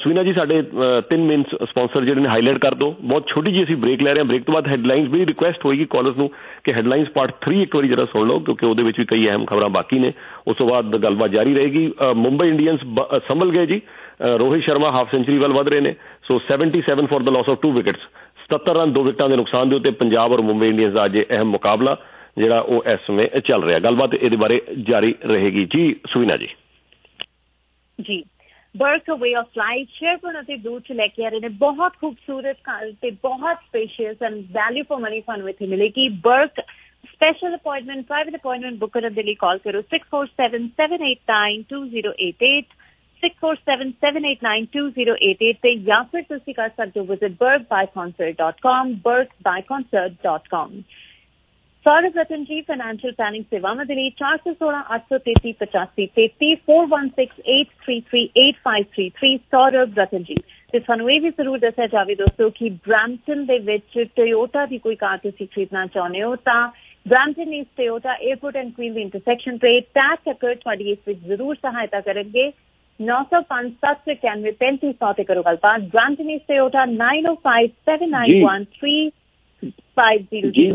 ਸੁਵੀਨਾ ਜੀ ਸਾਡੇ ਤਿੰਨ ਮੇਨ ਸਪਾਂਸਰ ਜਿਹੜੇ ਨੇ ਹਾਈਲਾਈਟ ਕਰ ਦਿਓ। ਬਹੁਤ ਛੋਟੀ ਜਿਹੀ ਅਸੀਂ ਬ੍ਰੇਕ ਲੈ ਰਹੇ ਹਾਂ। ਬ੍ਰੇਕ ਤੋਂ ਬਾਅਦ ਹੈਡਲਾਈਨਸ ਵੀ ਰਿਕੁਐਸਟ ਹੋਏਗੀ ਕਾਲਰਸ ਨੂੰ ਕਿ ਹੈਡਲਾਈਨਸ ਪਾਰਟ 3 ਇੱਕ ਵਾਰੀ ਜਰਾ ਸੁਣ ਲਓ, ਕਿਉਂਕਿ ਉਹਦੇ ਵਿੱਚ ਵੀ ਕਈ ਅਹਿਮ ਖਬਰਾਂ ਬਾਕੀ ਨੇ। ਉਸ ਤੋਂ ਬਾਅਦ ਗੱਲਬਾਤ ਜਾਰੀ ਰਹੇਗੀ। ਮੁੰਬਈ ਇੰਡੀਅਨਸ ਸੰਭਲ ਗਏ ਜੀ। ਰੋਹਿਤ ਸ਼ਰਮਾ ਹਾਫ ਸੈਂਚੁਰੀ ਵੱਲ ਵਧ ਰਹੇ ਨੇ। So 77 for the loss of 2 wickets, 77 run 2 ਵਿਕਟਾਂ ਦੇ ਨੁਕਸਾਨ ਦੇ ਉੱਤੇ ਪੰਜਾਬ ਔਰ ਮੁੰਬਈ ਇੰਡੀਅਨਸ ਦਾ ਅੱਜ ਅਹਿਮ ਮੁਕਾਬਲਾ ਜਿਹੜਾ ਉਹ ਇਸ ਸਮੇਂ ਚੱਲ ਰਿਹਾ। ਗੱਲਬਾਤ ਇਹਦੇ ਬਾਰੇ ਜਾਰੀ ਰਹੇਗੀ ਜੀ ਸੁਵੀਨਾ ਜੀ। ਜੀ ਬਰਕ ਵੇ ਆਫ ਲਾਈਫ ਸ਼ੇਅਰਪੁਰ ਅਤੇ ਦੂਰ ਚ ਲੈ ਕੇ ਆ ਰਹੇ ਨੇ। ਬਹੁਤ ਖੂਬਸੂਰਤ ਤੇ ਬਹੁਤ spacious and value for money ਤੁਹਾਨੂੰ ਇੱਥੇ ਮਿਲੇਗੀ। ਬਰਕ special appointment, private appointment book ਕਰਨ ਦੇ ਲਈ ਕਾਲ ਕਰੋ 6477892088 6477892088 ਤੇ ਜਾਂ ਫਿਰ ਤੁਸੀਂ ਕਰ ਸਕਦੇ ਹੋ ਵਿਜ਼ਿਟ burkbyconcert.com burkbyconcert.com। ਸੌਰਵ ਰਤਨ ਜੀ ਫਾਈਨੈਂਸ਼ੀਅਲ ਪਲੈਨਿੰਗ ਸੇਵਾਵਾਂ ਦੇ ਲਈ 416-833-8533 4168338533 ਸੌਰਵ ਰਤਨ ਜੀ। ਤੇ ਤੁਹਾਨੂੰ ਇਹ ਵੀ ਜ਼ਰੂਰ ਦੱਸਿਆ ਜਾਵੇ ਦੋਸਤੋ ਕਿ ਬਰੈਂਪਟਨ ਦੇ ਵਿੱਚ ਟੋਯੋਟਾ ਦੀ ਕੋਈ ਕਾਰ ਤੁਸੀਂ ਖਰੀਦਣਾ ਚਾਹੁੰਦੇ ਹੋ ਤਾਂ ਬਰੈਂਪਟਨ ਇਸ ਟੋਯੋਟਾ 에ਅਰਪੋਰਟ ਐਂਡ ਕੁਈਨ ਦੀ ਇੰਟਰਸੈਕਸ਼ਨ ਤੇ ਟੈਕ ਟੱਕਰ ਤੁਹਾਡੀ ਇਸ ਵਿੱਚ ਜ਼ਰੂਰ ਸਹਾਇਤਾ ਕਰਨਗੇ। 905-791-3500 ਤੇ ਕਰੋ ਗੱਲਬਾਤ। ਬਰੈਂਪਟਨ ਇਸ ਟੋਯੋਟਾ 9057913500।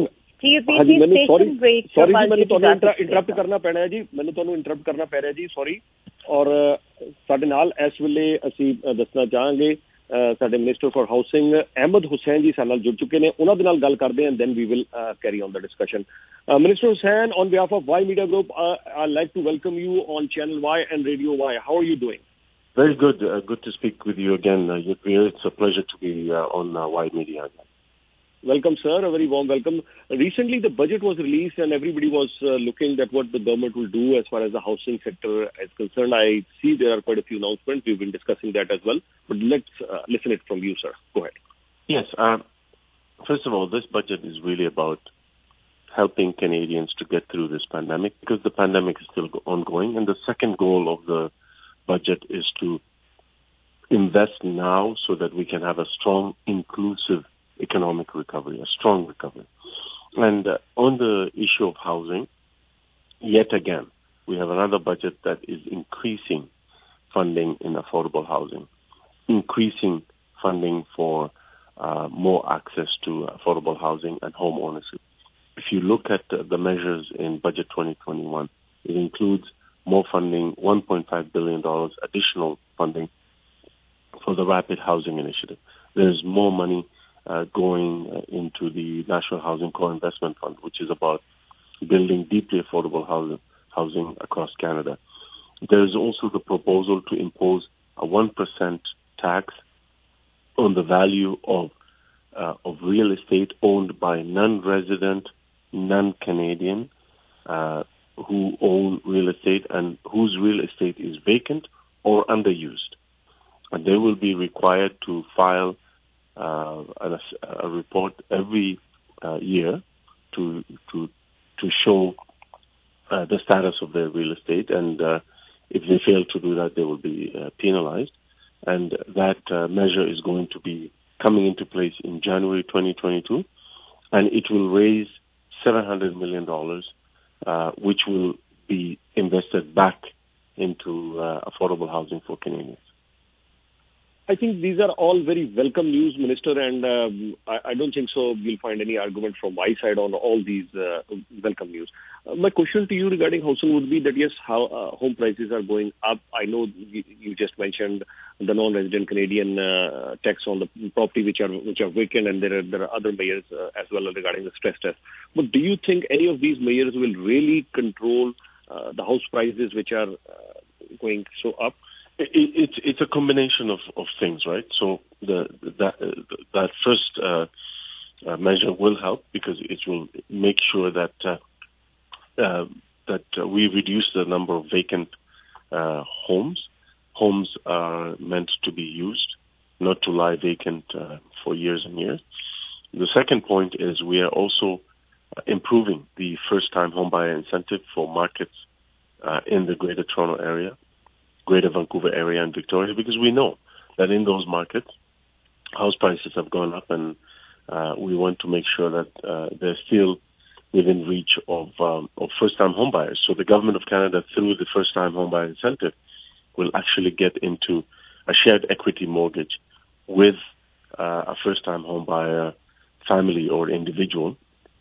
ਮੈਨੂੰ ਤੁਹਾਨੂੰ ਇੰਟਰਪਟ ਕਰਨਾ ਪੈਣਾ ਹੈ ਜੀ, ਮੈਨੂੰ ਤੁਹਾਨੂੰ ਇੰਟਰਪਟ ਕਰਨਾ ਪੈ ਰਿਹਾ ਜੀ, ਸੌਰੀ। ਔਰ ਸਾਡੇ ਨਾਲ ਇਸ ਵੇਲੇ ਅਸੀਂ ਦੱਸਣਾ ਚਾਹਾਂਗੇ ਸਾਡੇ minister for housing Ahmed Hussain ji ਸਾਡੇ ਨਾਲ ਜੁੜ ਚੁੱਕੇ ਨੇ। ਉਹਨਾਂ ਦੇ ਨਾਲ ਗੱਲ ਕਰਦੇ ਹਾਂ, then we will carry on the discussion. Minister Hussain, on behalf of Y Media Group, I'd like to welcome you on Channel Y and Radio Y. How are you doing? Very good. Good to speak with you again. It's a pleasure to be on Y Media again. Welcome, sir. A very warm welcome. Recently, the budget was released and everybody was looking at what the government will do as far as the housing sector is concerned. I see there are quite a few announcements. We've been discussing that as well. But let's listen it from you, sir. Go ahead. Yes. First of all, this budget is really about helping Canadians to get through this pandemic because the pandemic is still ongoing. And the second goal of the budget is to invest now so that we can have a strong, inclusive economic recovery, a strong recovery. And on the issue of housing, yet again, we have another budget that is increasing funding in affordable housing, increasing funding for more access to affordable housing and home ownership. If you look at the measures in Budget 2021, it includes more funding, $1.5 billion additional funding for the Rapid Housing Initiative. There's more money going into the National Housing Co-Investment Fund, which is about building deeply affordable housing across Canada. There is also the proposal to impose a 1% tax on the value of real estate owned by non-resident, non-Canadian who own real estate and whose real estate is vacant or underused. And they will be required to file a report every year to show the status of their real estate. And if they fail to do that, they will be penalized. And that measure is going to be coming into place in January 2022. And it will raise $700 million, which will be invested back into affordable housing for Canadians. I think these are all very welcome news, Minister, and I don't think so we'll find any argument from my side on all these welcome news. My question to you regarding housing would be that, yes, how home prices are going up. I know you just mentioned the non-resident Canadian tax on the property which are vacant, and there are other measures as well regarding the stress test. But do you think any of these measures will really control the house prices which are going so up? It's a combination of things, right? So that first measure will help because it will make sure that we reduce the number of vacant homes. Homes are meant to be used, not to lie vacant for years and years. The second point is we are also improving the first-time homebuyer incentive for markets in the Greater Toronto area, Greater Vancouver area and Victoria, because we know that in those markets, house prices have gone up and we want to make sure that they're still within reach of first-time homebuyers. So the Government of Canada, through the first-time homebuyer incentive, will actually get into a shared equity mortgage with a first-time home buyer, family or individual,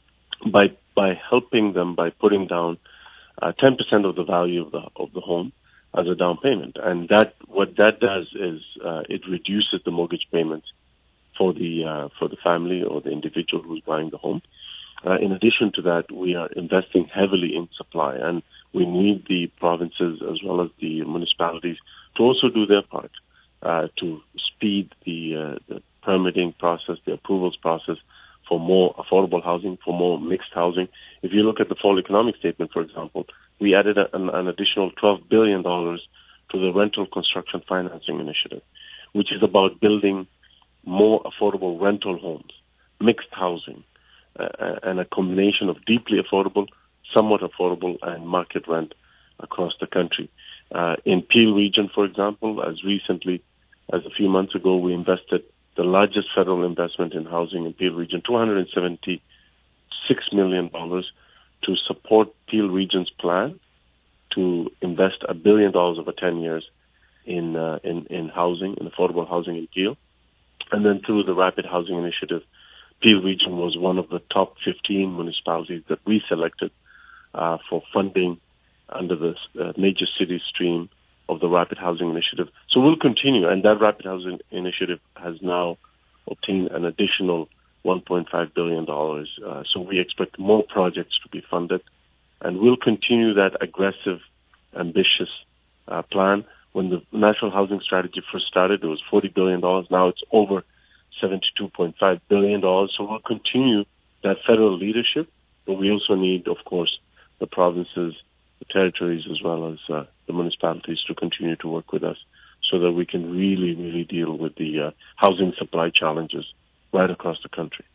by helping them by putting down 10% of the value of the home as a down payment. And what that does is it reduces the mortgage payments for the family or the individual who's buying the home. In addition to that, we are investing heavily in supply, and we need the provinces as well as the municipalities to also do their part to speed the permitting process, the approvals process for more affordable housing, for more mixed housing. If you look at the fall economic statement, for example, we added an additional $12 billion to the rental construction financing initiative, which is about building more affordable rental homes, mixed housing, and a combination of deeply affordable, somewhat affordable, and market rent across the country. In Peel region, for example, as recently as a few months ago, we invested the largest federal investment in housing in Peel region, $276 million, to support Peel region's plan to invest $1 billion over 10 years in housing, in affordable housing in Peel. And then through the Rapid Housing Initiative, Peel region was one of the top 15 municipalities that we selected for funding under the major city stream of the Rapid Housing Initiative. So we'll continue, and that Rapid Housing Initiative has now obtained an additional $1.5 billion. So we expect more projects to be funded, and we'll continue that aggressive, ambitious plan. When the National Housing Strategy first started, it was $40 billion. Now it's over $72.5 billion. So we'll continue that federal leadership, but we also need, of course, the provinces, the territories, as well as the municipalities to continue to work with us so that we can really, really deal with the housing supply challenges right across the country.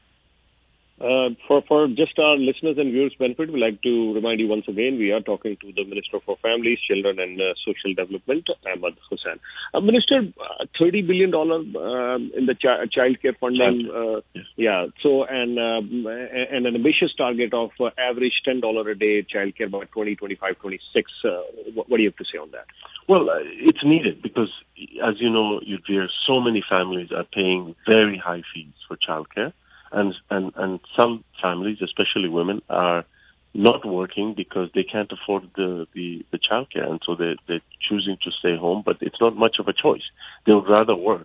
For just our listeners and viewers' benefit, we'd like to remind you once again, we are talking to the Minister for Families, Children and Social Development, Ahmed Hussain. Minister, $30 billion in the child care funding. Yes. Yeah. So, and an ambitious target of average $10 a day child care by 2025-26. What do you have to say on that? Well, it's needed because, as you know, so many families are paying very high fees for childcare. And some families, especially women, are not working because they can't afford the childcare, and so they're choosing to stay home. But it's not much of a choice; they would rather work,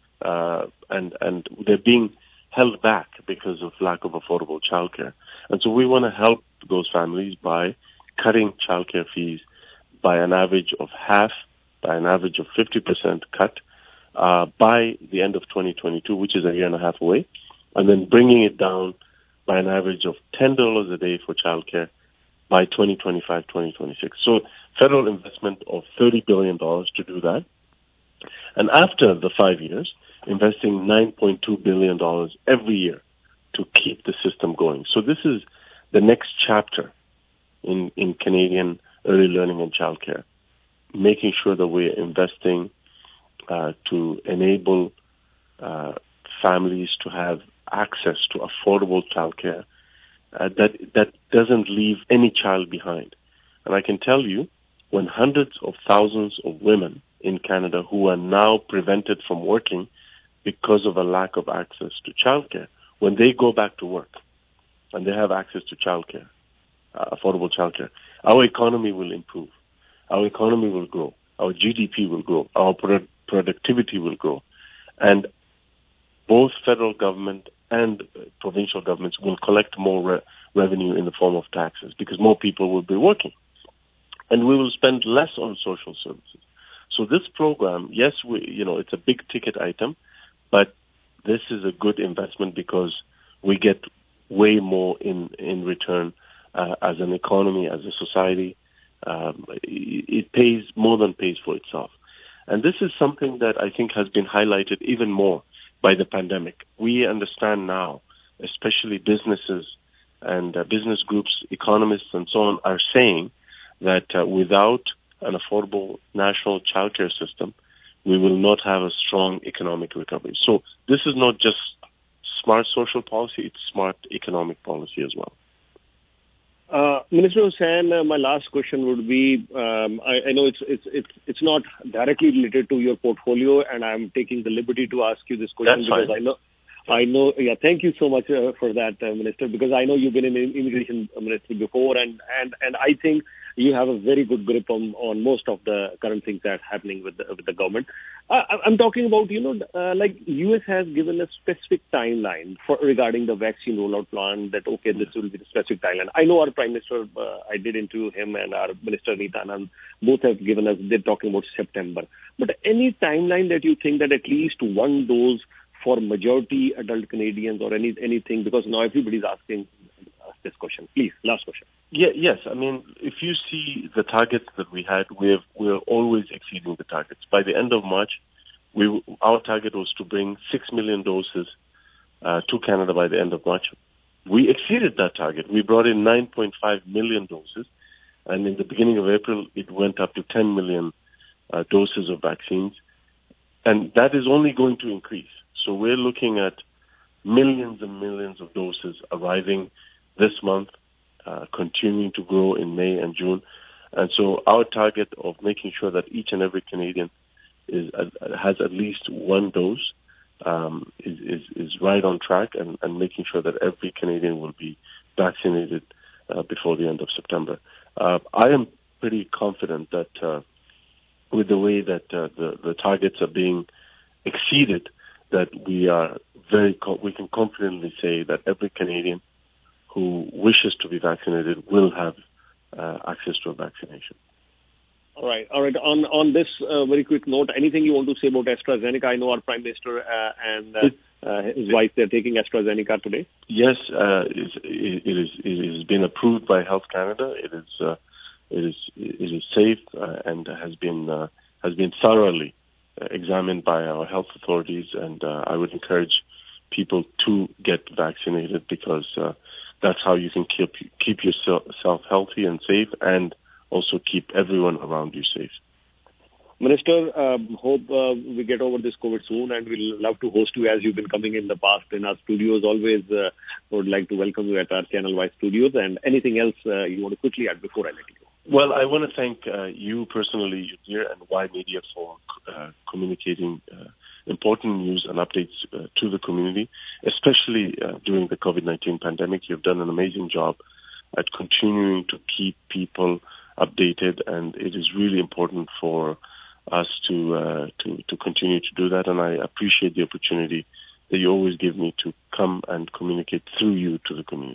and they're being held back because of lack of affordable childcare. And so we want to help those families by cutting childcare fees by an average of half, by an average of 50% cut by the end of 2022, which is a year and a half away. And then bringing it down by an average of $10 a day for childcare by 2025, 2026. So federal investment of $30 billion to do that. And after the 5 years, investing $9.2 billion every year to keep the system going. So this is the next chapter in Canadian early learning and childcare, making sure that we're investing to enable families to have access to affordable childcare that doesn't leave any child behind. And I can tell you, when hundreds of thousands of women in Canada who are now prevented from working because of a lack of access to childcare, when they go back to work and they have access to childcare, affordable childcare, our economy will improve. Our economy will grow. Our GDP will grow. Our productivity will grow. And both federal government and provincial governments will collect more revenue in the form of taxes because more people will be working. And we will spend less on social services. So this program, yes, it's a big ticket item, but this is a good investment because we get way more in return as an economy, as a society. It pays more than pays for itself. And this is something that I think has been highlighted even more by the pandemic. We understand now, especially businesses and business groups, economists and so on, are saying that without an affordable national childcare system, we will not have a strong economic recovery. So this is not just smart social policy, it's smart economic policy as well. Minister Hussain, my last question would be, I know it's not directly related to your portfolio, and I'm taking the liberty to ask you this question. That's because fine. I know, yeah, thank you so much for that, Minister, because I know you've been in immigration ministry before, and I think you have a very good grip on most of the current things that are happening with the government. I'm talking about, like US has given a specific timeline regarding the vaccine rollout plan, that, okay, this will be the specific timeline. I know our Prime Minister, I did interview him, and our Minister Neeta Anand, both have given us, they're talking about September. But any timeline that you think that at least one dose for majority adult Canadians or anything, because now everybody's asking us this question. Please, last question. Yes. I mean, if you see the targets that we had, we're always exceeding the targets. By the end of March, our target was to bring 6 million doses to Canada by the end of March. We exceeded that target. We brought in 9.5 million doses, and in the beginning of April, it went up to 10 million doses of vaccines, and that is only going to increase. So we're looking at millions and millions of doses arriving this month, continuing to grow in May and June. And so our target of making sure that each and every Canadian has at least one dose is right on track, and making sure that every Canadian will be vaccinated before the end of September. I am pretty confident that with the way that the targets are being exceeded, that we can confidently say that every Canadian who wishes to be vaccinated will have access to a vaccination. All right. On this very quick note, anything you want to say about AstraZeneca? I know our Prime Minister and his wife, they're taking AstraZeneca today. Yes, it has been approved by Health Canada. It is safe and has been thoroughly examined by our health authorities, and I would encourage people to get vaccinated, because that's how you can keep yourself healthy and safe, and also keep everyone around you safe. Minister, hope we get over this COVID soon, and we'll love to host you as you've been coming in the past in our studios. Always would like to welcome you at our Channel Y studios. And anything else you want to quickly add before I let you go? Well, I want to thank you personally, Yudhir, and Y Media for communicating important news and updates to the community, especially during the COVID-19 pandemic. You've done an amazing job at continuing to keep people updated, and it is really important for us to continue to do that. And I appreciate the opportunity that you always give me to come and communicate through you to the community.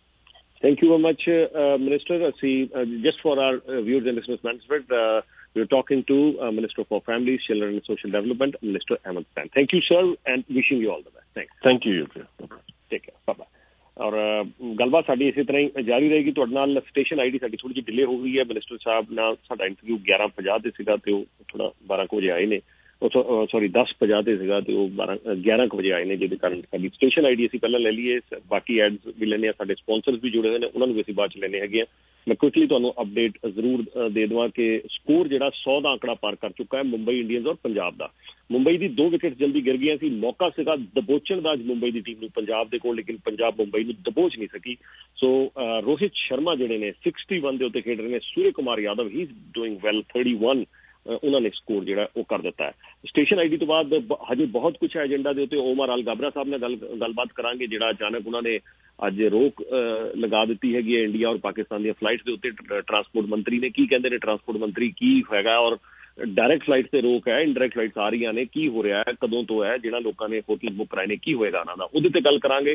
Thank you very much, Minister. Just for our viewers and listeners, we're talking to Minister for Families, Children and Social Development, Minister Ahmed Hussain. Thank you, sir, and wishing you all the best. Thanks. Thank you. Take care. Bye-bye. और गलबात साड़ी इसी तरह ही जारी रहेगी। ਤੁਹਾਡੇ ਨਾਲ station ID ਸਾਡੀ ਥੋੜੀ ਜਿਹੀ ਡਿਲੇ ਹੋ ਗਈ ਹੈ। ਮਿਨਿਸਟਰ ਸਾਹਿਬ ਨਾਲ ਸਾਡਾ ਇੰਟਰਵਿਊ 11:50 ਤੇ ਸੀਗਾ, ਤੇ ਉਹ ਥੋੜਾ 12 ਵਜੇ ਆਏ ਨੇ। ਸੌਰੀ 10:50 ਤੇ ਸੀਗਾ, ਤੇ ਉਹ 11 ਵਜੇ ਆਏ ਨੇ, ਜਿਹਦੇ ਕਾਰਨ ਸਾਡੀ ਸਟੇਸ਼ਨ ਆਈਡੀ ਅਸੀਂ ਪਹਿਲਾਂ ਲੈ ਲਈਏ। ਬਾਕੀ ਐਡਸ ਵੀ ਲੈਣੇ ਆ, ਸਾਡੇ ਸਪਾਂਸਰਸ ਵੀ ਜੁੜੇ ਹੋਏ ਨੇ, ਉਹਨਾਂ ਨੂੰ ਵੀ ਅਸੀਂ ਬਾਅਦ ਚ ਲੈਣੇ ਹੈਗੇ ਆ। ਮੈਂ ਕੁਇਕਲੀ ਤੁਹਾਨੂੰ ਅਪਡੇਟ ਜ਼ਰੂਰ ਦੇ ਦੇਵਾਂ ਕਿ ਸਕੋਰ ਜਿਹੜਾ 100 ਦਾ ਆંકੜਾ ਪਾਰ ਕਰ ਚੁੱਕਾ ਹੈ ਮੁੰਬਈ ਇੰਡੀਅਨਸ ਔਰ ਪੰਜਾਬ ਦਾ। ਮੁੰਬਈ ਦੀ 2 ਵਿਕਟ ਜਲਦੀ ਗਿਰ ਗਈਆਂ ਸੀ। ਮੌਕਾ ਸੀਗਾ ਦਬੋਚਣ ਦਾ ਅੱਜ ਮੁੰਬਈ ਦੀ ਟੀਮ ਨੂੰ ਪੰਜਾਬ ਦੇ ਕੋਲ, ਲੇਕਿਨ ਪੰਜਾਬ ਮੁੰਬਈ ਨੂੰ ਦਬੋਚ ਨਹੀਂ ਸਕੀ। ਸੋ ਰੋਹਿਤ ਸ਼ਰਮਾ ਜਿਹੜੇ ਨੇ 61 ਦੇ ਉੱਤੇ ਖੇਡ ਰਹੇ ਨੇ। Suraj Kumar Yadav he is doing well 31 ਉਹਨਾਂ ਨੇ ਸਕੋਰ ਜਿਹੜਾ ਉਹ ਕਰ ਦਿੱਤਾ ਹੈ। ਸਟੇਸ਼ਨ ਆਈਡੀ ਤੋਂ ਬਾਅਦ ਹਜੇ ਬਹੁਤ ਕੁਛ ਹੈ ਏਜੰਡਾ ਦੇ ਉੱਤੇ। ਓਮਰ ਅਲ ਗਾਬਰਾ ਸਾਹਿਬ ਨਾਲ ਗੱਲਬਾਤ ਕਰਾਂਗੇ, ਜਿਹੜਾ ਅਚਾਨਕ ਉਹਨਾਂ ਨੇ ਅੱਜ ਰੋਕ ਲਗਾ ਦਿੱਤੀ ਹੈਗੀ ਹੈ ਇੰਡੀਆ ਔਰ ਪਾਕਿਸਤਾਨ ਦੀਆਂ ਫਲਾਈਟਸ ਦੇ ਉੱਤੇ। ਟਰਾਂਸਪੋਰਟ ਮੰਤਰੀ ਨੇ ਕੀ ਕਹਿੰਦੇ ਨੇ, ਟਰਾਂਸਪੋਰਟ ਮੰਤਰੀ ਕੀ ਹੈਗਾ, ਔਰ ਡਾਇਰੈਕਟ ਫਲਾਈਟ ਤੇ ਰੋਕ ਹੈ, ਇਨਡਾਇਰੈਕਟ ਫਲਾਈਟਸ ਆ ਰਹੀਆਂ ਨੇ, ਕੀ ਹੋ ਰਿਹਾ ਹੈ, ਕਦੋਂ ਤੋਂ ਹੈ, ਜਿਹੜਾ ਲੋਕਾਂ ਨੇ ਹੋਟਲ ਬੁੱਕ ਕਰਾਏ ਨੇ ਕੀ ਹੋਏਗਾ ਉਹਨਾਂ ਦਾ, ਉਹਦੇ ਤੇ ਗੱਲ ਕਰਾਂਗੇ।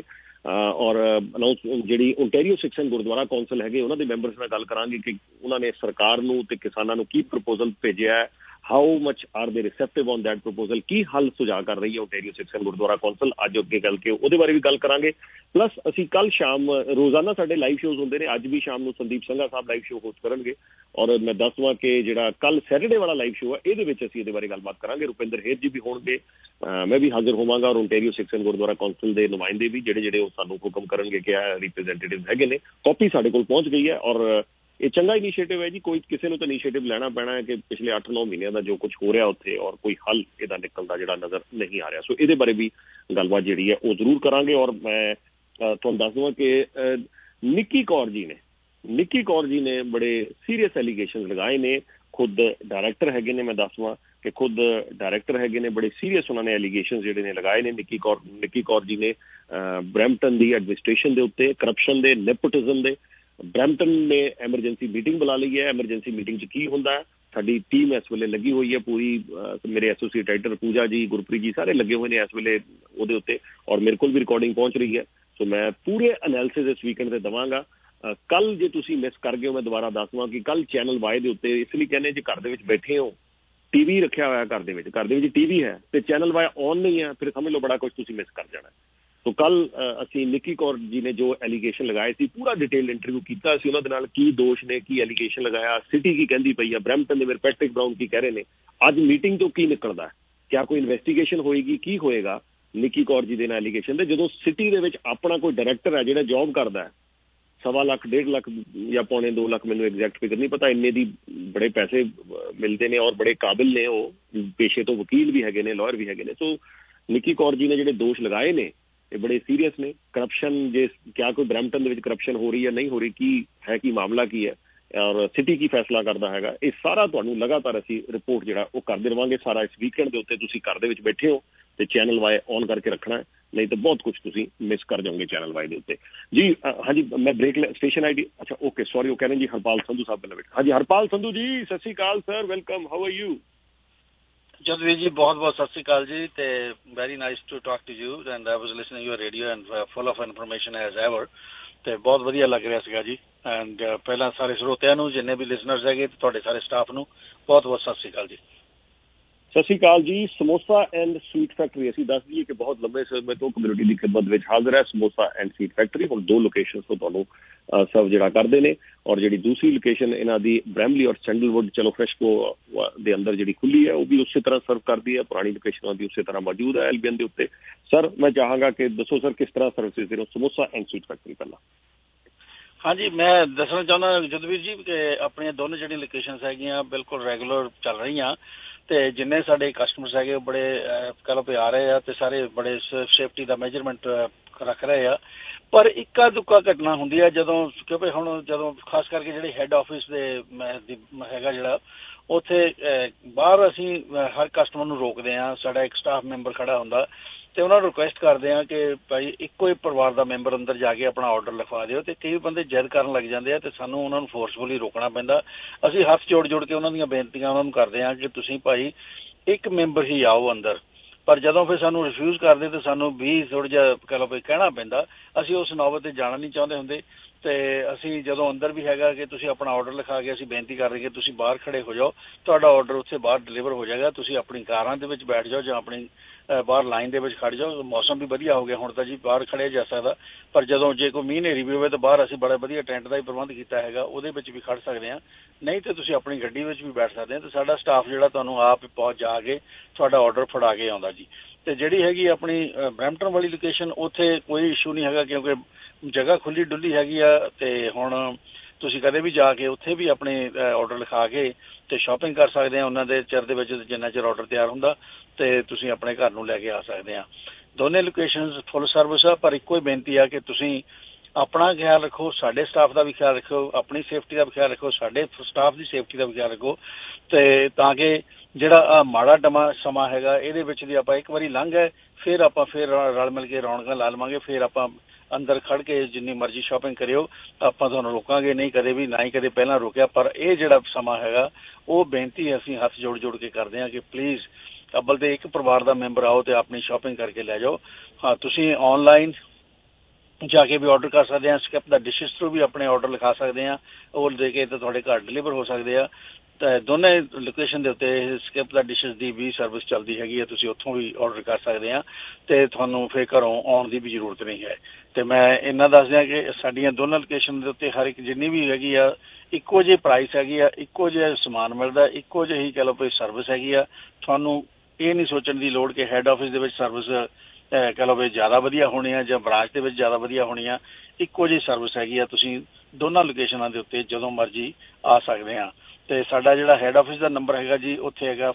ਔਰ ਅਨਾਊਂਸ ਜਿਹੜੀ ਓਨਟਾਰੀਓ ਸਿੱਖਾਂ ਗੁਰਦੁਆਰਾ ਕੌਂਸਲ ਹੈਗੇ ਉਹਨਾਂ ਦੇ ਮੈਂਬਰਸ ਨਾਲ ਗੱਲ ਕਰਾਂਗੇ ਕਿ ਉਹਨਾਂ ਨੇ ਸਰਕਾਰ ਨੂੰ ਤੇ ਕਿਸਾਨਾਂ ਨੂੰ ਕੀ ਪ੍ਰਪੋਜ਼ਲ ਭੇਜਿਆ ਹੈ, how much are they receptive on that proposal, ਕੀ ਹੱਲ ਸੁਝਾਅ ਕਰ ਰਹੀ ਹੈ ਓਨਟਾਰੀਓ ਸਿੱਖਾਂ ਗੁਰਦੁਆਰਾ ਕੌਂਸਲ, ਅੱਜ ਅੱਗੇ ਗੱਲ ਕੇ ਉਹਦੇ ਬਾਰੇ ਵੀ ਗੱਲ ਕਰਾਂਗੇ। ਪਲੱਸ ਅਸੀਂ ਕੱਲ ਸ਼ਾਮ ਰੋਜ਼ਾਨਾ ਸਾਡੇ ਲਾਈਵ ਸ਼ੋਜ਼ ਹੁੰਦੇ ਨੇ, ਅੱਜ ਵੀ ਸ਼ਾਮ ਨੂੰ Sandeep Sangha Sahib live show host ਕਰਨਗੇ। ਔਰ ਮੈਂ ਦੱਸਵਾਂ ਕਿ ਜਿਹੜਾ ਕੱਲ ਸੈਟਰਡੇ ਵਾਲਾ ਲਾਈਵ ਸ਼ੋ ਹੈ ਇਹਦੇ ਵਿੱਚ ਅਸੀਂ ਇਹਦੇ ਬਾਰੇ ਗੱਲਬਾਤ ਕਰਾਂਗੇ। ਰੁਪਿੰਦਰ ਹੇਰ ਜੀ ਵੀ ਹੋਣਗੇ, ਮੈਂ ਵੀ ਹਾਜ਼ਰ ਹੋਵਾਂਗਾ, ਔਰ ਓਨਟਾਰੀਓ ਸਿੱਖਾਂ ਗੁਰਦੁਆਰਾ ਕੌਂਸਲ ਦੇ ਨੁਮਾਇੰਦੇ ਵੀ ਜਿਹੜੇ ਉਹ ਸਾਨੂੰ ਹੁਕਮ ਕਰਨਗੇ ਕਿ ਇਹ ਰਿਪਰੈਜ਼ੈਂਟੇਟਿਵ ਹੈਗੇ ਨੇ। ਕਾਪੀ ਸਾਡੇ ਕੋਲ ਪਹੁੰਚ ਗਈ ਹੈ, ਔਰ ਇਹ ਚੰਗਾ ਇਨੀਸ਼ੀਏਟਿਵ ਹੈ ਜੀ। ਕੋਈ ਕਿਸੇ ਨੂੰ ਤਾਂ ਇਨੀਸ਼ੀਏਟਿਵ ਲੈਣਾ ਪੈਣਾ ਹੈ ਕਿ ਪਿਛਲੇ 8-9 ਮਹੀਨਿਆਂ ਦਾ ਜੋ ਕੁਝ ਹੋ ਰਿਹਾ ਉੱਥੇ, ਔਰ ਕੋਈ ਹੱਲ ਇਹਦਾ ਨਿਕਲਦਾ ਜਿਹੜਾ ਨਜ਼ਰ ਨਹੀਂ ਆ ਰਿਹਾ। ਸੋ ਇਹਦੇ ਬਾਰੇ ਵੀ ਗੱਲਬਾਤ ਜਿਹੜੀ ਹੈ ਉਹ ਜ਼ਰੂਰ ਕਰਾਂਗੇ। ਔਰ ਮੈਂ ਤੁਹਾਨੂੰ ਦੱਸ ਦਵਾਂ ਕਿ ਨਿੱਕੀ ਕੌਰ ਜੀ ਨੇ ਨਿੱਕੀ ਕੌਰ ਜੀ ਨੇ ਬੜੇ ਸੀਰੀਅਸ ਐਲੀਗੇਸ਼ਨ ਲਗਾਏ ਨੇ। ਖੁਦ ਡਾਇਰੈਕਟਰ ਹੈਗੇ ਨੇ, ਮੈਂ ਦੱਸਵਾਂ ਕਿ ਖੁਦ ਡਾਇਰੈਕਟਰ ਹੈਗੇ ਨੇ, ਬੜੇ ਸੀਰੀਅਸ ਉਹਨਾਂ ਨੇ ਐਲੀਗੇਸ਼ਨ ਜਿਹੜੇ ਨੇ ਲਗਾਏ ਨੇ। ਨਿੱਕੀ ਕੌਰ ਜੀ ਨੇ ਬਰੈਂਪਟਨ ਦੀ ਐਡਮਿਨਿਸਟ੍ਰੇਸ਼ਨ ਦੇ ਉੱਤੇ, ਕਰਪਸ਼ਨ ਦੇ, ਨੈਪੋਟਿਜ਼ਮ ਦੇ। ਬਰੈਂਪਟਨ ਨੇ ਐਮਰਜੈਂਸੀ ਮੀਟਿੰਗ ਬੁਲਾ ਲਈ ਹੈ। ਐਮਰਜੈਂਸੀ ਮੀਟਿੰਗ 'ਚ ਕੀ ਹੁੰਦਾ ਹੈ, ਸਾਡੀ ਟੀਮ ਇਸ ਵੇਲੇ ਲੱਗੀ ਹੋਈ ਹੈ ਪੂਰੀ, ਮੇਰੇ ਐਸੋਸੀਏਟ ਐਡੀਟਰ ਪੂਜਾ ਜੀ, ਗੁਰਪ੍ਰੀਤ ਜੀ, ਸਾਰੇ ਲੱਗੇ ਹੋਏ ਨੇ ਇਸ ਵੇਲੇ ਉਹਦੇ ਉੱਤੇ, ਔਰ ਮੇਰੇ ਕੋਲ ਵੀ ਰਿਕਾਰਡਿੰਗ ਪਹੁੰਚ ਰਹੀ ਹੈ। ਸੋ ਮੈਂ ਪੂਰੇ ਐਨਾਲਿਸਿਸ ਇਸ ਵੀਕਐਂਡ 'ਤੇ ਦੇਵਾਂਗਾ। ਕੱਲ ਜੇ ਤੁਸੀਂ ਮਿਸ ਕਰ ਗਏ ਹੋ, ਮੈਂ ਦੁਬਾਰਾ ਦੱਸ ਦੇਵਾਂ ਕਿ ਕੱਲ ਚੈਨਲ ਵਾਈ ਦੇ ਉੱਤੇ, ਇਸ ਲਈ ਕਹਿੰਦੇ ਜੇ ਘਰ ਦੇ ਵਿੱਚ ਬੈਠੇ ਹੋ, ਟੀਵੀ ਰੱਖਿਆ ਹੋਇਆ ਘਰ ਦੇ ਵਿੱਚ ਟੀਵੀ ਹੈ ਤੇ ਚੈਨਲ ਵਾਈ ਔਨ ਨਹੀਂ ਹੈ, ਫਿਰ ਸਮਝ ਲਓ ਬੜਾ ਕੁਝ ਤੁਸੀਂ ਮਿਸ ਕਰ ਜਾਣਾ। ਸੋ ਕੱਲ ਅਸੀਂ ਨਿੱਕੀ ਕੌਰ ਜੀ ਨੇ ਜੋ ਐਲੀਗੇਸ਼ਨ ਲਗਾਏ ਸੀ, ਪੂਰਾ ਡਿਟੇਲ ਇੰਟਰਵਿਊ ਕੀਤਾ ਸੀ ਉਹਨਾਂ ਦੇ ਨਾਲ, ਕੀ ਦੋਸ਼ ਨੇ, ਕੀ ਐਲੀਗੇਸ਼ਨ ਲਗਾਇਆ, ਸਿਟੀ ਕੀ ਕਹਿੰਦੀ ਪਈ ਆ, ਬਰੈਂਪਟਨ ਦੇ ਮੇਰੇ ਪੈਟਰਿਕ ਬਰਾਊਨ ਕੀ ਕਹਿ ਰਹੇ ਨੇ, ਅੱਜ ਮੀਟਿੰਗ ਤੋਂ ਕੀ ਨਿਕਲਦਾ, ਕਿਆ ਕੋਈ ਇਨਵੈਸਟੀਗੇਸ਼ਨ ਹੋਏਗੀ, ਕੀ ਹੋਏਗਾ ਨਿੱਕੀ ਕੌਰ ਜੀ ਦੇ ਨਾਲ ਐਲੀਗੇਸ਼ਨ ਦੇ। ਜਦੋਂ ਸਿਟੀ ਦੇ ਵਿੱਚ ਆਪਣਾ ਕੋਈ ਡਾਇਰੈਕਟਰ ਹੈ ਜਿਹੜਾ ਜੌਬ ਕਰਦਾ ਹੈ, 1.25 ਲੱਖ 1.5 ਲੱਖ ਜਾਂ 1.25 ਲੱਖ, ਮੈਨੂੰ ਐਗਜ਼ੈਕਟ ਫਿਗਰ ਨਹੀਂ ਪਤਾ, ਇੰਨੇ ਦੀ ਬੜੇ ਪੈਸੇ ਮਿਲਦੇ ਨੇ ਔਰ ਬੜੇ ਕਾਬਿਲ ਨੇ, ਉਹ ਪੇਸ਼ੇ ਤੋਂ ਵਕੀਲ ਵੀ ਹੈਗੇ ਨੇ, ਲਾਇਰ ਵੀ ਹੈਗੇ ਨੇ। ਸੋ ਨਿੱਕੀ ਕੌਰ ਜੀ ਨੇ ਜਿਹੜੇ ਦੋਸ਼ ਲਗਾਏ ਨੇ ਇਹ ਬੜੇ ਸੀਰੀਅਸ ਨੇ। ਕਰਪਸ਼ਨ, ਜੇ ਕਿਆ ਕੋਈ ਬਰੈਂਪਟਨ ਦੇ ਵਿੱਚ ਕਰਪਸ਼ਨ ਹੋ ਰਹੀ ਹੈ, ਨਹੀਂ ਹੋ ਰਹੀ, ਕੀ ਹੈ, ਕੀ ਮਾਮਲਾ ਕੀ ਹੈ, ਔਰ ਸਿਟੀ ਕੀ ਫੈਸਲਾ ਕਰਦਾ ਹੈਗਾ, ਇਹ ਸਾਰਾ ਤੁਹਾਨੂੰ ਲਗਾਤਾਰ ਅਸੀਂ ਰਿਪੋਰਟ ਜਿਹੜਾ ਉਹ ਕਰਦੇ ਰਵਾਂਗੇ। ਸਾਰਾ ਇਸ ਵੀਕਐਂਡ ਦੇ ਉੱਤੇ ਤੁਸੀਂ ਘਰ ਦੇ ਵਿੱਚ ਬੈਠੇ ਹੋ ਤੇ ਚੈਨਲ ਵਾਈ ਔਨ ਕਰਕੇ ਰੱਖਣਾ ਹੈ, ਨਹੀਂ ਤਾਂ ਬਹੁਤ ਕੁਝ ਤੁਸੀਂ ਮਿਸ ਕਰ ਜਾਓਗੇ ਚੈਨਲ ਵਾਈ ਦੇ ਉੱਤੇ ਜੀ। ਹਾਂਜੀ, ਮੈਂ ਬ੍ਰੇਕ ਸਟੇਸ਼ਨ ਆਈਡੀ, ਅੱਛਾ ਓਕੇ, ਸੌਰੀ, ਉਹ ਕਹਿ ਰਹੇ ਜੀ ਹਰਪਾਲ ਸੰਧੂ ਸਾਹਿਬ ਬਲਵੇਟ। ਹਾਂਜੀ ਹਰਪਾਲ ਸੰਧੂ ਜੀ, ਸਤਿ ਸ਼੍ਰੀ ਅਕਾਲ sir, welcome, how are you? Jasvir ji, ਬਹੁਤ ਬਹੁਤ ਸਤਿ ਸ਼੍ਰੀ ਅਕਾਲ ਜੀ, ਤੇ very nice to talk to you and I was listening your radio and full of information as ever, ਤੇ ਬਹੁਤ ਵਧੀਆ ਲੱਗ ਰਿਹਾ ਸੀਗਾ ਜੀ। ਐਂਡ ਪਹਿਲਾਂ ਸਾਰੇ ਸਰੋਤਿਆਂ ਨੂੰ, ਜਿੰਨੇ ਵੀ ਲਿਸਨਰਸ ਹੈਗੇ, ਤੇ ਤੁਹਾਡੇ ਸਾਰੇ ਸਟਾਫ ਨੂੰ ਬਹੁਤ ਬਹੁਤ ਸਤਿ ਸ਼੍ਰੀ ਅਕਾਲ ਜੀ। ਸਤਿ ਸ਼੍ਰੀ ਅਕਾਲ ਜੀ। ਸਮੋਸਾ ਐਂਡ ਸਵੀਟ ਫੈਕਟਰੀ, ਅਸੀਂ ਦੱਸ ਦਈਏ ਕਿ ਬਹੁਤ ਲੰਬੇ ਸਮੇਂ ਤੋਂ ਕਮਿਊਨਿਟੀ ਦੀ ਖਿਦਮਤ ਵਿੱਚ ਹਾਜ਼ਰ ਹੈ ਸਮੋਸਾ ਐਂਡ ਸਵੀਟ ਫੈਕਟਰੀ। ਹੁਣ 2 ਲੋਕੇਸ਼ਨ ਤੋਂ ਤੁਹਾਨੂੰ ਸਰਵ ਜਿਹੜਾ ਕਰਦੇ ਨੇ, ਔਰ ਜਿਹੜੀ ਦੂਸਰੀ ਲੋਕੇਸ਼ਨ ਇਹਨਾਂ ਦੀ ਬ੍ਰੈਮਲੀ ਔਰ ਸੈਂਡਲਵੁੱਡ ਚਲੋ ਫਰੈਸ਼ਕੋ ਦੇ ਅੰਦਰ ਜਿਹੜੀ ਖੁੱਲੀ ਹੈ, ਉਹ ਵੀ ਉਸੇ ਤਰ੍ਹਾਂ ਸਰਵ ਕਰਦੀ ਹੈ। ਪੁਰਾਣੀ ਲੋਕੇਸ਼ਨਾਂ ਦੀ ਉਸੇ ਤਰ੍ਹਾਂ ਮੌਜੂਦ ਹੈ ਐਲਬੀਐਨ ਦੇ ਉੱਤੇ। ਸਰ ਮੈਂ ਚਾਹਾਂਗਾ ਕਿ ਦੱਸੋ ਸਰ, ਕਿਸ ਤਰ੍ਹਾਂ ਸਰਵਿਸਿਜ਼ ਦੇ ਸਮੋਸਾ ਐਂਡ ਸਵੀਟ ਫੈਕਟਰੀ ਪਹਿਲਾਂ? ਹਾਂਜੀ, ਮੈਂ ਦੱਸਣਾ ਚਾਹੁੰਦਾ ਜਦਵੀਰ ਜੀ ਕਿ ਆਪਣੀਆਂ ਦੋਨੋਂ ਜਿਹੜੀਆਂ ਲੋਕੇਸ਼ਨਸ ਹੈਗੀਆਂ ਬਿਲਕੁਲ ਰੈਗੂਲਰ ਚੱਲ ਰਹੀਆਂ, ਤੇ ਜਿੰਨੇ ਸਾਡੇ ਕਸਟਮਰਸ ਹੈਗੇ ਉਹ ਬੜੇ ਕਹਿ ਲਓ ਆ ਰਹੇ ਆ, ਤੇ ਸਾਰੇ ਬੜੇ ਸੇਫਟੀ ਦਾ ਮੈਜਰਮੈਂਟ ਰੱਖ ਰਹੇ ਆ। ਪਰ ਇੱਕਾ ਦੁੱਕਾ ਘਟਨਾ ਹੁੰਦੀ ਹੈ ਜਦੋਂ, ਕਿਉਂਕਿ ਹੁਣ ਜਦੋਂ ਖਾਸ ਕਰਕੇ ਜਿਹੜੇ ਹੈੱਡ ਆਫਿਸ ਦੇ ਹੈਗਾ ਜਿਹੜਾ, ਉੱਥੇ ਬਾਹਰ ਅਸੀਂ ਹਰ ਕਸਟਮਰ ਨੂੰ ਰੋਕਦੇ ਹਾਂ, ਸਾਡਾ ਇੱਕ ਸਟਾਫ ਮੈਂਬਰ ਖੜਾ ਹੁੰਦਾ, ਤੇ ਉਹਨਾਂ ਨੂੰ ਰਿਕੁਐਸਟ ਕਰਦੇ ਹਾਂ ਕਿ ਭਾਈ ਇੱਕੋ ਹੀ ਪਰਿਵਾਰ ਦਾ ਮੈਂਬਰ ਅੰਦਰ ਜਾ ਕੇ ਆਪਣਾ ਆਰਡਰ ਲਿਖਵਾ ਦਿਓ, ਤੇ ਕਈ ਬੰਦੇ ਜਿੱਦ ਕਰਨ ਲੱਗ ਜਾਂਦੇ ਆ, ਤੇ ਸਾਨੂੰ ਉਹਨਾਂ ਨੂੰ ਫੋਰਸਫੁਲੀ ਰੋਕਣਾ ਪੈਂਦਾ। ਅਸੀਂ ਹੱਥ ਜੋੜ ਕੇ ਉਹਨਾਂ ਦੀਆਂ ਬੇਨਤੀਆਂ ਉਹਨਾਂ ਨੂੰ ਕਰਦੇ ਹਾਂ ਕਿ ਤੁਸੀਂ ਭਾਈ ਇੱਕ ਮੈਂਬਰ ਹੀ ਆਓ ਅੰਦਰ। ਪਰ ਜਦੋਂ ਫਿਰ ਸਾਨੂੰ ਰਿਫਿਊਜ਼ ਕਰਦੇ ਤੇ ਸਾਨੂੰ ਵੀ ਥੋੜ੍ਹਾ ਜਿਹਾ ਕਹਿ ਲਓ ਕਹਿਣਾ ਪੈਂਦਾ। ਅਸੀਂ ਉਸ ਨੌਬਤ 'ਤੇ ਜਾਣਾ ਨਹੀਂ ਚਾਹੁੰਦੇ ਹੁੰਦੇ, ਤੇ ਅਸੀਂ ਜਦੋਂ ਅੰਦਰ ਵੀ ਹੈਗਾ ਕਿ ਤੁਸੀਂ ਆਪਣਾ ਆਰਡਰ ਲਿਖਾ ਕੇ ਅਸੀਂ ਬੇਨਤੀ ਕਰ ਰਹੇ ਕਿ ਤੁਸੀਂ ਬਾਹਰ ਖੜੇ ਹੋ ਜਾਓ, ਤੁਹਾਡਾ ਆਰਡਰ ਉੱਥੇ ਬਾਹਰ ਡਿਲੀਵਰ ਹੋ ਜਾਏਗਾ, ਤੁਸੀਂ ਆਪਣੀ ਕਾਰਾਂ ਦੇ ਵਿੱਚ ਬੈਠ ਜਾਓ ਜਾਂ ਆਪਣੀ ਬਾਹਰ ਲਾਈਨ ਦੇ ਵਿੱਚ ਖੜ੍ਹ ਜਾਓ। ਮੌਸਮ ਵੀ ਵਧੀਆ ਹੋ ਗਿਆ ਹੁਣ ਤਾਂ ਜੀ, ਬਾਹਰ ਖੜਿਆ ਜਾ ਸਕਦਾ, ਪਰ ਜਦੋਂ ਜੇ ਕੋਈ ਮੀਂਹ ਹਨੇਰੀ ਵੀ ਹੋਵੇ ਤਾਂ ਬਾਹਰ ਅਸੀਂ ਬੜਾ ਵਧੀਆ ਟੈਂਟ ਦਾ ਹੀ ਪ੍ਰਬੰਧ ਕੀਤਾ ਹੈਗਾ, ਉਹਦੇ ਵਿੱਚ ਵੀ ਖੜ੍ਹ ਸਕਦੇ ਹਾਂ, ਨਹੀਂ ਤਾਂ ਤੁਸੀਂ ਆਪਣੀ ਗੱਡੀ ਵਿੱਚ ਵੀ ਬੈਠ ਸਕਦੇ ਹਾਂ, ਤੇ ਸਾਡਾ ਸਟਾਫ ਜਿਹੜਾ ਤੁਹਾਨੂੰ ਆਪ ਪਹੁੰਚ ਜਾ ਕੇ ਤੁਹਾਡਾ ਆਰਡਰ ਫੜਾ ਕੇ ਆਉਂਦਾ ਜੀ। ਤੇ ਜਿਹੜੀ ਹੈਗੀ ਆਪਣੀ ਬਰੈਂਪਟਨ ਵਾਲੀ ਲੋਕੇਸ਼ਨ, ਉੱਥੇ ਕੋਈ ਇਸ਼ੂ ਨਹੀਂ ਹੈਗਾ ਕਿਉਂਕਿ ਜਗ੍ਹਾ ਖੁੱਲੀ ਡੁੱਲੀ ਹੈਗੀ ਆ, ਤੇ ਹੁਣ ਤੁਸੀਂ ਕਦੇ ਵੀ ਜਾ ਕੇ ਉੱਥੇ ਵੀ ਆਪਣੇ ਆਰਡਰ ਲਿਖਾ ਕੇ ਤੇ ਸ਼ਾਪਿੰਗ ਕਰ ਸਕਦੇ ਆ ਉਹਨਾਂ ਦੇ ਚਿਰ ਦੇ ਵਿੱਚ, ਜਿੰਨਾ ਚਿਰ ਆਰਡਰ ਤਿਆਰ ਹੁੰਦਾ, ਤੇ ਤੁਸੀਂ ਆਪਣੇ ਘਰ ਨੂੰ ਲੈ ਕੇ ਆ ਸਕਦੇ ਆ। ਦੋਨੇ ਲੋਕੇਸ਼ਨਸ ਫੁੱਲ ਸਰਵਿਸ ਆ, ਪਰ ਇੱਕੋ ਹੀ ਬੇਨਤੀ ਆ ਕਿ ਤੁਸੀਂ ਆਪਣਾ ਖਿਆਲ ਰੱਖੋ, ਸਾਡੇ ਸਟਾਫ ਦਾ ਵੀ ਖਿਆਲ ਰੱਖੋ, ਆਪਣੀ ਸੇਫਟੀ ਦਾ ਵੀ ਖਿਆਲ ਰੱਖੋ, ਸਾਡੇ ਸਟਾਫ ਦੀ ਸੇਫਟੀ ਦਾ ਵੀ ਖਿਆਲ ਰੱਖੋ, ਤੇ ਤਾਂ ਕਿ ਜਿਹੜਾ ਮਾੜਾ ਸਮਾਂ ਹੈਗਾ ਇਹਦੇ ਵਿੱਚ ਦੀ ਆਪਾਂ ਇੱਕ ਵਾਰੀ ਲੰਘ ਗਏ, ਫਿਰ ਆਪਾਂ ਫਿਰ ਰਲ ਮਿਲ ਕੇ ਰੌਣਕਾਂ ਲਾ ਲਵਾਂਗੇ, ਫਿਰ ਆਪਾਂ ਅੰਦਰ ਖੜ ਕੇ ਜਿੰਨੀ ਮਰਜ਼ੀ ਸ਼ਾਪਿੰਗ ਕਰਿਓ, ਆਪਾਂ ਤੁਹਾਨੂੰ ਰੋਕਾਂਗੇ ਨਹੀਂ ਕਦੇ ਵੀ, ਨਾ ਹੀ ਕਦੇ ਪਹਿਲਾਂ ਰੋਕਿਆ। ਪਰ ਇਹ ਜਿਹੜਾ ਸਮਾਂ ਹੈਗਾ ਉਹ ਬੇਨਤੀ ਅਸੀਂ ਹੱਥ ਜੋੜ ਕੇ ਕਰਦੇ ਹਾਂ ਕਿ ਪਲੀਜ਼ ਅੱਬਲ ਤੇ ਇੱਕ ਪਰਿਵਾਰ ਦਾ ਮੈਂਬਰ ਆਓ ਤੇ ਆਪਣੀ ਸ਼ਾਪਿੰਗ ਕਰਕੇ ਲੈ ਜਾਓ। ਹਾਂ, ਤੁਸੀਂ ਆਨਲਾਈਨ ਜਾ ਕੇ ਵੀ ਆਰਡਰ ਕਰ ਸਕਦੇ ਆ, ਸਕਿਪ ਦਾ ਡਿਸ਼ਿਸ ਥਰੂ ਵੀ ਆਪਣੇ ਆਰਡਰ ਲਿਖਾ ਸਕਦੇ ਆ, ਉਹ ਦੇ ਕੇ ਤੇ ਤੁਹਾਡੇ ਘਰ ਡਿਲੀਵਰ ਹੋ ਸਕਦੇ ਆ। ਤੇ ਦੋਨੇ ਲੋਕੇਸ਼ਨ ਦੇ ਉੱਤੇ ਸਕਿਪ ਦਾ ਡਿਸ਼ਿਸ ਦੀ ਵੀ ਸਰਵਿਸ ਚੱਲਦੀ ਹੈਗੀ ਹੈ, ਤੁਸੀਂ ਉੱਥੋਂ ਵੀ ਆਰਡਰ ਕਰ ਸਕਦੇ ਆ, ਤੇ ਤੁਹਾਨੂੰ ਫਿਰ ਘਰੋਂ ਆਉਣ ਦੀ ਵੀ ਜ਼ਰੂਰਤ ਨਹੀਂ ਹੈ। ਤੇ ਮੈਂ ਇੰਨਾ ਦੱਸ ਦਿਆਂ ਕਿ ਸਾਡੀਆਂ ਦੋਨਾਂ ਲੋਕੇਸ਼ਨ ਦੇ ਉੱਤੇ ਹਰ ਇੱਕ ਜਿੰਨੀ ਵੀ ਹੈਗੀ ਆ ਇੱਕੋ ਜਿਹੀ ਪ੍ਰਾਈਸ ਹੈਗੀ ਆ, ਇੱਕੋ ਜਿਹਾ ਸਮਾਨ ਮਿਲਦਾ, ਇੱਕੋ ਜਿਹੀ ਕਹਿ ਲਓ ਕੋਈ ਸਰਵਿਸ ਹੈਗੀ ਆ। ਤੁਹਾਨੂੰ ਇਹ ਨਹੀਂ ਸੋਚਣ ਦੀ ਲੋੜ ਕਿ ਹੈੱਡ ਆਫਿਸ ਦੇ ਵਿੱਚ ਸਰਵਿਸ ਕਹਿ ਲਓ ਵੀ ਜ਼ਿਆਦਾ ਵਧੀਆ ਹੋਣੀ ਆ ਜਾਂ ਬ੍ਰਾਂਚ ਦੇ ਵਿੱਚ ਜ਼ਿਆਦਾ ਵਧੀਆ ਹੋਣੀ ਆ, ਇੱਕੋ ਜਿਹੀ ਸਰਵਿਸ ਹੈਗੀ ਆ। ਤੁਸੀਂ ਦੋਨਾਂ ਲੋਕੇਸ਼ਨਾਂ ਦੇ ਉੱਤੇ ਜਦੋਂ ਮਰਜ਼ੀ ਆ ਸਕਦੇ ਆ। ਤੇ ਸਾਡਾ ਜਿਹੜਾ ਹੈੱਡ ਆਫਿਸ ਦਾ ਨੰਬਰ ਹੈਗਾ ਜੀ, ਉੱਥੇ ਹੈਗਾ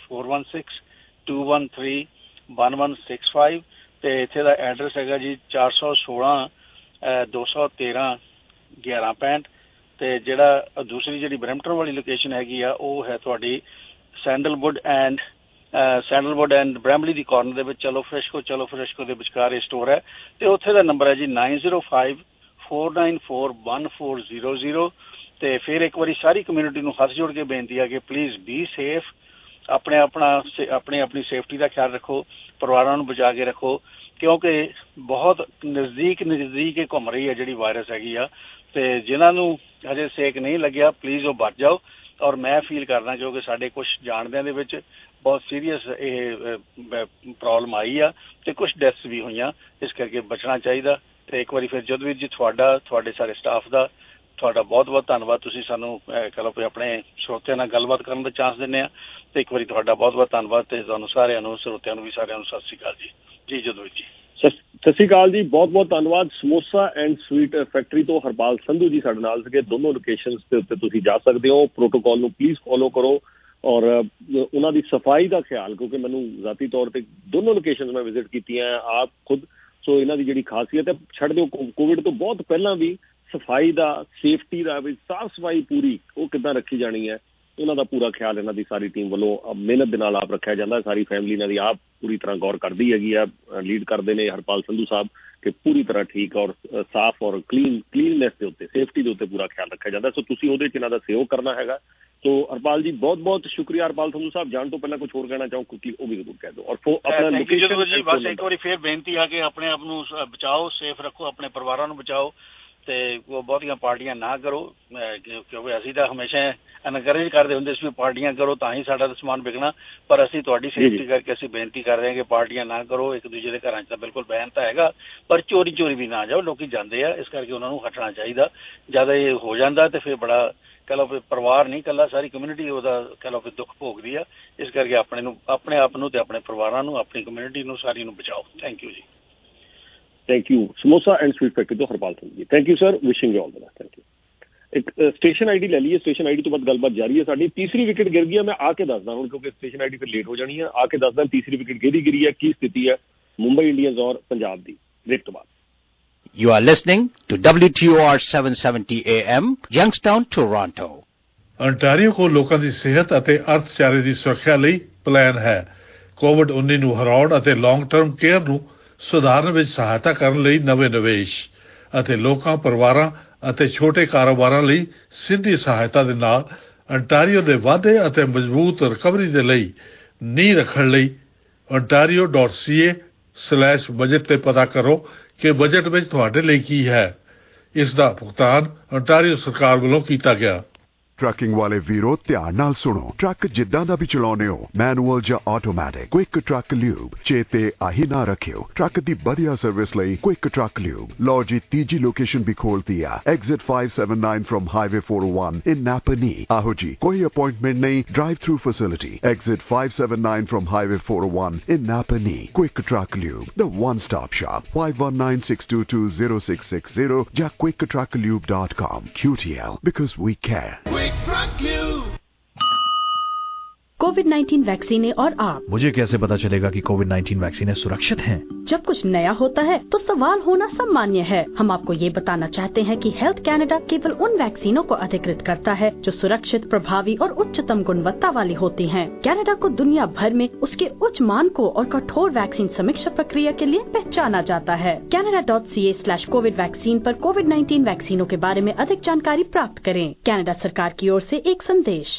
4162131165, ਤੇ ਇੱਥੇ ਦਾ ਐਡਰੈਸ ਹੈਗਾ ਜੀ 416 213 1165, ਤੇ ਜਿਹੜਾ ਦੂਸਰੀ ਜਿਹੜੀ ਬਰੈਂਪਟਨ ਵਾਲੀ ਲੋਕੇਸ਼ਨ ਹੈਗੀ ਆ ਉਹ ਹੈ ਤੁਹਾਡੀ ਸੈਂਡਲਵੁੱਡ ਐਂਡ ਬ੍ਰੈਮਲੀ ਦੀ ਕਾਰਨਰ ਦੇ ਵਿੱਚ ਚਲੋ ਫਰੈਸ਼ਕੋ ਦੇ ਵਿਚਕਾਰ ਇਹ ਸਟੋਰ ਹੈ ਤੇ ਉੱਥੇ ਦਾ ਨੰਬਰ ਹੈ ਜੀ 9054941400 ਤੇ ਫਿਰ ਇੱਕ ਵਾਰੀ ਸਾਰੀ ਕਮਿਊਨਿਟੀ ਨੂੰ ਹੱਥ ਜੋੜ ਕੇ ਬੇਨਤੀ ਹੈ ਕਿ ਪਲੀਜ਼ ਬੀ ਸੇਫ, ਆਪਣੀ ਸੇਫਟੀ ਦਾ ਖਿਆਲ ਰੱਖੋ, ਪਰਿਵਾਰਾਂ ਨੂੰ ਬਚਾ ਕੇ ਰੱਖੋ ਕਿਉਂਕਿ ਬਹੁਤ ਨਜ਼ਦੀਕ ਹੀ ਘੁੰਮ ਰਹੀ ਹੈ ਜਿਹੜੀ ਵਾਇਰਸ ਹੈਗੀ ਆ ਤੇ ਜਿਨ੍ਹਾਂ ਨੂੰ ਹਜੇ ਸੇਕ ਨਹੀਂ ਲੱਗਿਆ ਪਲੀਜ਼ ਉਹ ਬਚ ਜਾਓ। ਔਰ ਮੈਂ ਫੀਲ ਕਰਦਾ ਕਿਉਂਕਿ ਸਾਡੇ ਕੁਝ ਜਾਣਦਿਆਂ ਦੇ ਵਿੱਚ ਬਹੁਤ ਸੀਰੀਅਸ ਇਹ ਪ੍ਰੋਬਲਮ ਆਈ ਆ ਤੇ ਕੁਝ ਡੈਥਸ ਵੀ ਹੋਈਆਂ, ਇਸ ਕਰਕੇ ਬਚਣਾ ਚਾਹੀਦਾ। ਤੇ ਇੱਕ ਵਾਰੀ ਫਿਰ ਜਦਵੀਰ ਜੀ ਤੁਹਾਡੇ ਸਾਰੇ ਸਟਾਫ ਦਾ ਤੁਹਾਡਾ ਬਹੁਤ ਧੰਨਵਾਦ। ਤੁਸੀਂ ਸਾਨੂੰ ਕਹੋ ਆਪਣੇ ਸਰੋਤਿਆਂ ਨਾਲ ਗੱਲਬਾਤ ਕਰਨ ਦਾ ਚਾਂਸ ਦਿੰਦੇ ਆ ਤੇ ਇੱਕ ਵਾਰੀ ਤੁਹਾਡਾ ਬਹੁਤ ਧੰਨਵਾਦ ਤੇ ਤੁਹਾਨੂੰ ਸਾਰਿਆਂ ਨੂੰ ਸਰੋਤਿਆਂ ਨੂੰ ਵੀ ਸਾਰਿਆਂ ਨੂੰ ਸਤਿ ਸ਼੍ਰੀ ਅਕਾਲ ਜੀ ਜਦਵੀਰ ਜੀ। ਸਤਿ ਸ਼੍ਰੀ ਅਕਾਲ ਜੀ, ਬਹੁਤ ਧੰਨਵਾਦ। ਸਮੋਸਾ ਐਂਡ ਸਵੀਟ ਫੈਕਟਰੀ ਤੋਂ ਹਰਪਾਲ ਸੰਧੂ ਜੀ ਸਾਡੇ ਨਾਲ ਸੀਗੇ। ਦੋਨੋਂ ਲੋਕੇਸ਼ਨਸ ਦੇ ਉੱਤੇ ਤੁਸੀਂ ਜਾ ਸਕਦੇ ਹੋ, ਪ੍ਰੋਟੋਕੋਲ ਨੂੰ ਪਲੀਜ਼ ਫੋਲੋ ਕਰੋ ਔਰ ਉਹਨਾਂ ਦੀ ਸਫਾਈ ਦਾ ਖਿਆਲ, ਕਿਉਂਕਿ ਮੈਨੂੰ ਜ਼ਾਤੀ ਤੌਰ ਤੇ ਦੋਨੋਂ ਲੋਕੇਸ਼ਨ ਮੈਂ ਵਿਜ਼ਿਟ ਕੀਤੀਆਂ ਆਪ ਖੁਦ, ਸੋ ਇਹਨਾਂ ਦੀ ਜਿਹੜੀ ਖਾਸੀਅਤ ਹੈ ਛੱਡ ਦਿਓ ਕੋਵਿਡ ਤੋਂ ਬਹੁਤ ਪਹਿਲਾਂ ਵੀ ਸਫਾਈ ਦਾ, ਸੇਫਟੀ ਦਾ, ਵੀ ਸਾਫ਼ ਸਫਾਈ ਪੂਰੀ ਉਹ ਕਿੱਦਾਂ ਰੱਖੀ ਜਾਣੀ ਹੈ ਉਹਨਾਂ ਦਾ ਪੂਰਾ ਖਿਆਲ ਇਹਨਾਂ ਦੀ ਸਾਰੀ ਟੀਮ ਵੱਲੋਂ ਮਿਹਨਤ ਦੇ ਨਾਲ ਆਪ ਰੱਖਿਆ ਜਾਂਦਾ। ਸਾਰੀ ਫੈਮਿਲੀ ਇਹਨਾਂ ਦੀ ਆਪ ਪੂਰੀ ਤਰ੍ਹਾਂ ਗੌਰ ਕਰਦੀ ਹੈਗੀ ਆ, ਲੀਡ ਕਰਦੇ ਨੇ ਹਰਪਾਲ ਸੰਧੂ ਸਾਹਿਬ ਕਿ ਪੂਰੀ ਤਰ੍ਹਾਂ ਠੀਕ ਔਰ ਸਾਫ਼ ਔਰ ਕਲੀਨਨੈਸ ਦੇ ਉੱਤੇ, ਸੇਫਟੀ ਦੇ ਉੱਤੇ ਪੂਰਾ ਖਿਆਲ ਰੱਖਿਆ ਜਾਂਦਾ। ਸੋ ਤੁਸੀਂ ਉਹਦੇ 'ਚ ਇਹਨਾਂ ਦਾ ਸਹਿਯੋਗ ਕਰਨਾ ਹੈਗਾ। ਸੋ ਹਰਪਾਲ ਜੀ ਬਹੁਤ ਸ਼ੁਕਰੀਆ। ਹਰਪਾਲ ਸੰਧੂ ਸਾਹਿਬ ਜਾਣ ਤੋਂ ਪਹਿਲਾਂ ਕੁਝ ਹੋਰ ਕਹਿਣਾ ਚਾਹੋ ਕਿਉਂਕਿ ਉਹ ਵੀ ਜ਼ਰੂਰ ਕਹਿ ਦਿਓ। ਔਰ ਆਪਣਾ ਲੋਕੇਸ਼ਨ ਜੀ ਬਸ ਇੱਕ ਵਾਰੀ ਫੇਰ ਬੇਨਤੀ ਆ ਕਿ ਆਪਣੇ ਆਪ ਨੂੰ ਬਚਾਓ, ਸੇਫ ਰੱਖੋ, ਆਪਣੇ ਪਰਿਵਾਰਾਂ ਨੂੰ ਬਚਾਓ ਤੇ ਬਹੁਤੀਆਂ ਪਾਰਟੀਆਂ ਨਾ ਕਰੋ ਕਿਉਂਕਿ ਅਸੀਂ ਤਾਂ ਹਮੇਸ਼ਾ ਐਨਕਰੇਜ ਕਰਦੇ ਹੁੰਦੇ ਸੀ ਵੀ ਪਾਰਟੀਆਂ ਕਰੋ ਤਾਂ ਹੀ ਸਾਡਾ ਸਮਾਨ ਵਿਕਣਾ, ਪਰ ਅਸੀਂ ਤੁਹਾਡੀ ਸੇਫਟੀ ਕਰਕੇ ਅਸੀਂ ਬੇਨਤੀ ਕਰ ਰਹੇ ਹਾਂ ਕਿ ਪਾਰਟੀਆਂ ਨਾ ਕਰੋ। ਇੱਕ ਦੂਜੇ ਦੇ ਘਰਾਂ 'ਚ ਤਾਂ ਬਿਲਕੁਲ ਬੈਨ ਤਾਂ ਹੈਗਾ, ਪਰ ਚੋਰੀ ਵੀ ਨਾ ਜਾਓ, ਲੋਕੀ ਜਾਂਦੇ ਆ, ਇਸ ਕਰਕੇ ਉਹਨਾਂ ਨੂੰ ਹਟਣਾ ਚਾਹੀਦਾ। ਜਦ ਇਹ ਹੋ ਜਾਂਦਾ ਤੇ ਫਿਰ ਬੜਾ ਕਹਿ ਲਓ ਵੀ ਪਰਿਵਾਰ ਨਹੀਂ ਇਕੱਲਾ ਸਾਰੀ ਕਮਿਊਨਿਟੀ ਉਹਦਾ ਕਹਿ ਲਓ ਵੀ ਦੁੱਖ ਭੋਗਦੀ ਆ। ਇਸ ਕਰਕੇ ਆਪਣੇ ਆਪ ਨੂੰ ਤੇ ਆਪਣੇ ਪਰਿਵਾਰਾਂ ਨੂੰ, ਆਪਣੀ ਕਮਿਊਨਿਟੀ ਨੂੰ ਸਾਰੀ ਨੂੰ ਬਚਾਓ। ਥੈਂਕ ਯੂ ਜੀ। Thank you. Samosa and Sweet Factory ਤੋਂ Harpal Singh ji, thank you sir, wishing you all the best. Thank you. ਇੱਕ ਸਟੇਸ਼ਨ ਆਈਡੀ ਲੈ ਲਈਏ, ਸਟੇਸ਼ਨ ਆਈਡੀ ਤੋਂ ਬਾਅਦ ਗੱਲਬਾਤ ਜਾਰੀ ਹੈ ਸਾਡੀ। ਤੀਸਰੀ ਵਿਕਟ ਗਿਰ ਗਈ ਹੈ, ਮੈਂ ਆ ਕੇ ਦੱਸਦਾ ਹੁਣ ਕਿਉਂਕਿ ਸਟੇਸ਼ਨ ਆਈਡੀ ਫਿਰ ਲੇਟ ਹੋ ਜਾਣੀ ਹੈ। ਆ ਕੇ ਦੱਸਦਾ ਤੀਸਰੀ ਵਿਕਟ ਕਿਹਦੀ ਗਿਰੀ ਹੈ, ਕੀ ਸਥਿਤੀ ਹੈ ਮੁੰਬਈ ਇੰਡੀਅਨਸ ਔਰ ਪੰਜਾਬ ਦੀ। ਬ੍ਰੇਕ ਤੋਂ ਬਾਅਦ You are listening to WTOR 770 AM, Youngstown, Toronto. Ontario ਕੋਲ ਲੋਕਾਂ ਦੀ ਸਿਹਤ ਅਤੇ ਅਰਥਚਾਰੇ ਦੀ ਸੁਰੱਖਿਆ ਲਈ ਪਲਾਨ ਹੈ। ਕੋਵਿਡ-19 ਨੂੰ ਹਰਾਉਣ ਅਤੇ ਲੌਂਗ ਟਰਮ ਕੇਅਰ ਨੂੰ ਸੁਧਾਰਨ ਵਿੱਚ ਸਹਾਇਤਾ ਕਰਨ ਲਈ ਨਵੇਂ ਨਿਵੇਸ਼ ਅਤੇ ਲੋਕਾਂ, ਪਰਿਵਾਰਾਂ ਅਤੇ ਛੋਟੇ ਕਾਰੋਬਾਰਾਂ ਲਈ ਸਿੱਧੀ ਸਹਾਇਤਾ ਦੇ ਨਾਲ ਅੰਟਾਰੀਓ ਦੇ ਵਾਧੇ ਅਤੇ ਮਜ਼ਬੂਤ ਰਿਕਵਰੀ ਦੇ ਲਈ ਨੀਂਹ ਰੱਖਣ ਲਈ ontario.ca/budget ਤੇ ਪਤਾ ਕਰੋ ਕਿ ਬਜਟ ਵਿੱਚ ਤੁਹਾਡੇ ਲਈ ਕੀ ਹੈ। ਇਸ ਦਾ ਭੁਗਤਾਨ ਅੰਟਾਰੀਓ ਸਰਕਾਰ ਵੱਲੋਂ ਕੀਤਾ ਗਿਆ। ਟਰੱਕਿੰਗ ਵਾਲੇ ਵੀਰੋ ਧਿਆਨ ਨਾਲ ਸੁਣੋ। ਟਰੱਕ ਜਿੱਦਾਂ ਦਾ ਵੀ ਚਲਾਉਂਦੇ ਹੋ, ਮੈਨੂਅਲ ਜਾਂ ਆਟੋਮੈਟਿਕ, ਕੁਇਕ ਟਰੱਕ ਲਿਊਬ ਚੇਤੇ ਆਹੀ ਨਾ ਰੱਖਿਓ। ਟਰੱਕ ਦੀ ਵਧੀਆ ਸਰਵਿਸ ਲਈ ਕੁਇਕ ਟਰੱਕ ਲਿਊਬ। ਲਓ ਜੀ ਤੀਜੀ ਲੋਕੇਸ਼ਨ ਵੀ ਖੋਲਤੀ ਆ, exit 579 from highway 401 in Napanee. ਆਹੋ ਜੀ, ਕੋਈ ਅਪਾਇੰਟਮੈਂਟ ਨਹੀਂ, drive through facility. Exit 579 from highway 401 in Napanee. Quick Truck Lube, the one stop shop. 5196220660 ਜਾਂ quicktrucklube.com। QTL, because we care. कोविड-19 वैक्सीनें और आप। मुझे कैसे पता चलेगा कि कोविड-19 वैक्सीनें सुरक्षित हैं? जब कुछ नया होता है तो सवाल होना सामान्य है। हम आपको ये बताना चाहते हैं कि हेल्थ कैनेडा केवल उन वैक्सीनों को अधिकृत करता है जो सुरक्षित, प्रभावी और उच्चतम गुणवत्ता वाली होती हैं। कैनेडा को दुनिया भर में उसके उच्च मानकों और कठोर वैक्सीन समीक्षा प्रक्रिया के लिए पहचाना जाता है। Canada.ca/COVID वैक्सीन पर कोविड-19 वैक्सीनों के बारे में अधिक जानकारी प्राप्त करें। कैनेडा सरकार की ओर से एक संदेश।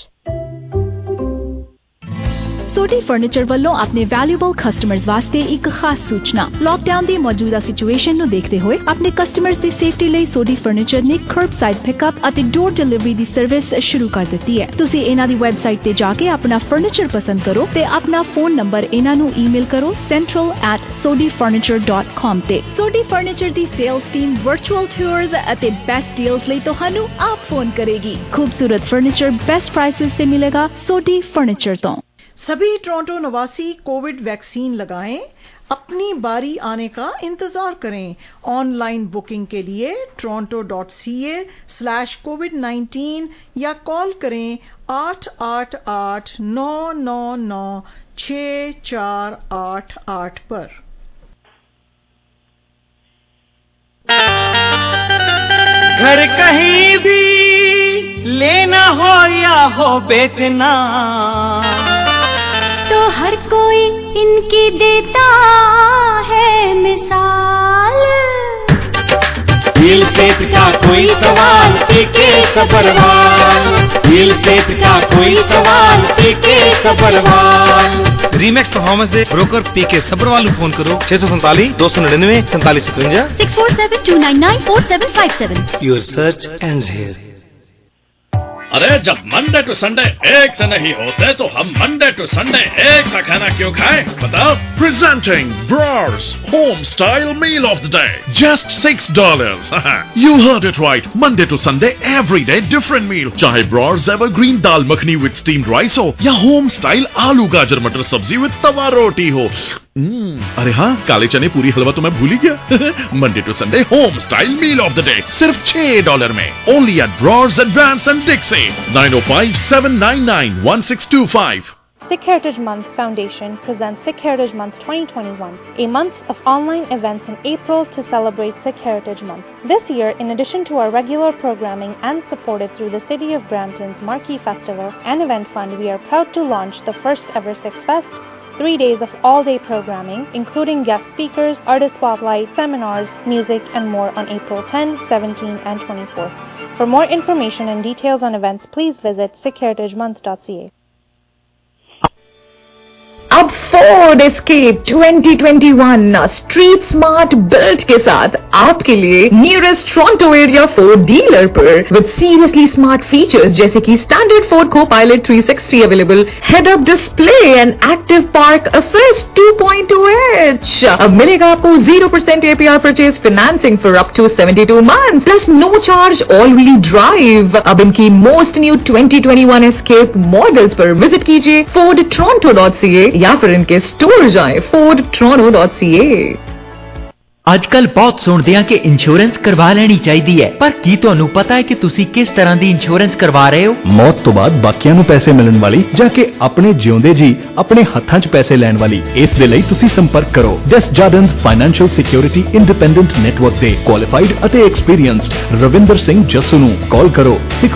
सोडी फर्नीचर ਵੱਲੋਂ ਆਪਣੇ ਵੈਲਿਊਬਲ ਕਸਟਮਰਸ ਵਾਸਤੇ ਇੱਕ ਖਾਸ ਸੂਚਨਾ। ਲਾਕਡਾਊਨ ਦੀ ਮੌਜੂਦਾ ਸਿਚੁਏਸ਼ਨ ਨੂੰ ਦੇਖਦੇ ਹੋਏ ਆਪਣੇ ਕਸਟਮਰਸ ਦੀ ਸੇਫਟੀ ਲਈ ਸੋਡੀ ਫਰਨੀਚਰ ਨੇ ਕਰਬਸਾਈਡ ਪਿਕਅਪ ਅਤੇ ਡੋਰ ਡਿਲੀਵਰੀ ਦੀ ਸਰਵਿਸ ਸ਼ੁਰੂ ਕਰ ਦਿੱਤੀ ਹੈ। ਤੁਸੀਂ ਇਹਨਾਂ ਦੀ ਵੈਬਸਾਈਟ ਤੇ ਜਾ ਕੇ ਆਪਣਾ ਫਰਨੀਚਰ ਪਸੰਦ ਕਰੋ ਤੇ ਆਪਣਾ ਫੋਨ ਨੰਬਰ ਇਹਨਾਂ ਨੂੰ ਈਮੇਲ ਕਰੋ central@sodifurniture.com ਤੇ। ਸੋਡੀ ਫਰਨੀਚਰ ਦੀ ਸੇਲਸ ਟੀਮ ਵਰਚੁਅਲ ਟੂਰਸ ਅਤੇ ਬੈਸਟ ਡੀਲਸ ਲਈ ਤੁਹਾਨੂੰ ਆਪ ਫੋਨ ਕਰੇਗੀ। ਖੂਬਸੂਰਤ ਫਰਨੀਚਰ बेस्ट प्राइसेस से मिलेगा सोडी फर्नीचर तो। सभी टोरंटो निवासी कोविड वैक्सीन लगाएं, अपनी बारी आने का इंतजार करें। ऑनलाइन बुकिंग के लिए toronto.ca/covid19 या कॉल करें 888-999-6488 पर। घर कहीं भी लेना हो या हो बेचना, तो हर कोई इनकी देता है मिसाल। व्हील स्टेट का कोई सवाल पीके सफरवाल, व्हील स्टेट का कोई सवाल पीके सफरवाल। रीमैक्स परफॉर्मेंस दे ब्रोकर पीके सब्रवाल को फोन करो 647 299 4757 6472994757। Your search ends here. अरे जब मंडे टू संडे एक से नहीं होते तो हम मंडे टू संडे एक सा खाना क्यों खाएं? बताओ। Presenting Brars Home Style Meal of the Day. Just $6. You heard it right. Monday to Sunday, every day different meal. चाहे Brars Evergreen Dal Makhani with steamed rice हो या Home Style आलू गाजर मटर सब्जी with तवा रोटी हो। अरे हाँ, काले चने पूरी हलवा तो मैं भूल ही गया। Monday to Sunday Home Style Meal of the Day सिर्फ $6 में। Only at Brars Advance and Dixie. 905-799-1625. Sikh Heritage Month Foundation presents Sikh Heritage Month 2021, a month of online events in April to celebrate Sikh Heritage Month. This year, in addition to our regular programming and supported through the City of Brampton's Marquee Festival and Event Fund, we are proud to launch the first ever Sikh Fest, 3 days of all-day programming, including guest speakers, artist spotlight, seminars, music, and more on April 10, 17, and 24. For more information and details on events, please visit sikhheritagemonth.ca. अब Ford Escape 2021 street smart built के साथ आपके लिए nearest Toronto area Ford dealer पर with seriously smart features जैसे कि standard Ford co-pilot 360 available, head up display and active park assist 2.2H। अब मिलेगा आपको 0% APR purchase financing for up to 72 months plus no charge all wheel drive. अब इनकी most new 2021 Escape models पर visit कीजिए fordtoronto.ca या फिर इनके स्टोर जाएं fordtoronto.ca। ਅੱਜਕੱਲ ਬਹੁਤ ਸੁਣਦੇ ਆ ਕਿ ਇੰਸ਼ੋਰੈਂਸ ਕਰਵਾ ਲੈਣੀ ਚਾਹੀਦੀ ਹੈ, ਪਰ ਕੀ ਤੁਹਾਨੂੰ ਪਤਾ ਹੈ ਕਿ ਤੁਸੀਂ ਕਿਸ ਤਰ੍ਹਾਂ ਦੀ ਇੰਸ਼ੋਰੈਂਸ ਕਰਵਾ ਰਹੇ ਹੋ? ਮੌਤ ਤੋਂ ਬਾਅਦ ਬਾਕੀਆਂ ਨੂੰ ਪੈਸੇ ਮਿਲਣ ਵਾਲੀ ਜਾਂ ਕਿ ਆਪਣੇ ਜਿਉਂਦੇ ਜੀ ਆਪਣੇ ਹੱਥਾਂ 'ਚ ਪੈਸੇ ਲੈਣ ਵਾਲੀ? ਇਸ ਦੇ ਲਈ ਤੁਸੀਂ ਸੰਪਰਕ ਕਰੋ Desjardins financial security independent network ਦੇ ਕੁਆਲੀਫਾਈਡ ਅਤੇ ਐਕਸਪੀਰੀਐਂਸਡ ਰਵਿੰਦਰ ਸਿੰਘ ਜੱਸੂ ਨੂੰ ਕਾਲ ਕਰੋ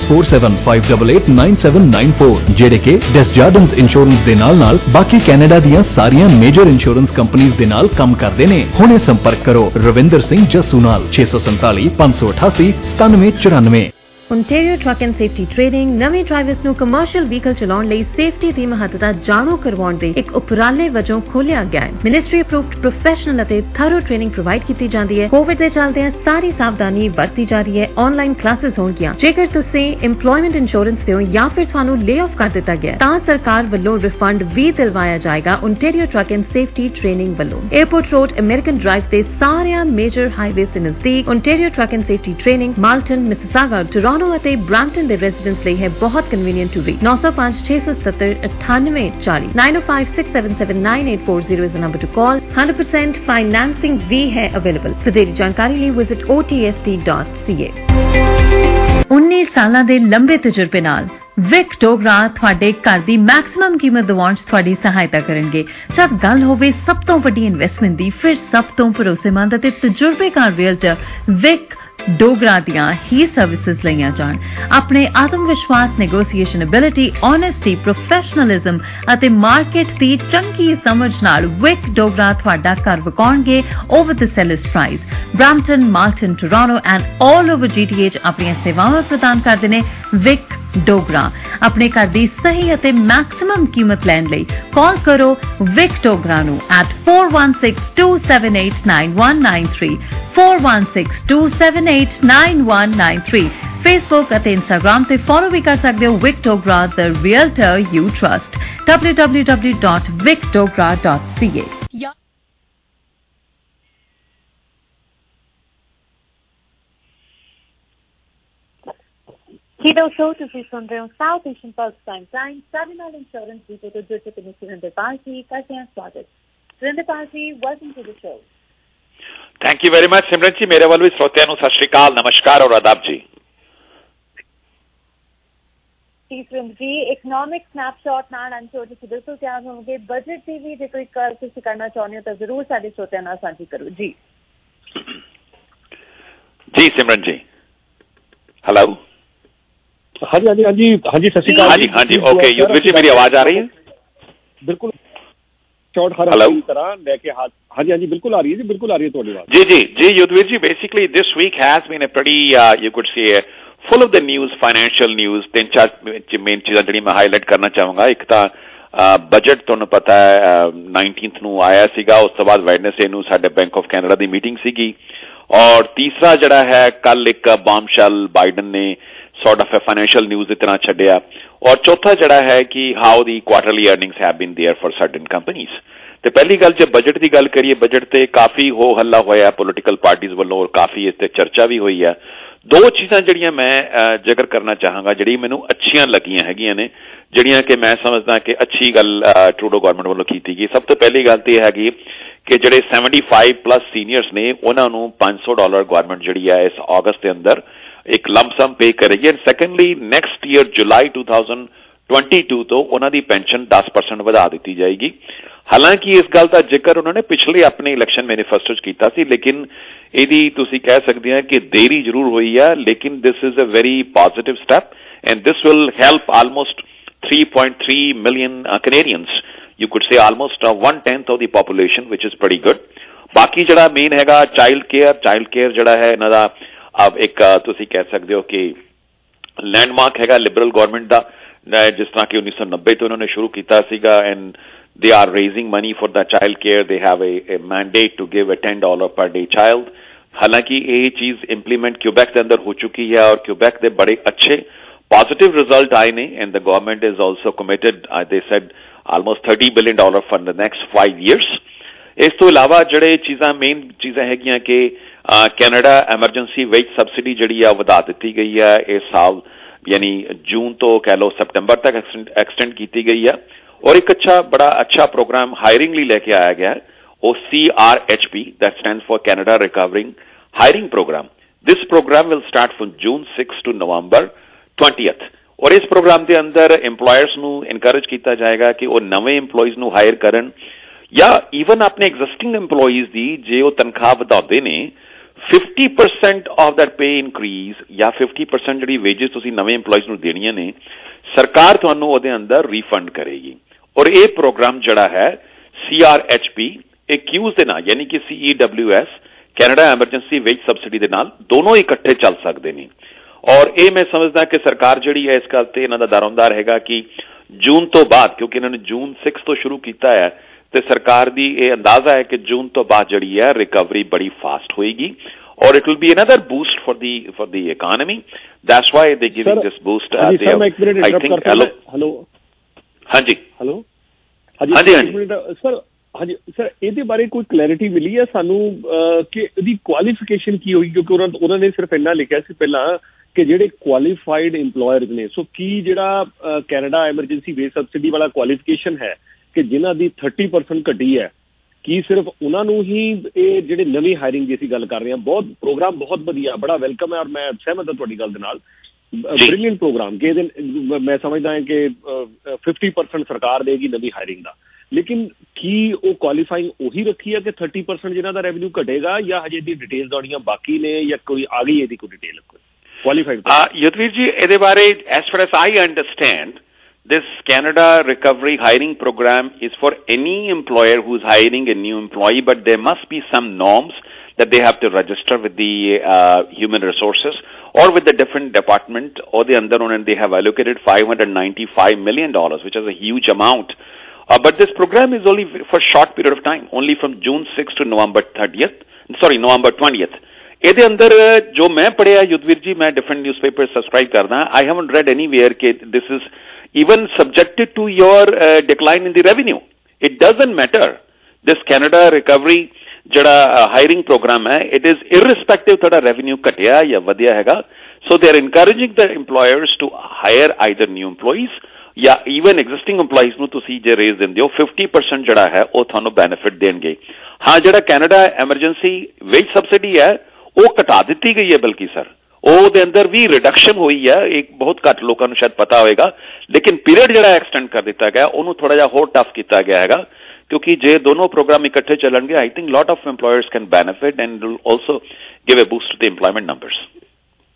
6475889794 ਜਿਹੜੇ ਕਿ ਡੈਸਜਾਰਡਨਸ ਇੰਸ਼ੋਰੈਂਸ ਦੇ ਨਾਲ ਬਾਕੀ ਕੈਨੇਡਾ ਦੀਆਂ ਸਾਰੀਆਂ ਮੇਜਰ ਇੰਸ਼ੋਰੈਂਸ ਕੰਪਨੀਆਂ ਦੇ ਨਾਲ ਕੰਮ ਕਰਦੇ ਨੇ। ਹੁਣੇ ਸੰਪਰਕ ਕਰੋ ਰਵਿੰਦਰ ਸਿੰਘ ਜੱਸੂ ਨਾਲ 647 588 9794। Ontario Truck and Safety Training ਨਵੇਂ ਡਰਾਈਵਰਸ ਨੂੰ ਕਮਰਸ਼ੀਅਲ ਵਹੀਕਲ ਚਲਾਉਣ ਲਈ ਸੇਫਟੀ ਦੀ ਮਹੱਤਤਾ ਜਾਣੂ ਕਰਵਾਉਣ ਦੇ ਇੱਕ ਉਪਰਾਲੇ ਵਜੋਂ ਖੋਲ੍ਹਿਆ ਗਿਆ ਹੈ। ਮਿਨਿਸਟਰੀ ਅਪਰੂਵਡ ਪ੍ਰੋਫੈਸ਼ਨਲ ਅਤੇ ਥਰੋ ਟ੍ਰੇਨਿੰਗ ਪ੍ਰੋਵਾਈਡ ਕੀਤੀ ਜਾਂਦੀ ਹੈ। ਕੋਵਿਡ ਦੇ ਚੱਲਦਿਆਂ ਸਾਰੀ ਸਾਵਧਾਨੀ ਵਰਤੀ ਜਾ ਰਹੀ ਹੈ। ਆਨਲਾਈਨ ਕਲਾਸਿਸ ਹੋਣਗੀਆਂ। ਜੇਕਰ ਤੁਸੀਂ ਇੰਪਲੋਇਮੈਂਟ ਇੰਸ਼ੋਰੈਂਸ ਤੇ ਹੋ ਜਾਂ ਫਿਰ ਤੁਹਾਨੂੰ ਲੇ ਆਫ ਕਰ ਦਿੱਤਾ ਗਿਆ ਤਾਂ ਸਰਕਾਰ ਵੱਲੋਂ ਰਿਫੰਡ ਵੀ ਦਿਲਵਾਇਆ ਜਾਏਗਾ। Ontario Truck and Safety Training ਵੱਲੋਂ 에어ਪੋਰਟ ਰੋਡ ਅਮਰੀਕਨ ਡਰਾਈਵ ਤੇ ਸਾਰਿਆਂ ਮੇਜਰ ਹਾਈਵੇਜ਼ ਦੇ ਨਜ਼ਦੀਕ Ontario Truck and Safety Training Malton, Mississauga, Toronto ਅਤੇ ਬ੍ਰੈਂਪਟਨ ਦੇ ਰੈਜ਼ੀਡੈਂਟਸ ਲਈ ਹੈ ਬਹੁਤ convenient to reach. 905-670-9840 905-677-9840 is the number to call. 100% financing ਵੀ ਹੈ ਅਵੇਲੇਬਲ। ਵਧੇਰੀ ਜਾਣਕਾਰੀ ਲਈ ਵਿਜ਼ਿਟ otsd.ca। 19 ਸਾਲਾਂ ਦੇ ਲੰਬੇ ਤਜਰਬੇ ਨਾਲ ਵਿਕ ਡੋਗਰਾ ਤੁਹਾਡੇ ਘਰ ਦੀ ਮੈਕਸਿਮਮ ਕੀਮਤ ਦਿਵਾਉਣ 'ਚ ਤੁਹਾਡੀ ਸਹਾਇਤਾ ਕਰਨਗੇ। ਜਦ ਗੱਲ ਹੋਵੇ ਸਭ ਤੋਂ ਵੱਡੀ ਇਨਵੈਸਟਮੈਂਟ ਦੀ, ਫਿਰ ਸਭ ਤੋਂ ਭਰੋਸੇਮੰਦ ਅਤੇ ਤਜਰਬੇਕਾਰ ਰੀਅਲਟਰ ਵਿਕ ਡੋਗਰਾ ਦੀਆਂ ਹੀ ਸਰਵਿਸਿਜ਼ ਲਈਆਂ ਜਾਣ। ਆਪਣੇ ਆਤਮ ਵਿਸ਼ਵਾਸ, ਨੈਗੋਸੀਏਸ਼ਨ ਐਬਿਲਿਟੀ, ਓਨੈਸਟੀ, ਪ੍ਰੋਫੈਸ਼ਨਲਿਜ਼ਮ ਅਤੇ ਮਾਰਕੀਟ ਦੀ ਚੰਗੀ ਸਮਝ ਨਾਲ ਵਿਕ ਡੋਗਰਾ ਤੁਹਾਡਾ ਘਰ ਵਿਕਾਉਣਗੇ over the sellers price. Brampton, Malton, Toronto and all over GTA 'ਚ ਆਪਣੀਆਂ ਸੇਵਾਵਾਂ ਪ੍ਰਦਾਨ ਕਰਦੇ ਨੇ ਵਿਕ ਡੋਗਰਾ। ਆਪਣੇ ਘਰ ਦੀ ਸਹੀ ਅਤੇ ਮੈਕਸਿਮਮ ਕੀਮਤ ਲੈਣ ਲਈ ਕਾਲ ਕਰੋ ਵਿਕ ਡੋਗਰਾ ਨੂੰ at 416-278-9193 416-278-9193। ਫੇਸਬੁੱਕ ਅਤੇ ਇੰਸਟਾਗ੍ਰਾਮ ਤੇ ਫੋਲੋ ਵੀ ਕਰ ਸਕਦੇ ਹੋ Vic Dogra the realtor you trust www.vicdogra.ca। जी दोस्तों, ਤੁਸੀਂ ਸੁਣ ਰਹੇ ਹੋ ਸਾਊਥ ਏਸ਼ੀਅਨ ਪਲਸ ਟਾਈਮ। ਸਾਡੇ ਨਾਲ ਇੰਸ਼ੋਰੈਂਸ ਡਿਪੋ ਤੋਂ ਜੁੜ ਚੁੱਕੇ ਨੇ ਸੁਰਿੰਦਰਪਾਲ ਜੀ। ਕਰਦੇ ਹਾਂ ਸਵਾਗਤ। Surinderpal ji, welcome to the show. Thank you very much Simran ji. ਮੇਰੇ ਵੱਲ ਵੀ ਸਰੋਤਿਆਂ ਨੂੰ ਸਤਿ ਸ਼੍ਰੀ ਅਕਾਲ, ਨਮਸਕਾਰ ਔਰ ਆਦਾਬ ਜੀ। ਸੁਰਿੰਦਰ ਜੀ, ਇਕਨੋਮਿਕ ਸਨੈਪਸ਼ਾਟ ਨਾਲ ਅੰਸ਼ੋਰ ਤੁਸੀਂ ਬਿਲਕੁਲ ਤਿਆਰ ਹੋਵੋਗੇ। ਬਜਟ ਦੀ ਵੀ ਜੇ ਕੋਈ ਗੱਲ ਤੁਸੀਂ ਕਰਨਾ ਚਾਹੁੰਦੇ ਹੋ ਤਾਂ ਜ਼ਰੂਰ ਸਾਡੇ ਸਰੋਤਿਆਂ ਨਾਲ ਸਾਂਝੀ ਕਰੋ ਜੀ। ਜੀ ਸਿਮਰਨ ਜੀ, ਹੈਲੋ हाँ जी हाँ जी हाँ जी हाँ जी, सत श्री अकाल। हाँ जी हाँ जी, ओके युद्धवीर जी, मेरी आवाज आ रही है? बिल्कुल शॉर्ट हर तरह लेके हाथ। हाँ जी हाँ जी, बिल्कुल आ रही है जी, बिल्कुल आ रही है थोड़ी बात। जी जी जी Yudhveer ji, basically this week has been a pretty you could say full of the news, financial news। 3-4 main चीज़ां ਜਿਹੜੀ मैं हाईलाइट करना चाहूंगा। एक ਤਾਂ बजट ਤੁਹਾਨੂੰ पता है 19th ਨੂੰ ਆਇਆ ਸੀਗਾ, ਉਸ ਤੋਂ ਬਾਅਦ ਵੈਡਨਸਡੇ ਨੂੰ ਸਾਡੇ ਬੈਂਕ ਆਫ ਕੈਨੇਡਾ ਦੀ ਮੀਟਿੰਗ ਸੀਗੀ, ਔਰ ਤੀਸਰਾ ਜਿਹੜਾ ਹੈ ਕੱਲ ਇੱਕ ਬਾਮਸ਼ੈਲ ਬਾਈਡਨ ਨੇ sort of a financial news ਦੀ ਤਰ੍ਹਾਂ ਛੱਡਿਆ, ਔਰ ਚੌਥਾ ਜਿਹੜਾ ਹੈ ਕਿ how the quarterly earnings have been there for certain companies। ਤੇ ਪਹਿਲੀ ਗੱਲ ਜੇ ਬਜਟ ਦੀ ਗੱਲ ਕਰੀਏ, ਬਜਟ ਤੇ ਕਾਫੀ ਹੋ ਹੱਲਾ ਹੋਇਆ ਪੋਲੀਟੀਕਲ ਪਾਰਟੀਆਂ ਵੱਲੋਂ, ਔਰ ਕਾਫੀ ਇਸ ਤੇ ਚਰਚਾ ਵੀ ਹੋਈ ਹੈ। ਦੋ ਚੀਜ਼ਾਂ ਜਿਹੜੀਆਂ ਮੈਂ ਜ਼ਿਕਰ ਕਰਨਾ ਚਾਹਾਂਗਾ ਜਿਹੜੀ ਮੈਨੂੰ ਅੱਛੀਆਂ ਲੱਗੀਆਂ ਹੈਗੀਆਂ ਨੇ, ਜਿਹੜੀਆਂ ਕਿ ਮੈਂ ਸਮਝਦਾ ਕਿ ਅੱਛੀ ਗੱਲ ਟਰੂਡੋ ਗਵਰਨਮੈਂਟ ਵੱਲੋਂ ਕੀਤੀ ਗਈ। ਸਭ ਤੋਂ ਪਹਿਲੀ ਗੱਲ ਤੇ ਇਹ ਹੈਗੀ ਕਿ ਜਿਹੜੇ 75+ ਸੀਨੀਅਰਸ ਨੇ ਉਹਨਾਂ ਨੂੰ $500 ਗਵਰਨਮੈਂਟ ਜਿਹੜੀ ਹੈ ਇਸ ਅਗਸਤ ਦੇ ਅੰਦਰ ਇੱਕ ਲੰਪਸਮ ਪੇ ਕਰੇਗੀ। And secondly next year July 2022 ਤੋਂ ਉਹਨਾਂ ਦੀ ਪੈਨਸ਼ਨ 10% ਵਧਾ ਦਿੱਤੀ ਜਾਏਗੀ। ਹਾਲਾਂਕਿ ਇਸ ਗੱਲ ਦਾ ਜ਼ਿਕਰ ਉਹਨਾਂ ਨੇ ਪਿਛਲੇ ਆਪਣੇ ਇਲੈਕਸ਼ਨ ਮੈਨੀਫੈਸਟੋ 'ਚ ਕੀਤਾ ਸੀ, ਲੇਕਿਨ ਇਹਦੀ ਤੁਸੀਂ ਕਹਿ ਸਕਦੇ ਆ ਕਿ ਦੇਰੀ ਜ਼ਰੂਰ ਹੋਈ ਆ, ਲੇਕਿਨ this is a very positive step and this will help almost 3.3 million Canadians, you could say almost 1/10 of the population, which is pretty good। ਬਾਕੀ ਜਿਹੜਾ ਮੇਨ ਹੈਗਾ ਚਾਈਲਡ ਕੇਅਰ ਜਿਹੜਾ ਹੈ ਇਹਨਾਂ ਦਾ ਇੱਕ ਤੁਸੀਂ ਕਹਿ ਸਕਦੇ ਹੋ ਕਿ ਲੈਂਡਮਾਰਕ ਹੈਗਾ ਲਿਬਰਲ ਗਵਰਨਮੈਂਟ ਦਾ, ਜਿਸ ਤਰ੍ਹਾਂ ਕਿ 1990 ਤੋਂ ਉਹਨਾਂ ਨੇ ਸ਼ੁਰੂ ਕੀਤਾ ਸੀਗਾ। And they are raising money for the child care, they have a mandate to give a $10 per day child। ਹਾਲਾਂਕਿ ਇਹ ਚੀਜ਼ ਇੰਪਲੀਮੈਂਟ ਕਿਊਬੈਕ ਦੇ ਅੰਦਰ ਹੋ ਚੁੱਕੀ ਹੈ, ਔਰ ਕਿਊਬੈਕ ਦੇ ਬੜੇ ਅੱਛੇ positive result ਆਏ ਨੇ, and the government is also committed, they said almost $30 billion for the next 5 years। ਇਸ ਤੋਂ ਇਲਾਵਾ ਜਿਹੜੇ ਮੇਨ ਚੀਜ਼ਾਂ ਹੈਗੀਆਂ ਕਿ ਕੈਨੇਡਾ ਐਮਰਜੈਂਸੀ ਵੇਜ ਸਬਸਿਡੀ ਜਿਹੜੀ ਆ ਵਧਾ ਦਿੱਤੀ ਗਈ ਹੈ ਇਸ ਸਾਲ, ਯਾਨੀ ਜੂਨ ਤੋਂ ਕਹਿ ਲਓ ਸਤੰਬਰ ਤੱਕ ਐਕਸਟੈਂਡ ਕੀਤੀ ਗਈ ਹੈ। ਔਰ ਇੱਕ ਬੜਾ ਅੱਛਾ ਪ੍ਰੋਗਰਾਮ ਹਾਇਰਿੰਗ ਲਈ ਲੈ ਕੇ ਆਇਆ ਗਿਆ, ਉਹ CRHP, that stands for Canada Recovering Hiring Program। This program will start from June 6 to November 20th। ਔਰ ਇਸ ਪ੍ਰੋਗਰਾਮ ਦੇ ਅੰਦਰ ਇੰਪਲਾਇਰਸ ਨੂੰ ਇਨਕਰੇਜ ਕੀਤਾ ਜਾਏਗਾ ਕਿ ਉਹ ਨਵੇਂ ਇੰਪਲਾਈਜ਼ ਨੂੰ ਹਾਇਰ ਕਰਨ, ਜਾਂ ਈਵਨ ਆਪਣੇ ਐਗਜ਼ਿਸਟਿੰਗ ਇੰਪਲਾਈਜ਼ ਦੀ ਜੇ ਉਹ ਤਨਖਾਹ ਵਧਾਉਂਦੇ ਨੇ 50% ਆਫ ਦੈਟ ਪੇ ਇਨਕਰੀਜ਼ ਜਾਂ 50% ਜਿਹੜੀ ਵੇਜਸ ਤੁਸੀਂ ਨਵੇਂ ਇੰਪਲਾਈਜ਼ ਨੂੰ ਦੇਣੀਆਂ ਨੇ, ਸਰਕਾਰ ਤੁਹਾਨੂੰ ਉਹਦੇ ਅੰਦਰ ਰੀਫੰਡ ਕਰੇਗੀ। ਔਰ ਇਹ ਪ੍ਰੋਗਰਾਮ ਜਿਹੜਾ ਹੈ CRHP ਇਹ ਕਿਊਜ਼ ਦੇ ਨਾਲ, ਯਾਨੀ ਕਿ CEWS Canada emergency wage subsidy ਦੇ ਨਾਲ ਦੋਨੋਂ ਇਕੱਠੇ ਚੱਲ ਸਕਦੇ ਨੇ। ਔਰ ਇਹ ਮੈਂ ਸਮਝਦਾ ਕਿ ਸਰਕਾਰ ਜਿਹੜੀ ਹੈ ਇਸ ਗੱਲ ਤੇ ਇਹਨਾਂ ਦਾ ਦਾਰੋਮਦਾਰ ਹੈਗਾ ਕਿ ਜੂਨ ਤੋਂ ਬਾਅਦ, ਕਿਉਂਕਿ ਇਹਨਾਂ ਨੇ ਜੂਨ 6 ਤੋਂ ਸ਼ੁਰੂ ਕੀਤਾ ਹੈ, ਤੇ ਸਰਕਾਰ ਦੀ ਇਹ ਅੰਦਾਜ਼ਾ ਹੈ ਕਿ ਜੂਨ ਤੋਂ ਬਾਅਦ ਜਿਹੜੀ ਹੈ ਰਿਕਵਰੀ ਬੜੀ ਫਾਸਟ ਹੋਏਗੀ, ਔਰ it will be another boost for the economy. That's why they giving this boost. I think hello ਹਾਂਜੀ ਸਰ, ਹਾਂਜੀ ਸਰ, ਇਹਦੇ ਬਾਰੇ ਕੋਈ ਕਲੈਰਿਟੀ ਮਿਲੀ ਹੈ ਸਾਨੂੰ ਕਿ ਇਹਦੀ ਕੁਆਲੀਫਿਕੇਸ਼ਨ ਕੀ ਹੋਈ? ਕਿਉਂਕਿ ਉਹਨਾਂ ਨੇ ਸਿਰਫ ਇੰਨਾ ਲਿਖਿਆ ਸੀ ਪਹਿਲਾਂ ਕਿ ਜਿਹੜੇ ਕੁਆਲੀਫਾਈਡ ਇੰਪਲਾਇਰਸ ਨੇ, ਸੋ ਕੀ ਜਿਹੜਾ ਕੈਨੇਡਾ ਐਮਰਜੈਂਸੀ ਵੇਜ ਸਬਸਿਡੀ ਵਾਲਾ ਕੁਆਲੀਫਿਕੇਸ਼ਨ ਹੈ ਕਿ ਜਿਨ੍ਹਾਂ ਦੀ 30% ਘਟੀ ਹੈ, ਕੀ ਸਿਰਫ ਉਹਨਾਂ ਨੂੰ ਹੀ ਇਹ ਜਿਹੜੇ ਨਵੀਂ ਹਾਇਰਿੰਗ ਦੀ ਅਸੀਂ ਗੱਲ ਕਰ ਰਹੇ ਹਾਂ? ਬਹੁਤ ਪ੍ਰੋਗਰਾਮ ਬਹੁਤ ਵਧੀਆ, ਬੜਾ ਵੈਲਕਮ ਹੈ, ਔਰ ਮੈਂ ਸਹਿਮਤ ਹਾਂ ਤੁਹਾਡੀ ਗੱਲ ਦੇ ਨਾਲ। ਬ੍ਰਿਲੀਅੰਟ ਪ੍ਰੋਗਰਾਮ ਕਿ ਇਹਦੇ ਮੈਂ ਸਮਝਦਾ ਹਾਂ ਕਿ 50% ਸਰਕਾਰ ਦੇਗੀ ਨਵੀਂ ਹਾਇਰਿੰਗ ਦਾ, ਲੇਕਿਨ ਕੀ ਉਹ ਕੁਆਲੀਫਾਈਂਗ ਉਹੀ ਰੱਖੀ ਹੈ ਕਿ 30% ਜਿਹਨਾਂ ਦਾ ਰੈਵਨਿਊ ਘਟੇਗਾ, ਜਾਂ ਹਜੇ ਦੀ ਡਿਟੇਲਸ ਆਉਣੀਆਂ ਬਾਕੀ ਨੇ, ਜਾਂ ਕੋਈ ਆ ਗਈ ਇਹਦੀ ਕੋਈ ਡਿਟੇਲ ਕੁਆਲੀਫਾਈਡ? ਯੁਧਵੀਰ ਜੀ, ਇਹਦੇ ਬਾਰੇ as far as I understand, this Canada Recovery Hiring Program is for any employer who's hiring a new employee, but there must be some norms that they have to register with the human resources or with the different department, or the under and they have allocated $595 million, which is a huge amount. But this program is only for a short period of time, only from June 6th to November 20th। ਇਹਦੇ ਅੰਦਰ ਜੋ ਮੈਂ ਪੜ੍ਹਿਆ ਯੁਧਵੀਰ ਜੀ, ਮੈਂ different newspaper subscribe ਕਰਦਾ, ਆਈ haven't read anywhere ਕਿ this is even subjected to your decline in the revenue. It doesn't matter. This Canada Recovery ਜਿਹੜਾ hiring program ਹੈ, it is irrespective ਤੁਹਾਡਾ revenue ਘਟਿਆ ਜਾਂ ਵਧਿਆ ਹੈਗਾ। So they are encouraging the employers to hire either new employees ਜਾਂ even existing employees ਨੂੰ ਤੁਸੀਂ ਜੇ raise ਦਿੰਦੇ ਹੋ 50% ਜਿਹੜਾ ਹੈ ਉਹ ਤੁਹਾਨੂੰ benefit ਦੇਣਗੇ। ਹਾਂ, ਜਿਹੜਾ Canada Emergency Wage Subsidy ਹੈ ਉਹ ਘਟਾ ਦਿੱਤੀ ਗਈ ਹੈ, ਬਲਕਿ ਸਰ ਉਹਦੇ ਅੰਦਰ ਵੀ ਰਿਡਕਸ਼ਨ ਹੋਈ ਹੈ। ਇੱਕ ਬਹੁਤ ਘੱਟ ਲੋਕਾਂ ਨੂੰ ਸ਼ਾਇਦ ਪਤਾ ਹੋਵੇਗਾ, ਲੇਕਿਨ ਪੀਰੀਅਡ ਜਿਹੜਾ ਐਕਸਟੈਂਡ ਕਰ ਦਿੱਤਾ ਗਿਆ ਉਹਨੂੰ ਥੋੜਾ ਜਿਹਾ ਹੋਰ ਟਫ ਕੀਤਾ ਗਿਆ ਹੈਗਾ, ਕਿਉਂਕਿ ਜੇ ਦੋਨੋਂ ਪ੍ਰੋਗਰਾਮ ਇਕੱਠੇ ਚੱਲਣਗੇ, I think lot of employers can benefit and will also give a boost to the employment numbers.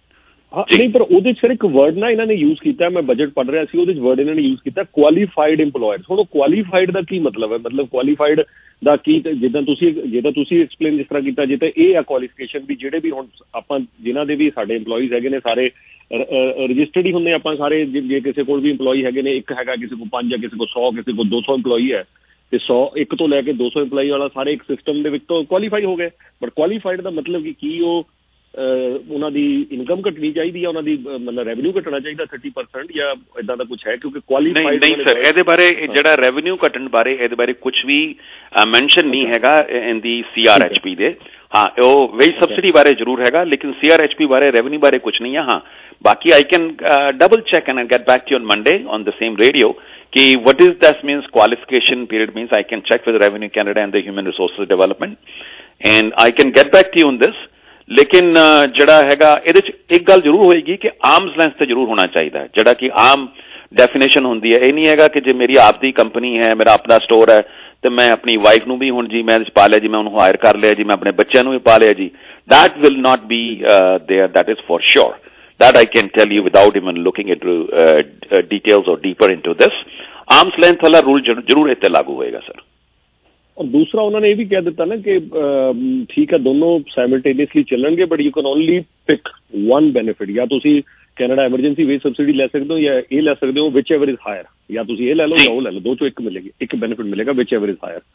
ਹਾਂ ਨਹੀਂ, ਪਰ ਉਹਦੇ 'ਚ ਫਿਰ ਇੱਕ ਵਰਡ ਨਾ ਇਹਨਾਂ ਨੇ ਯੂਜ਼ ਕੀਤਾ, ਮੈਂ ਬਜਟ ਪੜ੍ਹ ਰਿਹਾ ਸੀ, ਉਹਦੇ 'ਚ ਵਰਡ ਇਹਨਾਂ ਨੇ ਯੂਜ਼ ਕੀਤਾ ਕੁਆਲੀਫਾਈਡ ਇੰਪਲੋਇਰਸ। ਹੁਣ ਉਹ ਕੁਆਲੀਫਾਈਡ ਦਾ ਕੀ ਮਤਲਬ ਹੈ? ਮਤਲਬ ਕੁਆਲੀਫਾਈਡ ਦਾ ਕੀ, ਜਿੱਦਾਂ ਤੁਸੀਂ ਐਕਸਪਲੇਨ ਜਿਸ ਤਰ੍ਹਾਂ ਕੀਤਾ, ਜੇ ਤਾਂ ਇਹ ਆ ਕੁਆਲੀਫਿਕੇਸ਼ਨ ਵੀ ਜਿਹੜੇ ਵੀ ਹੁਣ ਆਪਾਂ ਜਿਨ੍ਹਾਂ ਦੇ ਵੀ ਸਾਡੇ ਇੰਪਲੋਈਜ਼ ਹੈਗੇ ਨੇ ਸਾਰੇ ਰਜਿਸਟਰਡ ਹੀ ਹੁੰਦੇ ਆਪਾਂ ਸਾਰੇ। ਜੇ ਕਿਸੇ ਕੋਲ ਵੀ ਇੰਪਲੋਈ ਹੈਗੇ ਨੇ, ਇੱਕ ਹੈਗਾ, ਕਿਸੇ ਕੋਲ 5 ਜਾਂ ਕਿਸੇ ਕੋਲ 100, ਕਿਸੇ ਕੋਲ 200 ਇੰਪਲੋਈ ਹੈ, ਤੇ 100 ਇੱਕ ਤੋਂ ਲੈ ਕੇ 200 ਇੰਪਲੋਈ ਵਾਲਾ ਸਾਰੇ ਇੱਕ ਸਿਸਟਮ ਦੇ ਵਿੱਚ ਤੋਂ ਕੁਆਲੀਫਾਈ ਹੋ ਗਏ। ਬਟ ਕੁਆਲੀਫਾਈਡ ਦਾ ਮਤਲਬ ਕੀ ਉਹ ਉਹਨਾਂ ਦੀ ਇਨਕਮ ਘਟਣੀ ਚਾਹੀਦੀ ਹੈ, ਉਹਨਾਂ ਦੀ ਮਤਲਬ ਰੈਵਨਿਊ ਘਟਣਾ ਚਾਹੀਦਾ 30% ਜਾਂ ਇਦਾਂ ਦਾ ਕੁਛ ਹੈ? ਕਿਉਂਕਿ ਕੁਆਲੀਫਾਈਡ ਨਹੀਂ ਸਰ, ਇਹਦੇ ਬਾਰੇ ਜਿਹੜਾ ਰੈਵਨਿਊ ਘਟਣ ਬਾਰੇ ਇਹਦੇ ਬਾਰੇ ਕੁਝ ਵੀ ਮੈਂਸ਼ਨ ਨਹੀਂ ਹੈਗਾ ਇਨ ਦੀ CRHP ਦੇ। ਹਾਂ, ਉਹ ਵੇਜ ਸਬਸਿਡੀ ਬਾਰੇ ਜ਼ਰੂਰ ਹੈਗਾ, ਲੇਕਿਨ CRHP ਬਾਰੇ ਰੈਵਨਿਊ ਬਾਰੇ ਕੁਝ ਨਹੀਂ ਹੈ। ਹਾਂ, ਬਾਕੀ I can double check and get back to you on Monday on the same radio कि what is that means qualification period means. I can check with Revenue Canada and the Human Resources Development and I can get back to you on this. लेकिन ਜਿਹੜਾ ਹੈਗਾ ਇਹਦੇ ਚ ਇੱਕ ਗੱਲ ਜ਼ਰੂਰ ਹੋਏਗੀ ਕਿ ਆਰਮਸ ਲੈਂਥ ਤੇ ਜ਼ਰੂਰ ਹੋਣਾ ਚਾਹੀਦਾ ਹੈ, ਜਿਹੜਾ ਕਿ ਆਮ ਡੈਫੀਨੇਸ਼ਨ ਹੁੰਦੀ ਹੈ। ਇਹ ਨਹੀਂ ਹੈਗਾ ਕਿ ਜੇ ਮੇਰੀ ਆਪ ਦੀ ਕੰਪਨੀ ਹੈ, ਮੇਰਾ ਆਪਣਾ ਸਟੋਰ ਹੈ, ਤੇ ਮੈਂ ਆਪਣੀ ਵਾਈਫ ਨੂੰ ਵੀ ਹੁਣ ਜੀ ਮੈਂ ਪਾ ਲਿਆ ਜੀ, ਮੈਂ ਉਹਨੂੰ ਹਾਇਰ ਕਰ ਲਿਆ ਜੀ, ਮੈਂ ਆਪਣੇ ਬੱਚਿਆਂ ਨੂੰ ਵੀ ਪਾ ਲਿਆ ਜੀ। that will not be there, that is for sure. That I can tell you without even looking into details or deeper into this. Arm's length वाला रूल जरूर इत्ते लागू होएगा सर। और दूसरा उन्होंने ये भी कह दिता ना कि ठीक है दोनों साइमल्टेनियसली चलणगे, but you can only pick one benefit. या तुसी कैनेडा एमरजेंसी वेज सबसिडी ले सकते हो या ये ले सकते हो विच एवर इज हायर, या तुसी ये ले लो या वो ले लो, दो चो एक मिलेगी, एक बेनिफिट मिलेगा विच एवर इज हायर।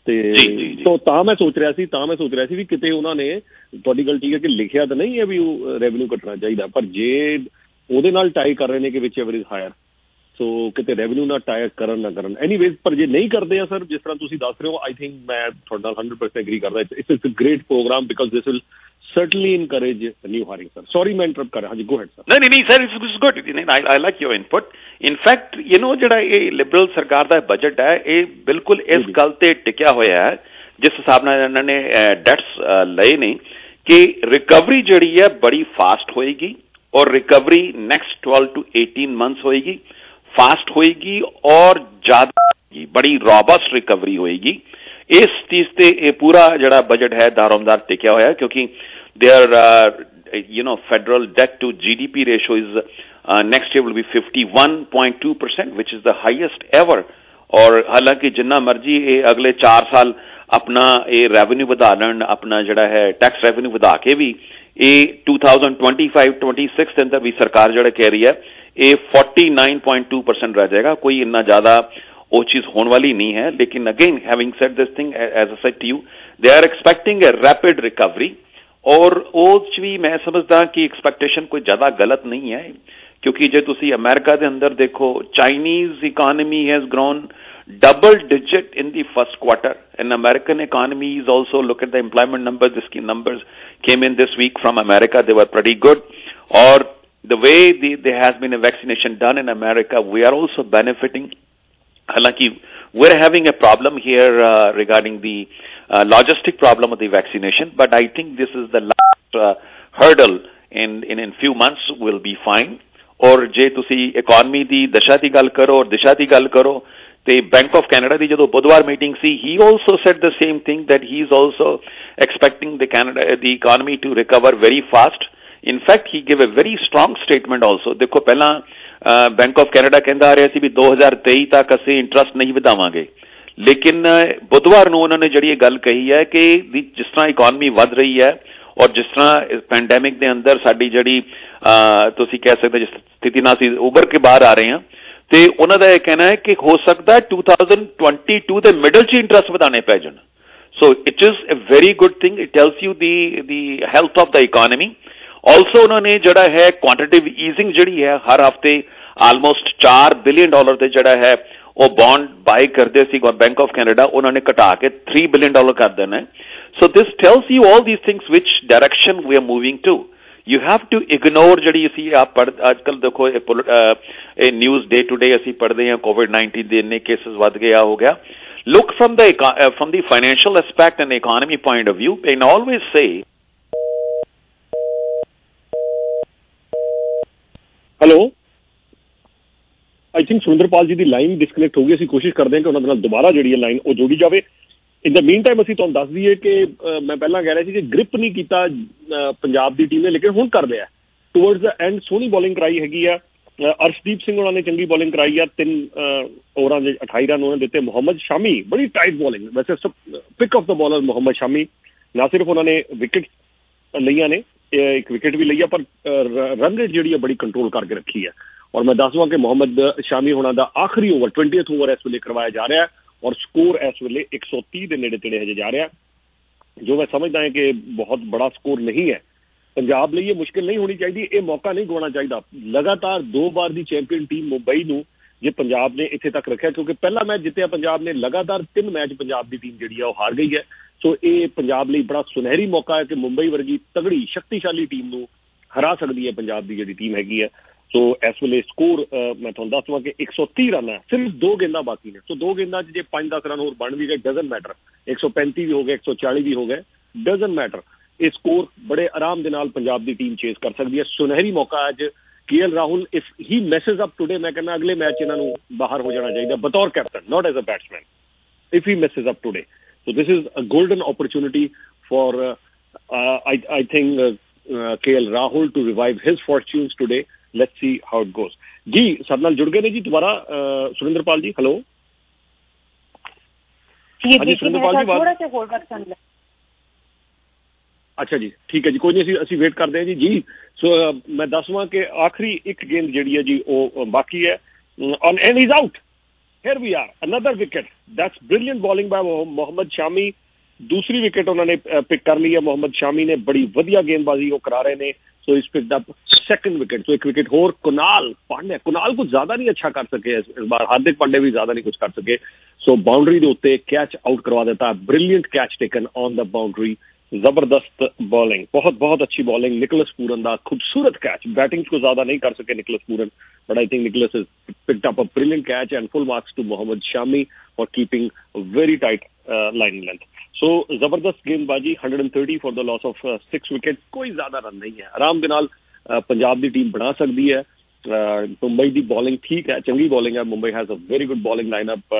ਤੇ ਤਾਂ ਮੈਂ ਸੋਚ ਰਿਹਾ ਸੀ ਵੀ ਕਿਤੇ ਉਹਨਾਂ ਨੇ, ਤੁਹਾਡੀ ਗੱਲ ਠੀਕ ਹੈ ਕਿ ਲਿਖਿਆ ਤਾਂ ਨਹੀਂ ਹੈ ਵੀ ਉਹ ਰੈਵਨਿਊ ਘਟਣਾ ਚਾਹੀਦਾ, ਪਰ ਜੇ ਉਹਦੇ ਨਾਲ ਟਾਈ ਕਰ ਰਹੇ ਨੇ ਕਿ ਵਿਚ ਐਵਰੇਜ ਹਾਇਰ, ਸੋ ਕਿਤੇ ਰੈਵਨਿਊ ਨਾਲ ਟਾਈ ਕਰਨ ਨਾ ਕਰਨ। ਐਨੀਵੇਜ਼, ਪਰ ਜੇ ਨਹੀਂ ਕਰਦੇ ਆ ਸਰ, ਜਿਸ ਤਰ੍ਹਾਂ ਤੁਸੀਂ ਦੱਸ ਰਹੇ ਹੋ, ਆਈ ਥਿੰਕ ਮੈਂ ਤੁਹਾਡੇ ਨਾਲ 100% ਐਗਰੀ ਕਰਦਾ। It's a great program because this will certainly encourage new hiring, sir. Sorry मैं interrupt कर रहा हूँ, go ahead sir. नहीं sir, it's good. I like your input. In fact, you know ਜਿਹੜਾ ਇਹ ਲਿਬਰਲ ਸਰਕਾਰ ਦਾ ਬਜਟ ਹੈ, ਇਹ ਬਿਲਕੁਲ ਇਸ ਗੱਲ ਤੇ ਟਿਕਿਆ ਹੋਇਆ ਹੈ ਜਿਸ ਹਿਸਾਬ ਨਾਲ ਇਹਨਾਂ ਨੇ ਡੈਟਸ ਲਏ ਨੇ ਕਿ ਰਿਕਵਰੀ ਜਿਹੜੀ ਹੈ ਬੜੀ ਫਾਸਟ ਹੋਏਗੀ ਔਰ ਰਿਕਵਰੀ ਨੈਕਸਟ 12 to 18 months ਹੋਏਗੀ, ਫਾਸਟ ਹੋਏਗੀ ਔਰ ਜ਼ਿਆਦਾ ਬੜੀ ਰੋਬਸਟ ਰਿਕਵਰੀ ਹੋਏਗੀ। ਇਸ ਚੀਜ਼ ਤੇ ਇਹ ਪੂਰਾ ਜਿਹੜਾ ਬਜਟ ਹੈ ਦਾਰੋਮਦਾਰ ਟਿਕਿਆ ਹੋਇਆ, ਕਿਉਂਕਿ their federal debt to GDP ratio is next year will be 51.2%, which is the highest ever. और हालांकि जिन्ना मर्जी ये अगले 4 साल अपना ये रेवेन्यू ਵਧਾ ਲੈਣ, ਆਪਣਾ ਜਿਹੜਾ ਹੈ ਟੈਕਸ ਰੈਵੇਨਿਊ ਵਧਾ ਕੇ ਵੀ ਇਹ 2025-26 ਦੇ ਅੰਦਰ ਵੀ ਸਰਕਾਰ ਜਿਹੜਾ ਕਹਿ ਰਹੀ ਹੈ ਇਹ 49.2% ਰਹਿ ਜਾਏਗਾ। ਕੋਈ ਇੰਨਾ ਜ਼ਿਆਦਾ ਉਹ ਚੀਜ਼ ਹੋਣ ਵਾਲੀ ਨਹੀਂ ਹੈ। ਲੇਕਿਨ again having said this thing, as I said to you, they are expecting a rapid recovery। ਔਰ ਉਹ 'ਚ ਵੀ ਮੈਂ ਸਮਝਦਾ ਕਿ ਐਕਸਪੈਕਟੇਸ਼ਨ ਕੋਈ ਜ਼ਿਆਦਾ ਗਲਤ ਨਹੀਂ ਹੈ, ਕਿਉਂਕਿ ਜੇ ਤੁਸੀਂ ਅਮਰੀਕਾ ਦੇ ਅੰਦਰ ਦੇਖੋ, Chinese economy has grown double digit in the first quarter, and American economy is also, look at the employment numbers, the numbers came in this week from America, they were pretty good. Or the way there has been a vaccination done in America, we are also benefiting. Halanki we're having a problem here regarding the logistic problem of the vaccination, but I think this is the last hurdle. In few months we'll be fine. और जे तुसी economy दी दशा दी गल करो और दिशा दी गल करो, ते bank of Canada दी जदों बुधवार मीटिंग सी, he also said the same thing, that he is also expecting the economy to recover very fast. In fact, he gave a very strong statement also. देखो पहला बैंक ऑफ कैनेडा कहंदा आ रहा सी भी 2023 तक ਅਸੀਂ ਇੰਟਰਸਟ ਨਹੀਂ ਵਧਾਵਾਂਗੇ, ਲੇਕਿਨ ਬੁੱਧਵਾਰ ਨੂੰ ਉਹਨਾਂ ਨੇ ਜਿਹੜੀ ਇਹ ਗੱਲ ਕਹੀ ਹੈ ਕਿ ਜਿਸ ਤਰ੍ਹਾਂ ਇਕਨੋਮੀ ਵੱਧ ਰਹੀ ਹੈ ਔਰ ਜਿਸ ਤਰ੍ਹਾਂ ਪੈਂਡੈਮਿਕ ਦੇ ਅੰਦਰ ਸਾਡੀ ਜਿਹੜੀ ਤੁਸੀਂ ਕਹਿ ਸਕਦੇ ਜਿਸ ਸਥਿਤੀ ਨਾਲ ਅਸੀਂ ਉਭਰ ਕੇ ਬਾਹਰ ਆ ਰਹੇ ਹਾਂ, ਤੇ ਉਹਨਾਂ ਦਾ ਇਹ ਕਹਿਣਾ ਹੈ ਕਿ ਹੋ ਸਕਦਾ 2022 ਦੇ ਮਿਡਲ 'ਚ ਇੰਟਰਸਟ ਵਧਾਣੇ ਪੈ ਜਾਣ। So it is a very good thing, it tells you the health of the economy. Also ਉਹਨਾਂ ਨੇ ਜਿਹੜਾ ਹੈ ਕੁਆਂਟੀਟਿਵ ਈਜ਼ਿੰਗ ਜਿਹੜੀ ਹੈ ਹਰ ਹਫ਼ਤੇ ਆਲਮੋਸਟ $4 ਬਿਲੀਅਨ ਤੇ ਜਿਹੜਾ ਹੈ ਉਹ ਬੌਂਡ ਬਾਈ ਕਰਦੇ ਸੀ ਬੈਂਕ ਆਫ ਕੈਨੇਡਾ, ਉਹਨਾਂ ਨੇ ਘਟਾ ਕੇ $3 ਬਿਲੀਅਨ ਕਰ ਦੇਣਾ। So this tells you all these things which direction we are moving to. You have to ignore ਜਿਹੜੀ ਅਸੀਂ ਆਪ ਅੱਜ ਕੱਲ ਦੇਖੋ ਇਹ ਨਿਊਜ਼ ਡੇ ਟੂ ਡੇ ਅਸੀਂ ਪੜ੍ਹਦੇ ਹਾਂ, COVID-19 ਦੇ ਇੰਨੇ ਕੇਸਿਸ ਵੱਧ ਗਿਆ ਹੋ ਗਿਆ। Look from the financial aspect and economy point of view, and always say hello, I think Surinderpal ਜੀ ਦੀ ਲਾਈਨ ਡਿਸਕਨੈਕਟ ਹੋ ਗਈ। ਅਸੀਂ ਕੋਸ਼ਿਸ਼ ਕਰਦੇ ਹਾਂ ਕਿ ਉਹਨਾਂ ਦੇ ਨਾਲ ਦੁਬਾਰਾ ਜਿਹੜੀ ਹੈ ਲਾਈਨ ਉਹ ਜੋੜੀ ਜਾਵੇ। ਇਨ ਦਾ ਮੀਨ ਟਾਈਮ ਅਸੀਂ ਤੁਹਾਨੂੰ ਦੱਸ ਦਈਏ ਕਿ ਮੈਂ ਪਹਿਲਾਂ ਕਹਿ ਰਿਹਾ ਸੀ ਕਿ ਗ੍ਰਿਪ ਨਹੀਂ ਕੀਤਾ ਪੰਜਾਬ ਦੀ ਟੀਮ ਨੇ, ਲੇਕਿਨ ਹੁਣ ਕਰ ਲਿਆ। ਟੁਵਰਡਸ ਦ ਐਂਡ ਸੋਹਣੀ ਬੋਲਿੰਗ ਕਰਾਈ ਹੈਗੀ ਆ। ਅਰਸ਼ਦੀਪ ਸਿੰਘ ਉਹਨਾਂ ਨੇ ਚੰਗੀ ਬੋਲਿੰਗ ਕਰਾਈ ਆ, 3 ਓਵਰਾਂ ਦੇ 28 ਰਨ ਉਹਨਾਂ ਦਿੱਤੇ। ਮੁਹੰਮਦ ਸ਼ਾਮੀ ਬੜੀ ਟਾਈਟ ਬੋਲਿੰਗ, ਵੈਸੇ pick of the bowler Mohammad Shami, ਨਾ ਸਿਰਫ ਉਹਨਾਂ ਨੇ ਵਿਕਟ ਲਈਆਂ ਨੇ, ਇੱਕ ਵਿਕਟ ਵੀ ਲਈ ਆ, ਪਰ ਰਨ ਰੇਟ ਜਿਹੜੀ ਆ ਬੜੀ ਕੰਟਰੋਲ ਕਰਕੇ ਰੱਖੀ ਹੈ। ਔਰ ਮੈਂ ਦੱਸ ਦਵਾਂ ਕਿ ਮੁਹੰਮਦ ਸ਼ਾਮੀ ਹੋਣਾ ਦਾ ਆਖਰੀ ਓਵਰ 20th ਓਵਰ ਇਸ ਵੇਲੇ ਕਰਵਾਇਆ ਜਾ ਰਿਹਾ ਔਰ ਸਕੋਰ ਇਸ ਵੇਲੇ 130 ਦੇ ਨੇੜੇ ਤੇੜੇ ਹਜੇ ਜਾ ਰਿਹਾ, ਜੋ ਮੈਂ ਸਮਝਦਾ ਹਾਂ ਕਿ ਬਹੁਤ ਬੜਾ ਸਕੋਰ ਨਹੀਂ ਹੈ। ਪੰਜਾਬ ਲਈ ਇਹ ਮੁਸ਼ਕਿਲ ਨਹੀਂ ਹੋਣੀ ਚਾਹੀਦੀ, ਇਹ ਮੌਕਾ ਨਹੀਂ ਗਵਾਉਣਾ ਚਾਹੀਦਾ। ਲਗਾਤਾਰ 2 ਵਾਰ ਦੀ ਚੈਂਪੀਅਨ ਟੀਮ ਮੁੰਬਈ ਨੂੰ ਜੇ ਪੰਜਾਬ ਨੇ ਇੱਥੇ ਤੱਕ ਰੱਖਿਆ, ਕਿਉਂਕਿ ਪਹਿਲਾ ਮੈਚ ਜਿੱਤਿਆ ਪੰਜਾਬ ਨੇ, ਲਗਾਤਾਰ 3 ਮੈਚ ਪੰਜਾਬ ਦੀ ਟੀਮ ਜਿਹੜੀ ਆ ਉਹ ਹਾਰ ਗਈ ਹੈ। ਸੋ ਇਹ ਪੰਜਾਬ ਲਈ ਬੜਾ ਸੁਨਹਿਰੀ ਮੌਕਾ ਹੈ ਕਿ ਮੁੰਬਈ ਵਰਗੀ ਤਗੜੀ ਸ਼ਕਤੀਸ਼ਾਲੀ ਟੀਮ ਨੂੰ ਹਰਾ ਸਕਦੀ ਹੈ ਪੰਜਾਬ ਦੀ ਜਿਹੜੀ ਟੀਮ ਹੈਗੀ ਹੈ। ਸੋ ਇਸ ਵੇਲੇ ਸਕੋਰ ਮੈਂ ਤੁਹਾਨੂੰ ਦੱਸ ਦਵਾਂ ਕਿ 130 ਰਨ ਹੈ, ਸਿਰਫ 2 ਗੇਂਦਾਂ ਬਾਕੀ ਨੇ। ਸੋ 2 ਗੇਂਦਾਂ 'ਚ ਜੇ 5-10 ਰਨ ਹੋਰ ਬਣ ਵੀ ਗਏ ਡਜ਼ਨਟ ਮੈਟਰ, 135 ਵੀ ਹੋ ਗਏ, 140 ਵੀ ਹੋ ਗਏ, ਡਜ਼ਨਟ ਮੈਟਰ। ਇਹ ਸਕੋਰ ਬੜੇ ਆਰਾਮ ਦੇ ਨਾਲ ਪੰਜਾਬ ਦੀ ਟੀਮ ਚੇਸ ਕਰ ਸਕਦੀ ਹੈ। ਸੁਨਹਿਰੀ ਮੌਕਾ ਅੱਜ KL Rahul, if he messes up today, ਮੈਂ ਕਹਿੰਦਾ ਅਗਲੇ ਮੈਚ ਇਹਨਾਂ ਨੂੰ ਬਾਹਰ ਹੋ ਜਾਣਾ ਚਾਹੀਦਾ ਬਤੌਰ captain, not as a batsman, if he messes up today. So this is a golden opportunity for I think KL Rahul to revive his fortunes today. Let's see how it goes. ਜੀ ਸਾਡੇ ਨਾਲ ਜੁੜ ਗਏ ਨੇ ਜੀ ਦੁਬਾਰਾ ਸੁਰਿੰਦਰਪਾਲ ਜੀ, ਹੈਲੋ। ਹਾਂਜੀ ਸੁਰਿੰਦਰਪਾਲ ਜੀ, ਥੋੜਾ ਜਿਹਾ ਹੋਲਡ ਕਰ ਲੈ। ਅੱਛਾ ਜੀ, ਠੀਕ ਹੈ ਜੀ, ਕੋਈ ਨਹੀਂ, ਅਸੀਂ ਵੇਟ ਕਰਦੇ ਹਾਂ ਜੀ। ਸੋ ਮੈਂ ਦੱਸਵਾਂ ਕਿ ਆਖਰੀ ਇੱਕ ਗੇਂਦ ਜਿਹੜੀ ਹੈ ਜੀ ਉਹ ਬਾਕੀ ਹੈ on and is out. Here we are, another wicket. That's brilliant bowling by Mohammad Shami. दूसरी विकेट उन्होंने पिक कर ली है मोहम्मद शामी ने, बड़ी वधिया गेंदबाजी वो करा रहे ने। सो इस पिक्ड अप 2nd विकेट। तो एक विकेट और कुणाल पांड्या, कुणाल कुछ ज्यादा नहीं अच्छा कर सके इस बार, हार्दिक पांड्या भी ज्यादा नहीं कुछ कर सके। सो बाउंड्री के उत्ते कैच आउट करवा देता, brilliant catch taken on the boundary, जबरदस्त बॉलिंग, बहुत बहुत अच्छी बॉलिंग। निकोलस पूरन का खूबसूरत कैच, बैटिंग को ज्यादा नहीं कर सके Nicholas Pooran, but I think Nicholas has picked up a brilliant catch and full marks to Mohammad Shami for keeping a very tight line length. So जबरदस्त गेंदबाजी, 130 for the loss of 6 wickets। कोई ज्यादा run नहीं है, आराम के नाल पंजाब दी team बना सकती है। मुंबई दी बॉलिंग ठीक है, चंगी बॉलिंग है। Mumbai has a very good bowling lineup.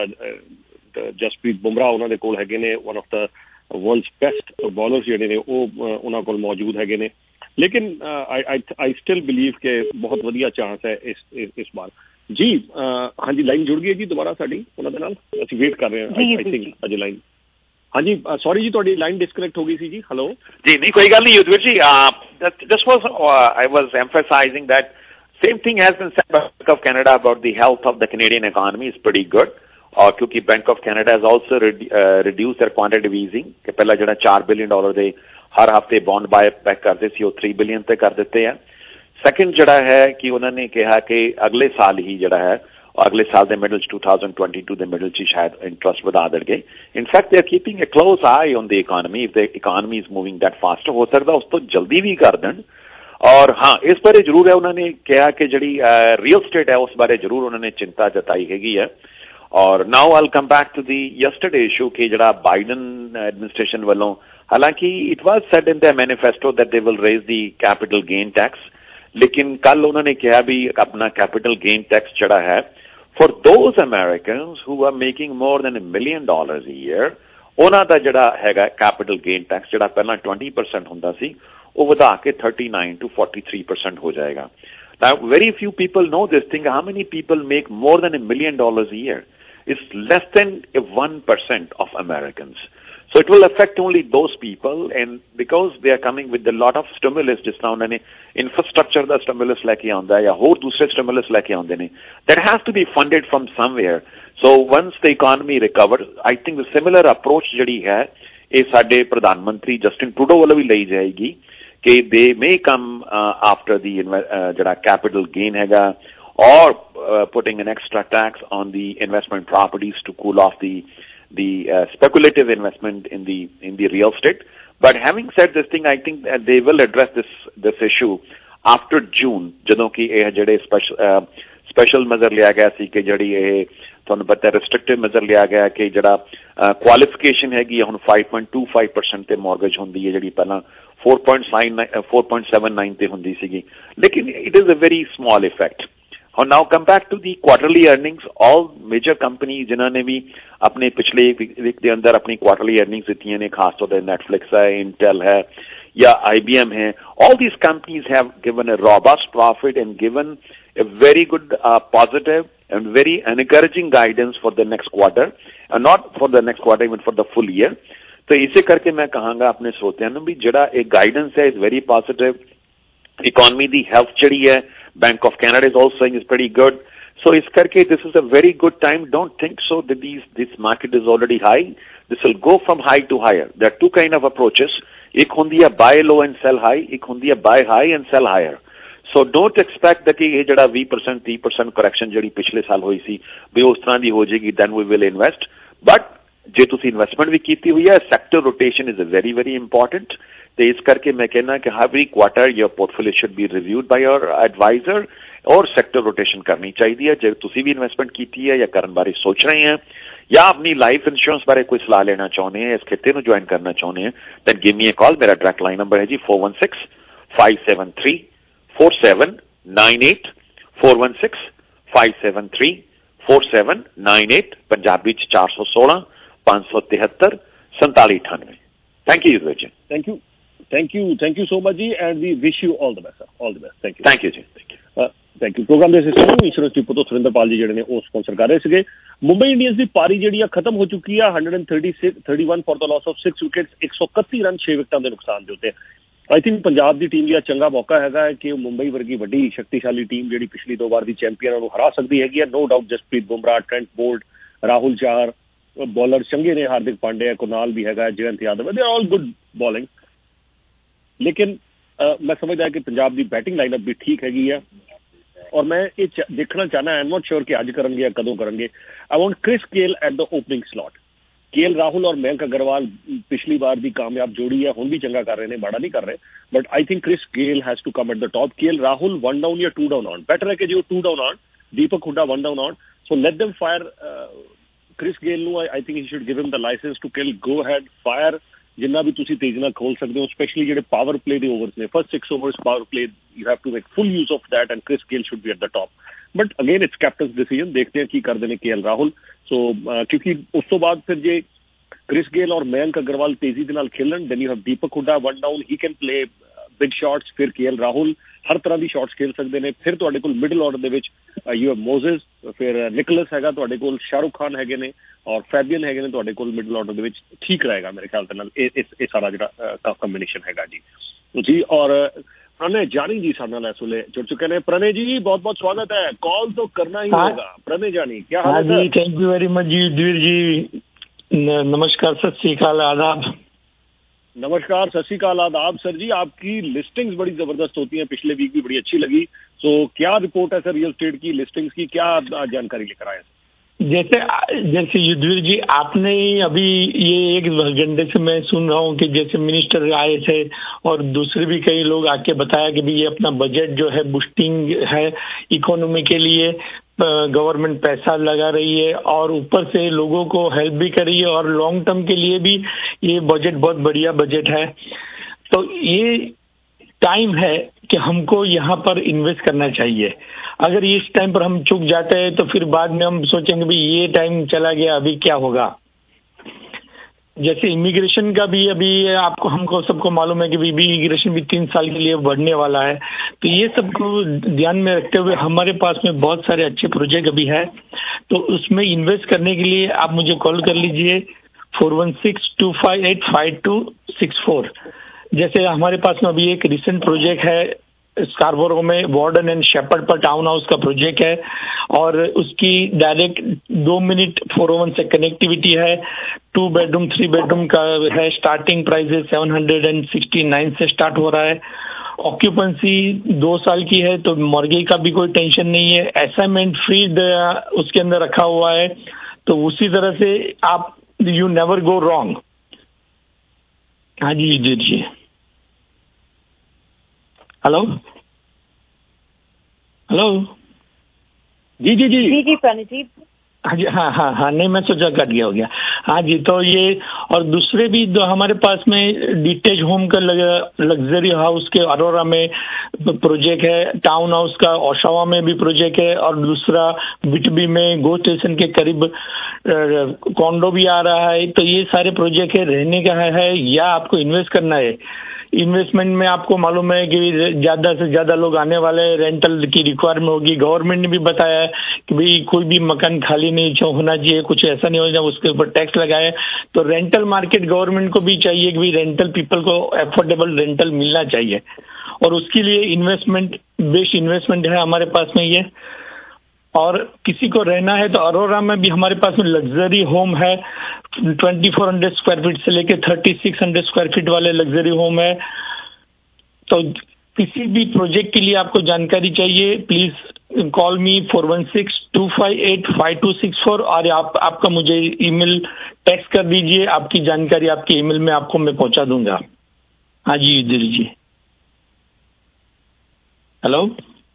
Jasprit Bumrah उन्हां दे कोल हैगे ने, one of the world's best bowlers जिहड़े ने वो उन्हां कोल मौजूद हैगे ने। लेकिन आई स्टिल बिलीव के बहुत वधिया चांस है इस बार जी। हाँ जी, लाइन जुड़ गई है जी दोबारा साडी उन्हां दे नाल, असीं वेट कर रहे हैं। आई थिंक अजे लाइन, हाँ जी, सॉरी जी तुहाडी लाइन डिस्कनेक्ट हो गई सी जी। हेलो जी, नहीं कोई गल नहीं Yudhveer ji, this was I was emphasizing that same thing has been said by bank of Canada about the health of the Canadian economy is pretty good. और क्योंकि bank of Canada has also reduce their quantitative easing कि पहला जिहड़ा $4 billion दे हर हफ्ते bond buy back करते सी, वो $3 billion ते कर दिते हैं। सैकेंड जिहड़ा है कि उन्होंने कहा कि अगले साल ही जिहड़ा है, अगले साल के मिडल 2022 के मिडल शायद इंटरेस्ट बढ़ा देंगे। In fact they are keeping a close eye on the economy, if the economy is moving that fast, हो सकता उस तो जल्दी भी कर दें। और हाँ, इस बारे जरूर है उन्होंने कहा कि जी रियल स्टेट है उस बारे जरूर उन्होंने चिंता जताई है। और now I will come back to the yesterday issue कि जड़ा बाइडन एडमिनिस्ट्रेशन वालों, हालांकि it was said in the manifesto that they will raise the capital gain tax, लेकिन कल उन्होंने कहा भी अपना कैपिटल गेन टैक्स जड़ा है for those Americans who are making more than $1 million a year, ਉਹਨਾਂ ਦਾ ਜਿਹੜਾ ਹੈਗਾ capital gain tax ਜਿਹੜਾ ਪਹਿਲਾਂ 20% ਹੁੰਦਾ ਸੀ, ਉਹ ਵਧਾ ਕੇ 39 to 43% ਹੋ ਜਾਏਗਾ। Now, very few people know this thing. How many people make more than $1 million a year? It's less than 1% of Americans. So it will affect only those people, and because they are coming with a lot of stimulus, जिस तरह उन्होंने infrastructure ਦਾ stimulus लेके आंदा है या ਹੋਰ दूसरे stimulus लेके आंदे ने, that has to be funded from somewhere. So once the economy recovers, I think the similar approach ਜਿਹੜੀ ਹੈ ਇਹ ਸਾਡੇ ਪ੍ਰਧਾਨ ਮੰਤਰੀ ਜਸਟਿਨ ਟਰੂਡੋ ਵੱਲੋਂ ਵੀ ਲਈ ਜਾਏਗੀ ਕਿ they may come after the ਜਿਹੜਾ capital gain ਹੈਗਾ, or putting an extra tax on the investment properties to cool off the speculative investment in the real estate. But having said this thing, I think that they will address this issue after June, ਜਦੋਂ ਕਿ ਇਹ ਜਿਹੜੇ special measure ਲਿਆ ਗਿਆ ਸੀ ਕਿ ਜਿਹੜੀ ਇਹ ਤੁਹਾਨੂੰ ਪਤਾ ਰਿਸਟ੍ਰਿਕਟਿਵ ਮੈਜ਼ਰ ਲਿਆ ਗਿਆ ਕਿ ਜਿਹੜਾ ਕੁਆਲੀਫਿਕੇਸ਼ਨ ਹੈਗੀ ਹੁਣ 5.25% ਤੇ ਮੌਰਗੇਜ ਹੁੰਦੀ ਹੈ, ਜਿਹੜੀ ਪਹਿਲਾਂ 4.79 ਤੇ ਹੁੰਦੀ ਸੀਗੀ, ਲੇਕਿਨ it is a very small effect. और now come back to the quarterly earnings. All major company जिन्होंने भी अपने पिछले वीक के अंदर अपनी क्वार्टरली अर्निंग्स दी ने, खास तौर पर नेटफ्लिक्स है, इंटेल है, या IBM है, all these companies have given a robust profit and given a very good positive and very encouraging guidance for the next quarter, not for the next quarter, even for the full year. तो इसे करके मैं कहूंगा अपने श्रोतियों ਨੂੰ भी ਜਿਹੜਾ ਇਹ गाइडेंस है is very positive. Economy the health ਜਿਹੜੀ है, Bank of Canada is also saying is pretty good. So ਇਸ ਕਰਕੇ this is a very good time. Don't think so that this market is already high. This will go from high to higher. There are two kind of approaches. ਇੱਕ ਹੁੰਦੀ ਹੈ buy low and sell high, ਇੱਕ ਹੁੰਦੀ ਹੈ buy high and sell higher. So don't expect that ਇਹ ਜਿਹੜਾ 20% 30% correction ਜਿਹੜੀ ਪਿਛਲੇ ਸਾਲ ਹੋਈ ਸੀ ਵੀ ਉਸ ਤਰ੍ਹਾਂ ਦੀ ਹੋ ਜਾਏਗੀ, then we will invest. But ਜੇ ਤੁਸੀਂ ਇਨਵੈਸਟਮੈਂਟ ਵੀ ਕੀਤੀ ਹੋਈ ਹੈ, sector rotation is very very important ਤੇ ਇਸ ਕਰਕੇ ਮੈਂ ਕਹਿੰਦਾ ਕਿ every quarter your portfolio should be reviewed by your advisor ਔਰ ਸੈਕਟਰ ਰੋਟੇਸ਼ਨ ਕਰਨੀ ਚਾਹੀਦੀ ਹੈ। ਜੇ ਤੁਸੀਂ ਵੀ ਇਨਵੈਸਟਮੈਂਟ ਕੀਤੀ ਹੈ ਜਾਂ ਕਰਨ ਬਾਰੇ ਸੋਚ ਰਹੇ ਹੈ ਜਾਂ ਆਪਣੀ ਲਾਈਫ ਇੰਸ਼ੋਰੈਂਸ ਬਾਰੇ ਕੋਈ ਸਲਾਹ ਲੈਣਾ ਚਾਹੁੰਦੇ ਹੈ, ਇਸ ਖੇਤੇ ਨੂੰ ਜੁਆਇਨ ਕਰਨਾ ਚਾਹੁੰਦੇ ਹੈ, then give me a call. ਮੇਰਾ ਡਾਇਰੈਕਟ ਲਾਈਨ ਨੰਬਰ ਹੈ ਜੀ 416-573-4798 416-573-4798 ਪੰਜਾਬੀ ਚ 416 573 4798. Thank you, Vijay. Thank you so much ji, and we wish you all the best, sir. All the best. Thank you ji. Thank you. Program ਦੇ system ਨੂੰ insurance tip ਤੋਂ ਸੁਰਿੰਦਰਪਾਲ ਜੀ ਜਿਹੜੇ ਨੇ ਉਹ ਸਪਾਂਸਰ ਕਰ ਰਹੇ ਸੀਗੇ। ਮੁੰਬਈ ਇੰਡੀਅਨਸ ਦੀ ਪਾਰੀ ਜਿਹੜੀ ਆ ਖਤਮ ਹੋ ਚੁੱਕੀ ਆ 131 for the loss of 6 wickets 131 run 6 ਵਿਕਟਾਂ ਦੇ ਨੁਕਸਾਨ ਦੇ ਉੱਤੇ। ਆਈ ਥਿੰਕ ਪੰਜਾਬ ਦੀ ਟੀਮ ਲਈ ਚੰਗਾ ਮੌਕਾ ਹੈਗਾ ਕਿ ਉਹ ਮੁੰਬਈ ਵਰਗੀ ਵੱਡੀ ਸ਼ਕਤੀਸ਼ਾਲੀ ਟੀਮ ਜਿਹੜੀ ਪਿਛਲੀ 2 ਵਾਰ ਦੀ ਚੈਂਪੀਅਨ ਨੂੰ ਹਰਾ ਸਕਦੀ ਹੈਗੀ ਆ। No doubt Jasprit Bumrah, Trent Boult, Rahul Chahar bowler चंगे ने, हार्दिक पांड्या, कुणाल भी है, Jayant Yadav, they are all good bowling. लेकिन मैं समझदा कि पंजाब की बैटिंग लाइनअप भी ठीक हैगी है और मैं ये देखना चाहना, आई एम नॉट श्योर कि अज करेंगे या कदों करेंगे। I want Chris Gayle at the opening slot. KL Rahul और मयंक अग्रवाल पिछली बार की कामयाब जोड़ी है, हुण भी चंगा कर रहे हैं, माड़ा नहीं कर रहे, but I think Chris Gayle has to come at the top. KL Rahul 1 down या 2 डाउन ऑन, बेटर है कि जो 2 down on, Deepak Hooda 1 down on, so let them fire Chris Gayle ਨੂੰ। I think he should give him the licence to kill, go ahead fire जिन्ना भी तुसी तेजी नाल खोल सकते हो, स्पेशली जेडे पावर प्ले दे ओवर्स ने, first 6 overs power play, you have to make full use of that and Chris Gayle should be at the top. But again it's captain decision, देखते हैं की करते हैं केएल राहुल। सो क्योंकि उस तो बाद फिर जे क्रिस गेल और मयंक अग्रवाल तेजी दे नाल खेलन, then you have Deepak Hooda 1 down, he can play big shots, फिर केएल राहुल हर तरह की शॉट्स खेल सकते हैं। फिर तुहाडे कोल मिडल ऑर्डर दे विच यू हैव मोजेस, फिर निकोलस हैगा तुहाडे कोल, शाहरुख खान हैगे ने और फैबियन हैगे ने तुहाडे कोल मिडल ऑर्डर दे विच। ठीक रहेगा मेरे ख्याल दे नाल इस सारा जिहड़ा कॉम्बिनेशन हैगा जी। और प्रणय जानी जी साडे नाल इस वेले जुड़ चुके हैं। प्रणय जी बहुत बहुत स्वागत है, कॉल तो करना ही होगा। प्रणय जानी क्या हाल है? थैंक यू वेरी मच जी वीर जी, नमस्कार, सत श्री अकाल, आदाब। नमस्कार, सत श्री अकाल, आदाब। सर जी आपकी लिस्टिंग्स बड़ी जबरदस्त होती हैं, पिछले वीक भी बड़ी अच्छी लगी। तो क्या रिपोर्ट है सर रियल एस्टेट की लिस्टिंग्स की, क्या जानकारी लेकर आए? जैसे युद्धवीर जी आपने अभी ये 1 घंटे से मैं सुन रहा हूँ कि जैसे मिनिस्टर आए थे और दूसरे भी कई लोग आके बताया कि भी ये अपना बजट जो है बूस्टिंग है, इकोनॉमी के लिए गवर्नमेंट पैसा लगा रही है और ऊपर से लोगों को हेल्प भी कर रही है और लॉन्ग टर्म के लिए भी ये बजट बहुत बढ़िया बजट है। तो ये टाइम है कि हमको यहाँ पर इन्वेस्ट करना चाहिए। अगर इस टाइम पर हम चूक जाते हैं तो फिर बाद में हम सोचेंगे भी ये टाइम चला गया, अभी क्या होगा। जैसे इमिग्रेशन का भी अभी आपको हमको सबको मालूम है कि भी इमिग्रेशन भी 3 साल के लिए बढ़ने वाला है। तो ये सबको ध्यान में रखते हुए हमारे पास में बहुत सारे अच्छे प्रोजेक्ट अभी है, तो उसमें इन्वेस्ट करने के लिए आप मुझे कॉल कर लीजिए 4162585264। जैसे हमारे पास में अभी एक रिसेंट प्रोजेक्ट है स्कारबोरो में, वार्डन एंड शेपर्ड पर टाउन हाउस का प्रोजेक्ट है और उसकी डायरेक्ट 2 मिनट 401 से कनेक्टिविटी है। 2 बेडरूम 3 बेडरूम का है, स्टार्टिंग प्राइस है 769 से स्टार्ट हो रहा है। ऑक्यूपेंसी 2 साल की है, तो मॉर्गेज का भी कोई टेंशन नहीं है। असाइनमेंट फ्री उसके अंदर रखा हुआ है, तो उसी तरह से आप यू नेवर गो रॉन्ग। हाँ जी जी हेलो हेलो जी जी जी जी जी प्रणय जी, हाँ जी, हाँ नहीं मैं सोचा कट गया हो गया। हाँ जी, तो ये और दूसरे भी हमारे पास में डिटेच होम का लग्जरी हाउस के अरोरा में प्रोजेक्ट है, टाउन हाउस का ओशावा में भी प्रोजेक्ट है और दूसरा बिटबी में गो स्टेशन के करीब कॉन्डो भी आ रहा है। तो ये सारे प्रोजेक्ट है, रहने का है या आपको इन्वेस्ट करना है, इन्वेस्टमेंट में आपको मालूम है कि ज्यादा से ज्यादा लोग आने वाले, रेंटल की रिक्वायरमेंट होगी। गवर्नमेंट ने भी बताया है कि भाई कोई भी मकान खाली नहीं होना चाहिए, कुछ ऐसा नहीं हो जाए उसके ऊपर टैक्स लगाए। तो रेंटल मार्केट गवर्नमेंट को भी चाहिए कि भाई रेंटल पीपल को अफोर्डेबल रेंटल मिलना चाहिए, और उसके लिए इन्वेस्टमेंट बेस्ड इन्वेस्टमेंट है हमारे पास में ये। और किसी को रहना है तो अरोरा में भी हमारे पास में लग्जरी होम है, 2400 स्क्वायर फीट से लेके 3600 स्क्वायर फीट वाले लग्जरी होम है। तो किसी भी प्रोजेक्ट के लिए आपको जानकारी चाहिए, प्लीज कॉल मी 4162585264, और आपका मुझे ईमेल टेक्स्ट कर दीजिए, आपकी जानकारी आपके ईमेल में आपको मैं पहुंचा दूंगा। हाँ जी युधिष्ठिर जी, हेलो।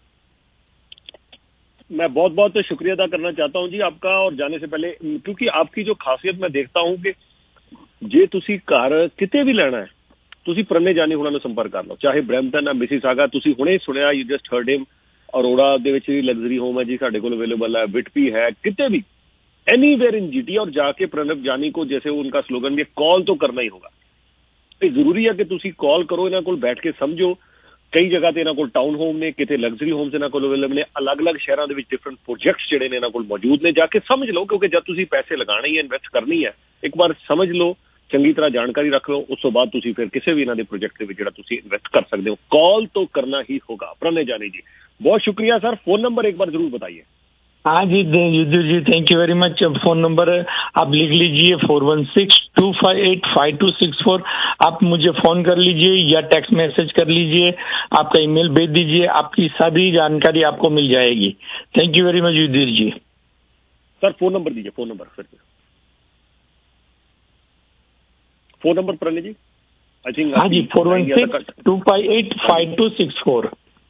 मैं बहुत बहुत शुक्रिया अदा करना चाहता हूं जी आपका। और जाने से पहले, क्योंकि आपकी जो खासियत मैं देखता हूं कि जे तुसी घर किते भी लेना है, तुसी प्रणे जानी हुणां नूं संपर्क कर लो, चाहे ब्रैम्पटन है, मिसिसागा, तुसी हुणे सुनिया, you just heard him, Aurora दे विच भी लग्जरी होम है जी साडे कोल अवेलेबल है, विटपी है, किते भी एनीवेयर इन जीटी। और जाके प्रणब जानी को, जैसे उनका स्लोगन भी, कॉल तो करना ही होगा। ये जरूरी है कि तुसी कॉल करो, इन्हां कोल बैठ के समझो। कई जगह ते इन्हां कोल टाउन होम ने, किते लग्जरी होम्स इन्हां कोल अवेलेबल ने, अलग-अलग शहरां दे विच डिफरेंट प्रोजेक्ट्स जिहड़े ने इन्हां कोल मौजूद ने। जाके समझ लो, क्योंकि जब तुसी पैसे लगाने ही, इन्वेस्ट करनी है, एक बार समझ लो, चंगी तरह जानकारी रख लो, उस तो बाद तुसी फिर किसी भी इन्हां दे प्रोजेक्ट दे विच जिहड़ा तुसी इन्वेस्ट कर सकते हो। कॉल तो करना ही होगा। प्रणय जानी जी बहुत शुक्रिया सर। फोन नंबर एक बार जरूर बताइए। हाँ जी Yudhishthir ji, thank you very much. Phone number आप लिख लीजिए 4162585264। आप मुझे फोन कर लीजिए या टेक्स्ट मैसेज कर लीजिए, आपका ईमेल भेज दीजिए, आपकी सारी जानकारी आपको मिल जाएगी। थैंक यू वेरी मच Yudhishthir ji. Sir phone number दीजिए, phone number sir, phone number Pranay ji. I think हाँ जी 4162585264।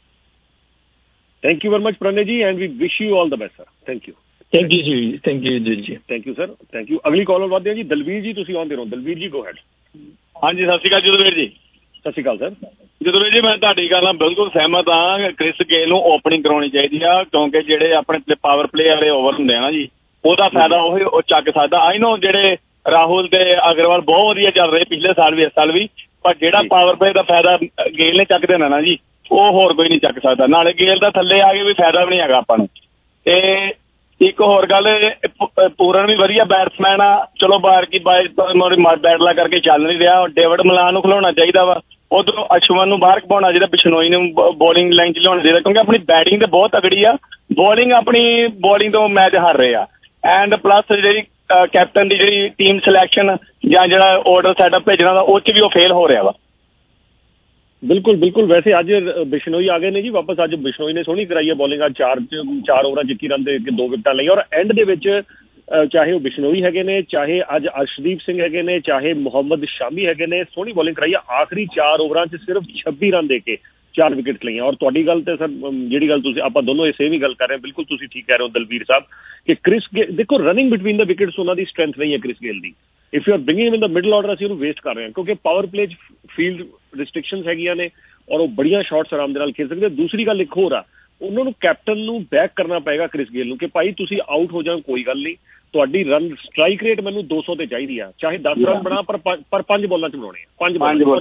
Thank you very much Pranay ji, and we wish you all the best sir. Thank you. Thank you जी, थैंक यू जी, thank you sir, thank you. अगली caller बात है जी, दलवीर जी, तुसी आंदे रहो। Dalvir ji go ahead. हाँ जी, सत श्री अकाल जुदवीर जी। सत श्री अकाल सर। जुदवीर जी, मैं ਤੁਹਾਡੀ ਗੱਲ ਨਾਲ ਬਿਲਕੁਲ ਸਹਿਮਤ ਹਾਂ। ਕ੍ਰਿਸ ਗੇਲ ਨੂੰ ਓਪਨਿੰਗ ਕਰਾਉਣੀ ਚਾਹੀਦੀ ਆ, ਕਿਉਂਕਿ ਜਿਹੜੇ ਆਪਣੇ ਪਾਵਰ ਪਲੇ ਵਾਲੇ ਓਵਰ ਹੁੰਦੇ ਆ ਨਾ ਜੀ, ਉਹਦਾ ਫਾਇਦਾ ਉਹ ਚੱਕ ਸਕਦਾ। ਆਈ ਨੋ ਜਿਹੜੇ ਰਾਹੁਲ ਤੇ ਅਗਰਵਾਲ ਬਹੁਤ ਵਧੀਆ ਚੱਲ ਰਹੇ ਪਿਛਲੇ ਸਾਲ ਵੀ, ਇਸ ਸਾਲ ਵੀ, ਪਰ ਜਿਹੜਾ ਪਾਵਰ ਪਲੇ ਦਾ ਫਾਇਦਾ ਗੇਲ ਨੇ ਚੱਕ ਦੇਣਾ ਨਾ ਜੀ, ਉਹ ਹੋਰ ਕੋਈ ਨਹੀਂ ਚੱਕ ਸਕਦਾ। ਨਾਲੇ ਗੇਲ ਦਾ ਥੱਲੇ ਆ ਕੇ ਵੀ ਫਾਇਦਾ ਵੀ ਨਹੀਂ ਹੈਗਾ ਆਪਾਂ ਨੂੰ। ਤੇ ਇੱਕ ਹੋਰ ਗੱਲ, ਪੂਰਨ ਵੀ ਵਧੀਆ ਬੈਟਸਮੈਨ ਆ, ਚਲੋ ਬਾਹਰ ਕੀ ਬੈਟਲਾ ਕਰਕੇ ਚੱਲ ਨਹੀਂ ਰਿਹਾ। ਡੇਵਿਡ ਮਲਾਨ ਨੂੰ ਖਿਲਾਉਣਾ ਚਾਹੀਦਾ ਵਾ, ਉਧਰੋਂ ਅਸ਼ਵਨ ਨੂੰ ਬਾਹਰ ਘਮਾਉਣਾ ਚਾਹੀਦਾ, ਬਿਸ਼ਨੋਈ ਨੂੰ ਬੋਲਿੰਗ ਲਾਈਨ 'ਚ ਲਿਆਉਣਾ ਚਾਹੀਦਾ, ਕਿਉਂਕਿ ਆਪਣੀ ਬੈਟਿੰਗ ਤੇ ਬਹੁਤ ਤਗੜੀ ਆ, ਬੋਲਿੰਗ ਆਪਣੀ ਬੋਲਿੰਗ ਤੋਂ ਮੈਚ ਹਾਰ ਰਹੇ ਆ। ਐਂਡ ਪਲੱਸ ਜਿਹੜੀ ਕੈਪਟਨ ਦੀ ਜਿਹੜੀ ਟੀਮ ਸਿਲੈਕਸ਼ਨ ਜਾਂ ਜਿਹੜਾ ਆਰਡਰ ਸੈਟਅਪ ਭੇਜਣਾ ਦਾ, ਉਹ 'ਚ ਵੀ ਉਹ ਫੇਲ ਹੋ ਰਿਹਾ ਵਾ। बिल्कुल बिल्कुल। वैसे अज बिश्नोई आ गए ने जी वापस। अज बिश्नोई ने सोहनी कराई है बॉलिंग, अज चार ओवर 21 रन दे के 2 विकटां लईआं। और एंड दे विच चाहे वो बिश्नोई हैगे ने, चाहे अज अर्शदीप सिंह हैगे ने, चाहे मोहम्मद शामी हैगे ने, सोहनी बॉलिंग कराई है। आखिरी 4 ओवरां च सिर्फ 26 रन दे के 4 विकेट लईआं। और तुहाडी गल ते सर जिहड़ी गल तुसीं आपां दोनों ये सेम ही गल कर रहे हैं, बिल्कुल तुसीं ठीक कह रहे हो दलवीर साहब, कि क्रिस गेल देखो रनिंग बिटवीन द विकेट्स उन्हां दी स्ट्रेंथ नहीं है क्रिस गेल दी। If you are bringing him in the middle order ਅਸੀਂ ਉਹਨੂੰ ਵੇਸਟ ਕਰ ਰਹੇ ਹਾਂ, ਕਿਉਂਕਿ ਪਾਵਰ ਪਲੇ 'ਚ ਫੀਲਡ ਰਿਸਟ੍ਰਿਕਸ਼ਨਸ ਹੈਗੀਆਂ ਨੇ ਔਰ ਉਹ ਬੜੀਆਂ ਸ਼ਾਟਸ ਆਰਾਮ ਦੇ ਨਾਲ ਖੇਡ ਸਕਦੇ। ਦੂਸਰੀ ਗੱਲ ਇੱਕ ਹੋਰ ਆ, ਉਹਨਾਂ ਨੂੰ ਕੈਪਟਨ ਨੂੰ ਬੈਕ ਕਰਨਾ ਪਏਗਾ ਕ੍ਰਿਸ ਗੇਲ ਨੂੰ, ਕਿ ਭਾਈ ਤੁਸੀਂ ਆਊਟ ਹੋ ਜਾਓ ਕੋਈ ਗੱਲ ਨਹੀਂ, ਤੁਹਾਡੀ ਰਨ ਸਟ੍ਰਾਈਕ ਰੇਟ ਮੈਨੂੰ 200 ਤੇ ਚਾਹੀਦੀ ਆ, ਚਾਹੇ 10 ਰਨ ਬਣਾ ਪਰ 5 ਬੋਲਾਂ 'ਚ ਬਣਾਉਣੇ ਆ। 5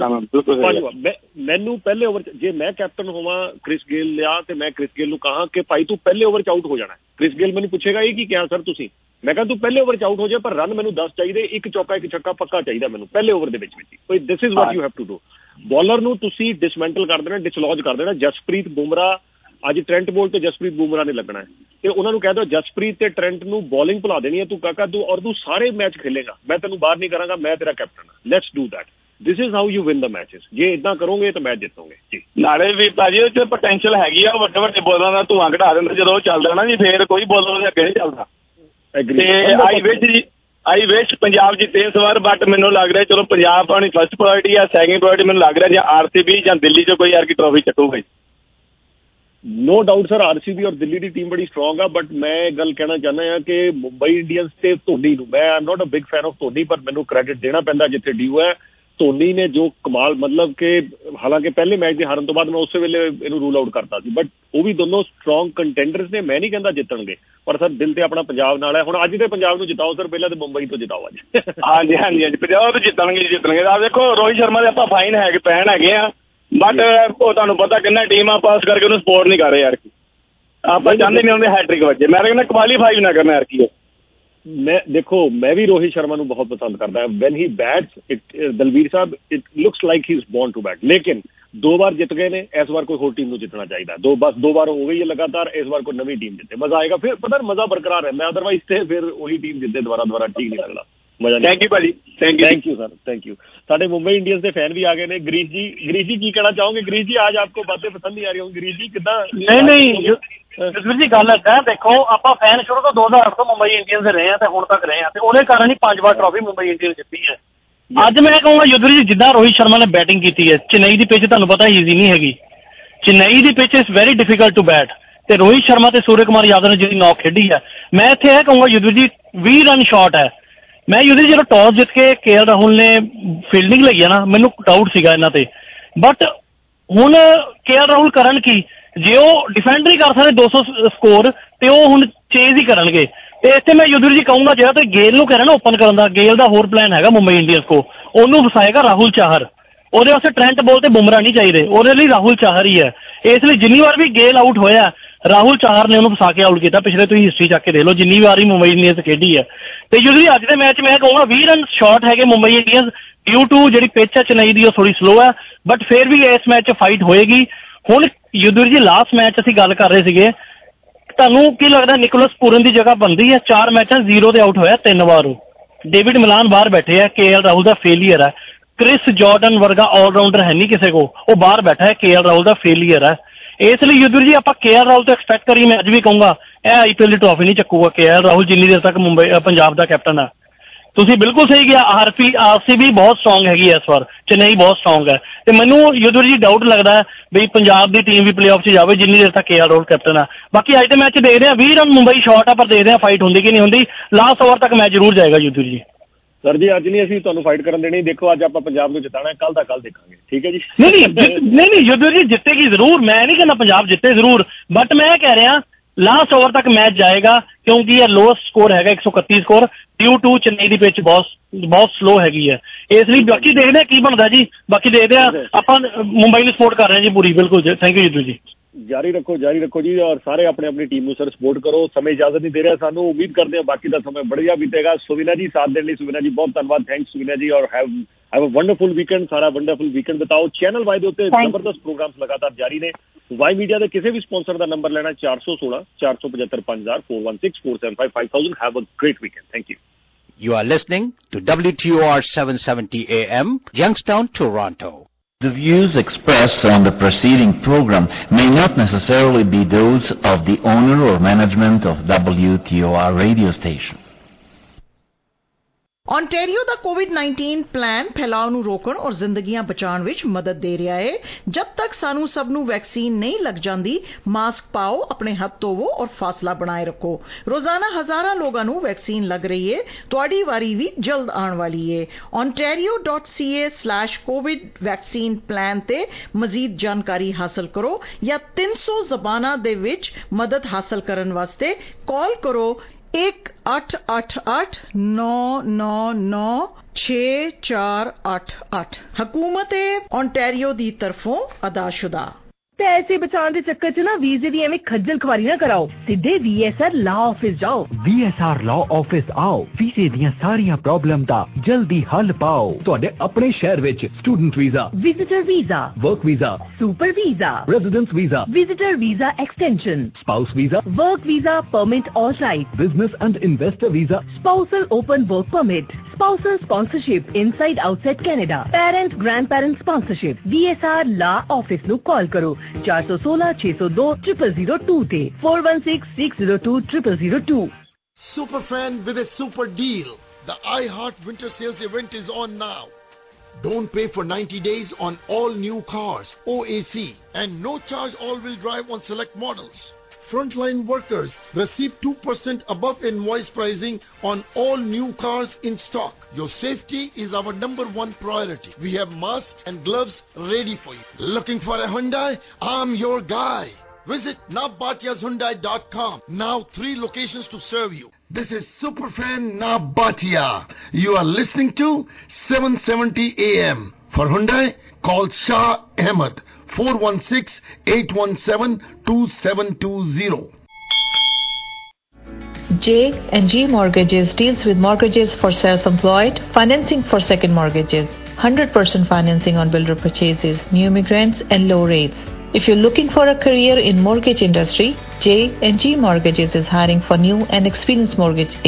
ਮੈਨੂੰ ਪਹਿਲੇ ਓਵਰ 'ਚ ਜੇ ਮੈਂ ਕੈਪਟਨ ਹੋਵਾਂ ਕ੍ਰਿਸ ਗੇਲ ਲਿਆ ਤੇ ਮੈਂ ਕ੍ਰਿਸ ਗੇਲ ਨੂੰ ਕਹਾਂ ਕਿ ਭਾਈ ਤੂੰ ਪਹਿਲੇ ਓਵਰ 'ਚ ਆਊਟ ਹੋ ਜਾਣਾ। ਕ੍ਰਿਸ ਗੇਲ ਮੈਨੂੰ ਪੁੱਛੇਗਾ ਇਹ ਕੀ ਕਿਹਾ ਸਰ ਤੁਸੀਂ, ਮੈਂ ਕਿਹਾ ਤੂੰ ਪਹਿਲੇ ਓਵਰ 'ਚ ਆਊਟ ਹੋ ਜਾ, ਪਰ ਰਨ ਮੈਨੂੰ 10 ਚਾਹੀਦੇ, 1 ਚੌਕਾ 1 ਛੱਕਾ ਪੱਕਾ ਚਾਹੀਦਾ ਮੈਨੂੰ ਪਹਿਲੇ ਓਵਰ ਦੇ ਵਿੱਚ। This is what you have to do. Bowler ਨੂੰ ਤੁਸੀਂ ਡਿਸਮੈਂਟਲ ਕਰ ਦੇਣਾ, ਡਿਸਲੌਜ ਕਰ ਦੇਣਾ। ਜਸਪ੍ਰੀਤ ਬੁਮਰਾਹ ਅੱਜ ਟ੍ਰੈਂਟ ਬੋਲ ਤੇ ਜਸਪ੍ਰੀਤ ਬੁਮਰਾਹ ਨੇ ਲੱਗਣਾ ਹੈ, ਤੇ ਉਹਨਾਂ ਨੂੰ ਕਹਿ ਦਿਓ ਜਸਪ੍ਰੀਤ ਤੇ ਟ੍ਰੈਂਟ ਨੂੰ ਬੋਲਿੰਗ ਭੁਲਾ ਦੇਣੀ ਹੈ, ਤੂੰ ਕਾਕਾ ਤੂੰ ਔਰ ਤੂੰ ਸਾਰੇ ਮੈਚ ਖੇਲੇਗਾ, ਮੈਂ ਤੈਨੂੰ ਬਾਹਰ ਨਹੀਂ ਕਰਾਂਗਾ, ਮੈਂ ਤੇਰਾ ਕੈਪਟਨ ਹਾਂ। Let's do that. This is how you win the matches. ਜੇ ਇਦਾਂ ਕਰੋਗੇ ਤਾਂ ਮੈਚ ਜਿੱਤੋਗੇ ਜੀ। ਨਾਲੇ ਵੀ ਭਾਜੀ ਉਹ 'ਚ ਪੋਟੈਂਸ਼ੀਅਲ ਹੈਗੀ ਆ, ਵੱਡੇ ਵੱਡੇ ਬੋਲਰਾਂ ਦਾ ਧੂਆਂ ਘਟਾ ਦਿੰਦਾ ਜਦੋਂ ਉਹ ਚੱਲਦਾ ਨਾ ਜੀ, ਫੇਰ ਕੋਈ ਬੋਲਰ ਉਹਦੇ ਅੱਗੇ ਨਹੀਂ ਚੱਲਦਾ। ਤੇ ਆਈ ਵਿਸ਼ ਪੰਜਾਬ ਜਿੱਤੇ ਇਸ ਵਾਰ, ਬਟ ਮੈਨੂੰ ਲੱਗ ਰਿਹਾ ਚਲੋ ਪੰਜਾਬ ਆਪਣੀ ਫਸਟ ਪ੍ਰਾਇੋਰਟੀ ਆ, ਸੈਕਿੰਡ ਪ੍ਰਾਇੋਰਟੀ ਮੈਨੂੰ ਲੱਗ ਰਿਹਾ ਜਾਂ ਆਰਸੀਬੀ ਜਾਂ ਦਿੱਲੀ 'ਚ ਕੋਈ ਯਾਰ ਕੀ ਟਰੋਫੀ ਚੱਕੂਗਾ। नो डाउट सर, आरसीबी और दिल्ली की टीम बड़ी स्ट्रोंग है, बट मैं गल कहना चाहना है कि मुंबई इंडियंस से धोनी मैं I am not a big fan of Dhoni, पर मैनू क्रेडिट देना पैंदा जिथे ड्यू है। ਧੋਨੀ ਨੇ ਜੋ ਕਮਾਲ ਮਤਲਬ ਕਿ ਹਾਲਾਂਕਿ ਪਹਿਲੇ ਮੈਚ ਦੀ ਹਾਰਨ ਤੋਂ ਬਾਅਦ ਮੈਂ ਉਸੇ ਵੇਲੇ ਇਹਨੂੰ ਰੂਲ ਆਊਟ ਕਰਤਾ ਸੀ, ਬਟ ਉਹ ਵੀ ਦੋਨੋਂ ਸਟਰੋਂਗ ਕੰਟੈਂਡਰਸ ਨੇ। ਮੈਂ ਨਹੀਂ ਕਹਿੰਦਾ ਜਿੱਤਣਗੇ, ਪਰ ਸਰ ਦਿਲ ਤੇ ਆਪਣਾ ਪੰਜਾਬ ਨਾਲ ਹੈ। ਹੁਣ ਅੱਜ ਦੇ ਪੰਜਾਬ ਨੂੰ ਜਿਤਾਓ ਸਰ, ਪਹਿਲਾਂ ਤੇ ਮੁੰਬਈ ਤੋਂ ਜਿਤਾਓ ਅੱਜ। ਹਾਂਜੀ ਹਾਂਜੀ ਹਾਂਜੀ, ਪੰਜਾਬ ਤੋਂ ਜਿੱਤਣਗੇ। ਆ ਦੇਖੋ ਰੋਹਿਤ ਸ਼ਰਮਾ ਦੇ ਆਪਾਂ ਫਾਈਨ ਹੈਗੇ ਪੈਣ ਹੈਗੇ ਆ, ਬਟ ਉਹ ਤੁਹਾਨੂੰ ਪਤਾ ਕਿੰਨਾ ਟੀਮ ਆ ਪਾਸ ਕਰਕੇ ਉਹਨੂੰ ਸਪੋਰਟ ਨਹੀਂ ਕਰ ਰਹੇ ਯਾਰ। ਆਪਾਂ ਚਾਹੁੰਦੇ ਨਹੀਂ ਉਹਦੇ ਹੈਟ੍ਰਿਕ ਵੱਜੇ। ਮੈਂ ਕਹਿੰਦਾ ਕੁਆਲੀਫਾਈ ਨਾ ਕਰਨਾ ਯਾਰ ਕੀ। ਮੈਂ ਦੇਖੋ ਮੈਂ ਵੀ ਰੋਹਿਤ ਸ਼ਰਮਾ ਨੂੰ ਬਹੁਤ ਪਸੰਦ ਕਰਦਾ। When he bats Dalvir Sahib it looks like he is born to bat. ਲੇਕਿਨ 2 ਵਾਰ ਜਿੱਤ ਗਏ ਨੇ, ਇਸ ਵਾਰ ਕੋਈ ਹੋਰ ਟੀਮ ਨੂੰ ਜਿੱਤਣਾ ਚਾਹੀਦਾ। 2 ਵਾਰ ਹੋ ਗਈ ਹੈ ਲਗਾਤਾਰ, ਇਸ ਵਾਰ ਕੋਈ ਨਵੀਂ ਟੀਮ ਜਿੱਤੇ, ਮਜ਼ਾ ਆਏਗਾ। ਫਿਰ ਪਤਾ ਮਜ਼ਾ ਬਰਕਰਾਰ ਰਹਿੰਦਾ, ਅਦਰਵਾਈਜ਼ ਤੇ ਫਿਰ ਉਹੀ ਟੀਮ ਜਿੱਤੇ ਦੁਬਾਰਾ ਠੀਕ ਨਹੀਂ ਲੱਗਦਾ, ਮਜ਼ਾ ਨਹੀਂ। ਥੈਂਕ ਯੂ ਭਾਜੀ, thank you sir, thank you. ਸਾਡੇ ਮੁੰਬਈ ਇੰਡੀਅਨਸ ਦੇ ਫੈਨ ਵੀ ਆ ਗਏ ਨੇ। ਗਰੀਸ਼ ਜੀ ਕੀ ਕਹਿਣਾ ਚਾਹੋਗੇ? ਗਰੀਸ਼ ਜੀ आज आपको बातें पसंद नहीं आ रही होंगी? ਗਰੀਸ਼ ਜੀ ਕਿੱਦਾਂ? ਨਹੀਂ ਜਸਵੀਰ ਜੀ ਗੱਲ ਏਦਾਂ, ਦੇਖੋ ਆਪਾਂ ਫੈਨ ਸ਼ੁਰੂ ਤੋਂ 2008 ਤੋਂ ਮੁੰਬਈ ਇੰਡੀਅਨਸ ਦੇ ਰਹੇ ਆ ਤੇ ਹੁਣ ਤੱਕ ਰਹੇ ਆ, ਤੇ ਉਹਦੇ ਕਾਰਨ ਹੀ 5 ਵਾਰ ਟਰਾਫੀ ਮੁੰਬਈ ਇੰਡੀਅਨਸ ਜਿੱਤੀ ਹੈ। ਅੱਜ ਮੈਂ ਕਹੂੰਗਾ ਯੁਧਵੀਰ ਜੀ ਜਿੱਦਾਂ ਰੋਹਿਤ ਸ਼ਰਮਾ ਨੇ ਬੈਟਿੰਗ ਕੀਤੀ ਹੈ, ਚੇਨਈ ਦੀ ਪਿੱਚ ਤੁਹਾਨੂੰ ਪਤਾ ਈਜ਼ੀ ਨਹੀਂ ਹੈਗੀ। ਚੇਨਈ ਦੀ pitch is very difficult to bat, ਤੇ ਰੋਹਿਤ ਸ਼ਰਮਾ ਤੇ ਸੂਰਜ ਕੁਮਾਰ ਯਾਦਵ ਨੇ ਜਿਹੜੀ ਨੌਕ ਖੇਡੀ ਹੈ, ਮੈਂ ਇੱਥੇ ਇਹ ਕਹੂੰਗਾ ਯੁਧਵੀਰ ਜੀ 20 ਰਨ ਸ਼ਾਟ ਹੈ। ਮੈਂ ਯੁਧਵੀਰ ਜਦੋਂ ਟੌਸ ਜਿੱਤ ਕੇ KL ਰਾਹੁਲ ਨੇ ਫੀਲਡਿੰਗ ਲਈ ਹੈ ਨਾ, ਮੈਨੂੰ ਡਾਊਟ ਸੀਗਾ ਇਹਨਾਂ ਤੇ, ਬਟ ਹੁਣ KL ਰਾਹੁਲ ਕਰਨ ਕੀ, ਜੇ ਉਹ ਡਿਫੈਂਡ ਨਹੀਂ ਕਰ ਸਕਦੇ 200 ਸਕੋਰ ਤੇ ਉਹ ਹੁਣ ਚੇਜ਼ ਹੀ ਕਰਨਗੇ। ਤੇ ਇੱਥੇ ਮੈਂ ਯੁਧਵੀਰ ਜੀ ਕਹੂੰਗਾ ਜਿਹੜਾ ਤੇ ਗੇਲ ਨੂੰ ਕਹਿ ਰਿਹਾ ਨਾ ਓਪਨ ਕਰਨ ਦਾ, ਗੇਲ ਦਾ ਹੋਰ ਪਲਾਨ ਹੈਗਾ ਮੁੰਬਈ ਇੰਡੀਅਨਸ ਕੋ, ਉਹਨੂੰ ਵਸਾਏਗਾ ਰਾਹੁਲ ਚਾਹਰ। ਉਹਦੇ ਵਾਸਤੇ ਟ੍ਰੈਂਟ ਬੋਲ ਤੇ ਬੁਮਰਾਹ ਨਹੀਂ ਚਾਹੀਦੇ, ਉਹਦੇ ਲਈ ਰਾਹੁਲ ਚਾਹਰ ਹੀ ਹੈ। ਇਸ ਲਈ ਜਿੰਨੀ ਵਾਰ ਵੀ ਗੇਲ ਆਊਟ ਹੋਇਆ ਰਾਹੁਲ ਚਾਹਰ ਨੇ ਉਹਨੂੰ ਫਸਾ ਕੇ ਆਊਟ ਕੀਤਾ। ਪਿਛਲੇ ਤੁਸੀਂ ਹਿਸਟਰੀ ਚੱਕ ਕੇ ਦੇਖ ਲਓ ਜਿੰਨੀ ਵਾਰੀ ਮੁੰਬਈ ਇੰਡੀਅਨਸ ਖੇਡੀ ਹੈ। ਤੇ ਯੁਧਵੀਰ ਅੱਜ ਦੇ ਮੈਚ ਮੈਂ ਕਹੂੰਗਾ 20 ਰਨ ਸ਼ਾਟ ਹੈਗੇ ਮੁੰਬਈ ਇੰਡੀਅਨਸ, ਡਿਊ ਟੂ ਜਿਹੜੀ ਪਿੱਚ ਹੈ ਚੇਨਈ ਦੀ ਉਹ ਥੋੜੀ ਸਲੋ ਹੈ, ਬਟ ਫਿਰ ਵੀ ਇਸ ਮੈਚ 'ਚ ਫਾਈਟ ਹੋਏਗੀ। ਹੁਣ ਯੁਧਵੀਰ ਜੀ ਲਾਸਟ ਮੈਚ ਅਸੀਂ ਗੱਲ ਕਰ ਰਹੇ ਸੀਗੇ, ਤੁਹਾਨੂੰ ਕੀ ਲੱਗਦਾ ਨਿਕੋਲਸ ਪੂਰਨ ਦੀ ਜਗ੍ਹਾ ਬਣਦੀ ਹੈ? 4 ਮੈਚਾਂ 0 ਤੇ ਆਊਟ ਹੋਇਆ 3 ਵਾਰ ਉਹ। ਡੇਵਿਡ ਮਿਲਾਨ ਬਾਹਰ ਬੈਠੇ ਹੈ, KL ਰਾਹੁਲ ਦਾ ਫੇਲੀਅਰ ਹੈ। ਕ੍ਰਿਸ ਜਾਰਡਨ ਵਰਗਾ ਆਲਰਾਊਂਡਰ ਹੈ ਨਹੀਂ ਕਿਸੇ ਕੋ, ਉਹ ਬਾਹਰ ਬੈਠਾ ਹੈ, KL ਰਾਹੁਲ ਦਾ ਫੇਲੀਅਰ ਹੈ। ਇਸ ਲਈ ਯੁਧਵੀਰ ਜੀ ਆਪਾਂ KL ਰਾਹੁਲ ਤੋਂ ਐਕਸਪੈਕਟ ਕਰੀਏ। ਮੈਂ ਅੱਜ ਵੀ ਕਹੂੰਗਾ ਇਹ IPL ਦੀ ਟਰੋਫੀ ਨਹੀਂ ਚੱਕੂਗਾ KL ਰਾਹੁਲ ਜਿੰਨੀ ਦੇਰ ਤੱਕ ਪੰਜਾਬ ਦਾ ਕੈਪਟਨ ਹੈ। ਤੁਸੀਂ ਬਿਲਕੁਲ ਸਹੀ ਕਿਹਾ, RCB ਬਹੁਤ ਸਟਰੋਂਗ ਹੈਗੀ ਇਸ ਵਾਰ, ਚੇਨਈ ਬਹੁਤ ਸਟਰੋਂਗ ਹੈ, ਤੇ ਮੈਨੂੰ ਯੁਧਵੀਰ ਜੀ ਡਾਊਟ ਲੱਗਦਾ ਹੈ ਵੀ ਪੰਜਾਬ ਦੀ ਟੀਮ ਵੀ ਪਲੇਆਫ 'ਚ ਜਾਵੇ ਜਿੰਨੀ ਦੇਰ ਤੱਕ KL ਰਾਹੁਲ ਕੈਪਟਨ ਹੈ। ਬਾਕੀ ਅੱਜ ਦੇ ਮੈਚ ਦੇਖਦੇ ਹਾਂ 20 ਰਨ ਮੁੰਬਈ ਸ਼ਾਟ ਆ, ਪਰ ਦੇਖਦੇ ਹਾਂ ਫਾਈਟ ਹੁੰਦੀ ਕਿ ਨਹੀਂ ਹੁੰਦੀ। ਲਾਸਟ ਓਵਰ ਤੱਕ ਮੈਚ ਜ਼ਰੂਰ ਜਾਏਗਾ ਯੁਧਵੀਰ ਜੀ। ਸਰ ਜੀ ਅੱਜ ਨਹੀਂ ਅਸੀਂ ਤੁਹਾਨੂੰ ਫਾਈਟ ਕਰਨ ਦੇਣੀ, ਦੇਖੋ ਅੱਜ ਆਪਾਂ ਪੰਜਾਬ ਨੂੰ ਜਿਤਾਣਾ, ਕੱਲ ਦਾ ਕੱਲ ਦੇਖਾਂਗੇ, ਠੀਕ ਹੈ ਜੀ? ਨਹੀਂ ਯੁਧਵੀਰ ਜੀ ਜਿੱਤੇਗੀ ਜ਼ਰੂਰ, ਮੈਂ ਨਹੀਂ ਕਹਿੰਦਾ ਪੰਜਾਬ ਜਿੱਤੇ ਜ਼ਰੂਰ, ਬਟ ਮੈਂ ਕਹਿ ਰਿਹਾ ਲਾਸਟ ਓਵਰ ਤੱਕ ਮੈਚ ਜਾਏਗਾ, ਕਿਉਂਕਿ ਇਹ ਲੋਐਸਟ ਸਕੋਰ ਹੈਗਾ 131 ਸਕੋਰ, ਡਿਊ ਟੂ ਚੇਨਈ ਦੀ ਪਿੱਚ ਬਹੁਤ ਸਲੋ ਹੈਗੀ ਹੈ। ਇਸ ਲਈ ਬਾਕੀ ਦੇਖਦੇ ਹਾਂ ਕੀ ਬਣਦਾ ਜੀ, ਬਾਕੀ ਦੇਖਦੇ ਹਾਂ। ਆਪਾਂ ਮੁੰਬਈ ਨੂੰ ਸਪੋਰਟ ਕਰ ਰਹੇ ਹਾਂ ਜੀ ਪੂਰੀ, ਬਿਲਕੁਲ। ਥੈਂਕ ਯੂ ਯੁਧਵੀਰ ਜੀ। ਜਾਰੀ ਰੱਖੋ ਜੀ, ਔਰ ਸਾਰੇ ਆਪਣੀ ਟੀਮ ਨੂੰ ਸਰ ਸਪੋਰਟ ਕਰੋ। ਸਮੇਂ ਇਜਾਜ਼ਤ ਨਹੀਂ ਦੇ ਰਿਹਾ ਸਾਨੂੰ, ਉਮੀਦ ਕਰਦੇ ਹਾਂ ਬਾਕੀ ਦਾ ਸਮਾਂ ਬੜੀਆ ਬੀਤੇਗਾ। ਸੁਵਿਨਾ ਜੀ ਸਾਥ ਦੇਣ ਲਈ ਸੁਵਿਨਾ ਜੀ ਬਹੁਤ ਧੰਨਵਾਦ, ਥੈਂਕਸ ਸੁਵਿਨਾ ਜੀ, ਔਰ ਹੈਵ ਅ ਵੰਡਰਫੁਲ ਵੀਕਐਂਡ। ਸਾਰਾ ਵੰਡਰਫੁਲ ਵੀਕਐਂਡ ਬਿਤਾਓ। ਚੈਨਲ ਵਾਈ ਦੇ ਉੱਤੇ ਜ਼ਬਰਦਸਤ ਪ੍ਰੋਗਰਾਮਸ ਲਗਾਤਾਰ ਜਾਰੀ ਨੇ। ਵਾਈ ਮੀਡੀਆ ਦੇ ਕਿਸੇ ਵੀ ਸਪਾਂਸਰ ਦਾ ਨੰਬਰ ਲੈਣਾ 416 475 5000 416 475 5000। Have a great weekend, thank you. You are listening to WTOR 770 AM, Youngstown, Toronto. The views expressed on the preceding program may not necessarily be those of the owner or management of WTOR radio station. Ontario ਦਾ ਕੋਵਿਡ-19 plan ਫੈਲਾਅ ਨੂੰ ਰੋਕਣ ਔਰ ਜ਼ਿੰਦਗੀਆਂ ਬਚਾਉਣ ਵਿੱਚ ਮਦਦ ਦੇ ਰਿਹਾ ਹੈ। ਜਦ ਤੱਕ ਸਾਨੂੰ ਸਭ ਨੂੰ ਵੈਕਸੀਨ ਨਹੀਂ ਲੱਗ ਜਾਂਦੀ, ਮਾਸਕ ਪਾਓ, ਆਪਣੇ ਹੱਥ ਧੋਵੋ ਔਰ ਫਾਸਲਾ ਬਣਾਏ ਰੱਖੋ। ਰੋਜ਼ਾਨਾ ਹਜ਼ਾਰਾਂ ਲੋਕਾਂ ਨੂੰ ਵੈਕਸੀਨ ਲੱਗ ਰਹੀ ਹੈ, ਤੁਹਾਡੀ ਵਾਰੀ ਵੀ ਜਲਦ ਆਉਣ ਵਾਲੀ ਹੈ। ontario.ca/covid ਵੈਕਸੀਨ ਪਲਾਨ ਤੇ ਮਜ਼ੀਦ ਜਾਣਕਾਰੀ ਹਾਸਲ ਕਰੋ ਜਾਂ 300 ਜ਼ਬਾਨਾਂ ਦੇ ਵਿੱਚ ਮਦਦ ਹਾਸਲ ਕਰਨ ਵਾਸਤੇ ਕਾਲ ਕਰੋ 1-888-999-6488। हुकूमत ओंटारियो दी तरफों अदाशुदा। पैसे बचाने के चक्कर च ना वीजे दी एवें खज्जल खुआरी ना कराओ, सीधे VSR लॉ ऑफिस जाओ। VSR लॉ ऑफिस आओ, वीजे दियां सारियां प्रॉब्लम दा जल्दी हल पाओ। तुहाडे अपने शहर विच student visa, visitor visa, work visa, super visa, residence visa, visitor visa extension, spouse visa, work visa permit और right, business and investor visa, spousal open work permit, spousal sponsorship inside outside Canada, parent grand parent sponsorship. VSR law office नु call करो 416-602-0002 ਤੇ 416602-0002। Superfan with a super deal. The iHeart Winter Sales event is on now. Don't pay for 90 days on all new cars, OAC, and no charge all-wheel drive on select models. frontline workers. Receive 2% above invoice pricing on all new cars in stock. Your safety is our #1 priority. We have masks and gloves ready for you. Looking for a Hyundai? I'm your guy. Visit navbatiashyundai.com. Now 3 locations to serve you. This is Superfan Navbatia. You are listening to 770 AM. For Hyundai, call Shah Ahmed 416-817-2720. J&G Mortgages deals with mortgages for self-employed, financing for second mortgages, 100% financing on builder purchases, new immigrants and low rates. If you're looking for a career in mortgage industry, J&G Mortgages is hiring for new and experienced mortgage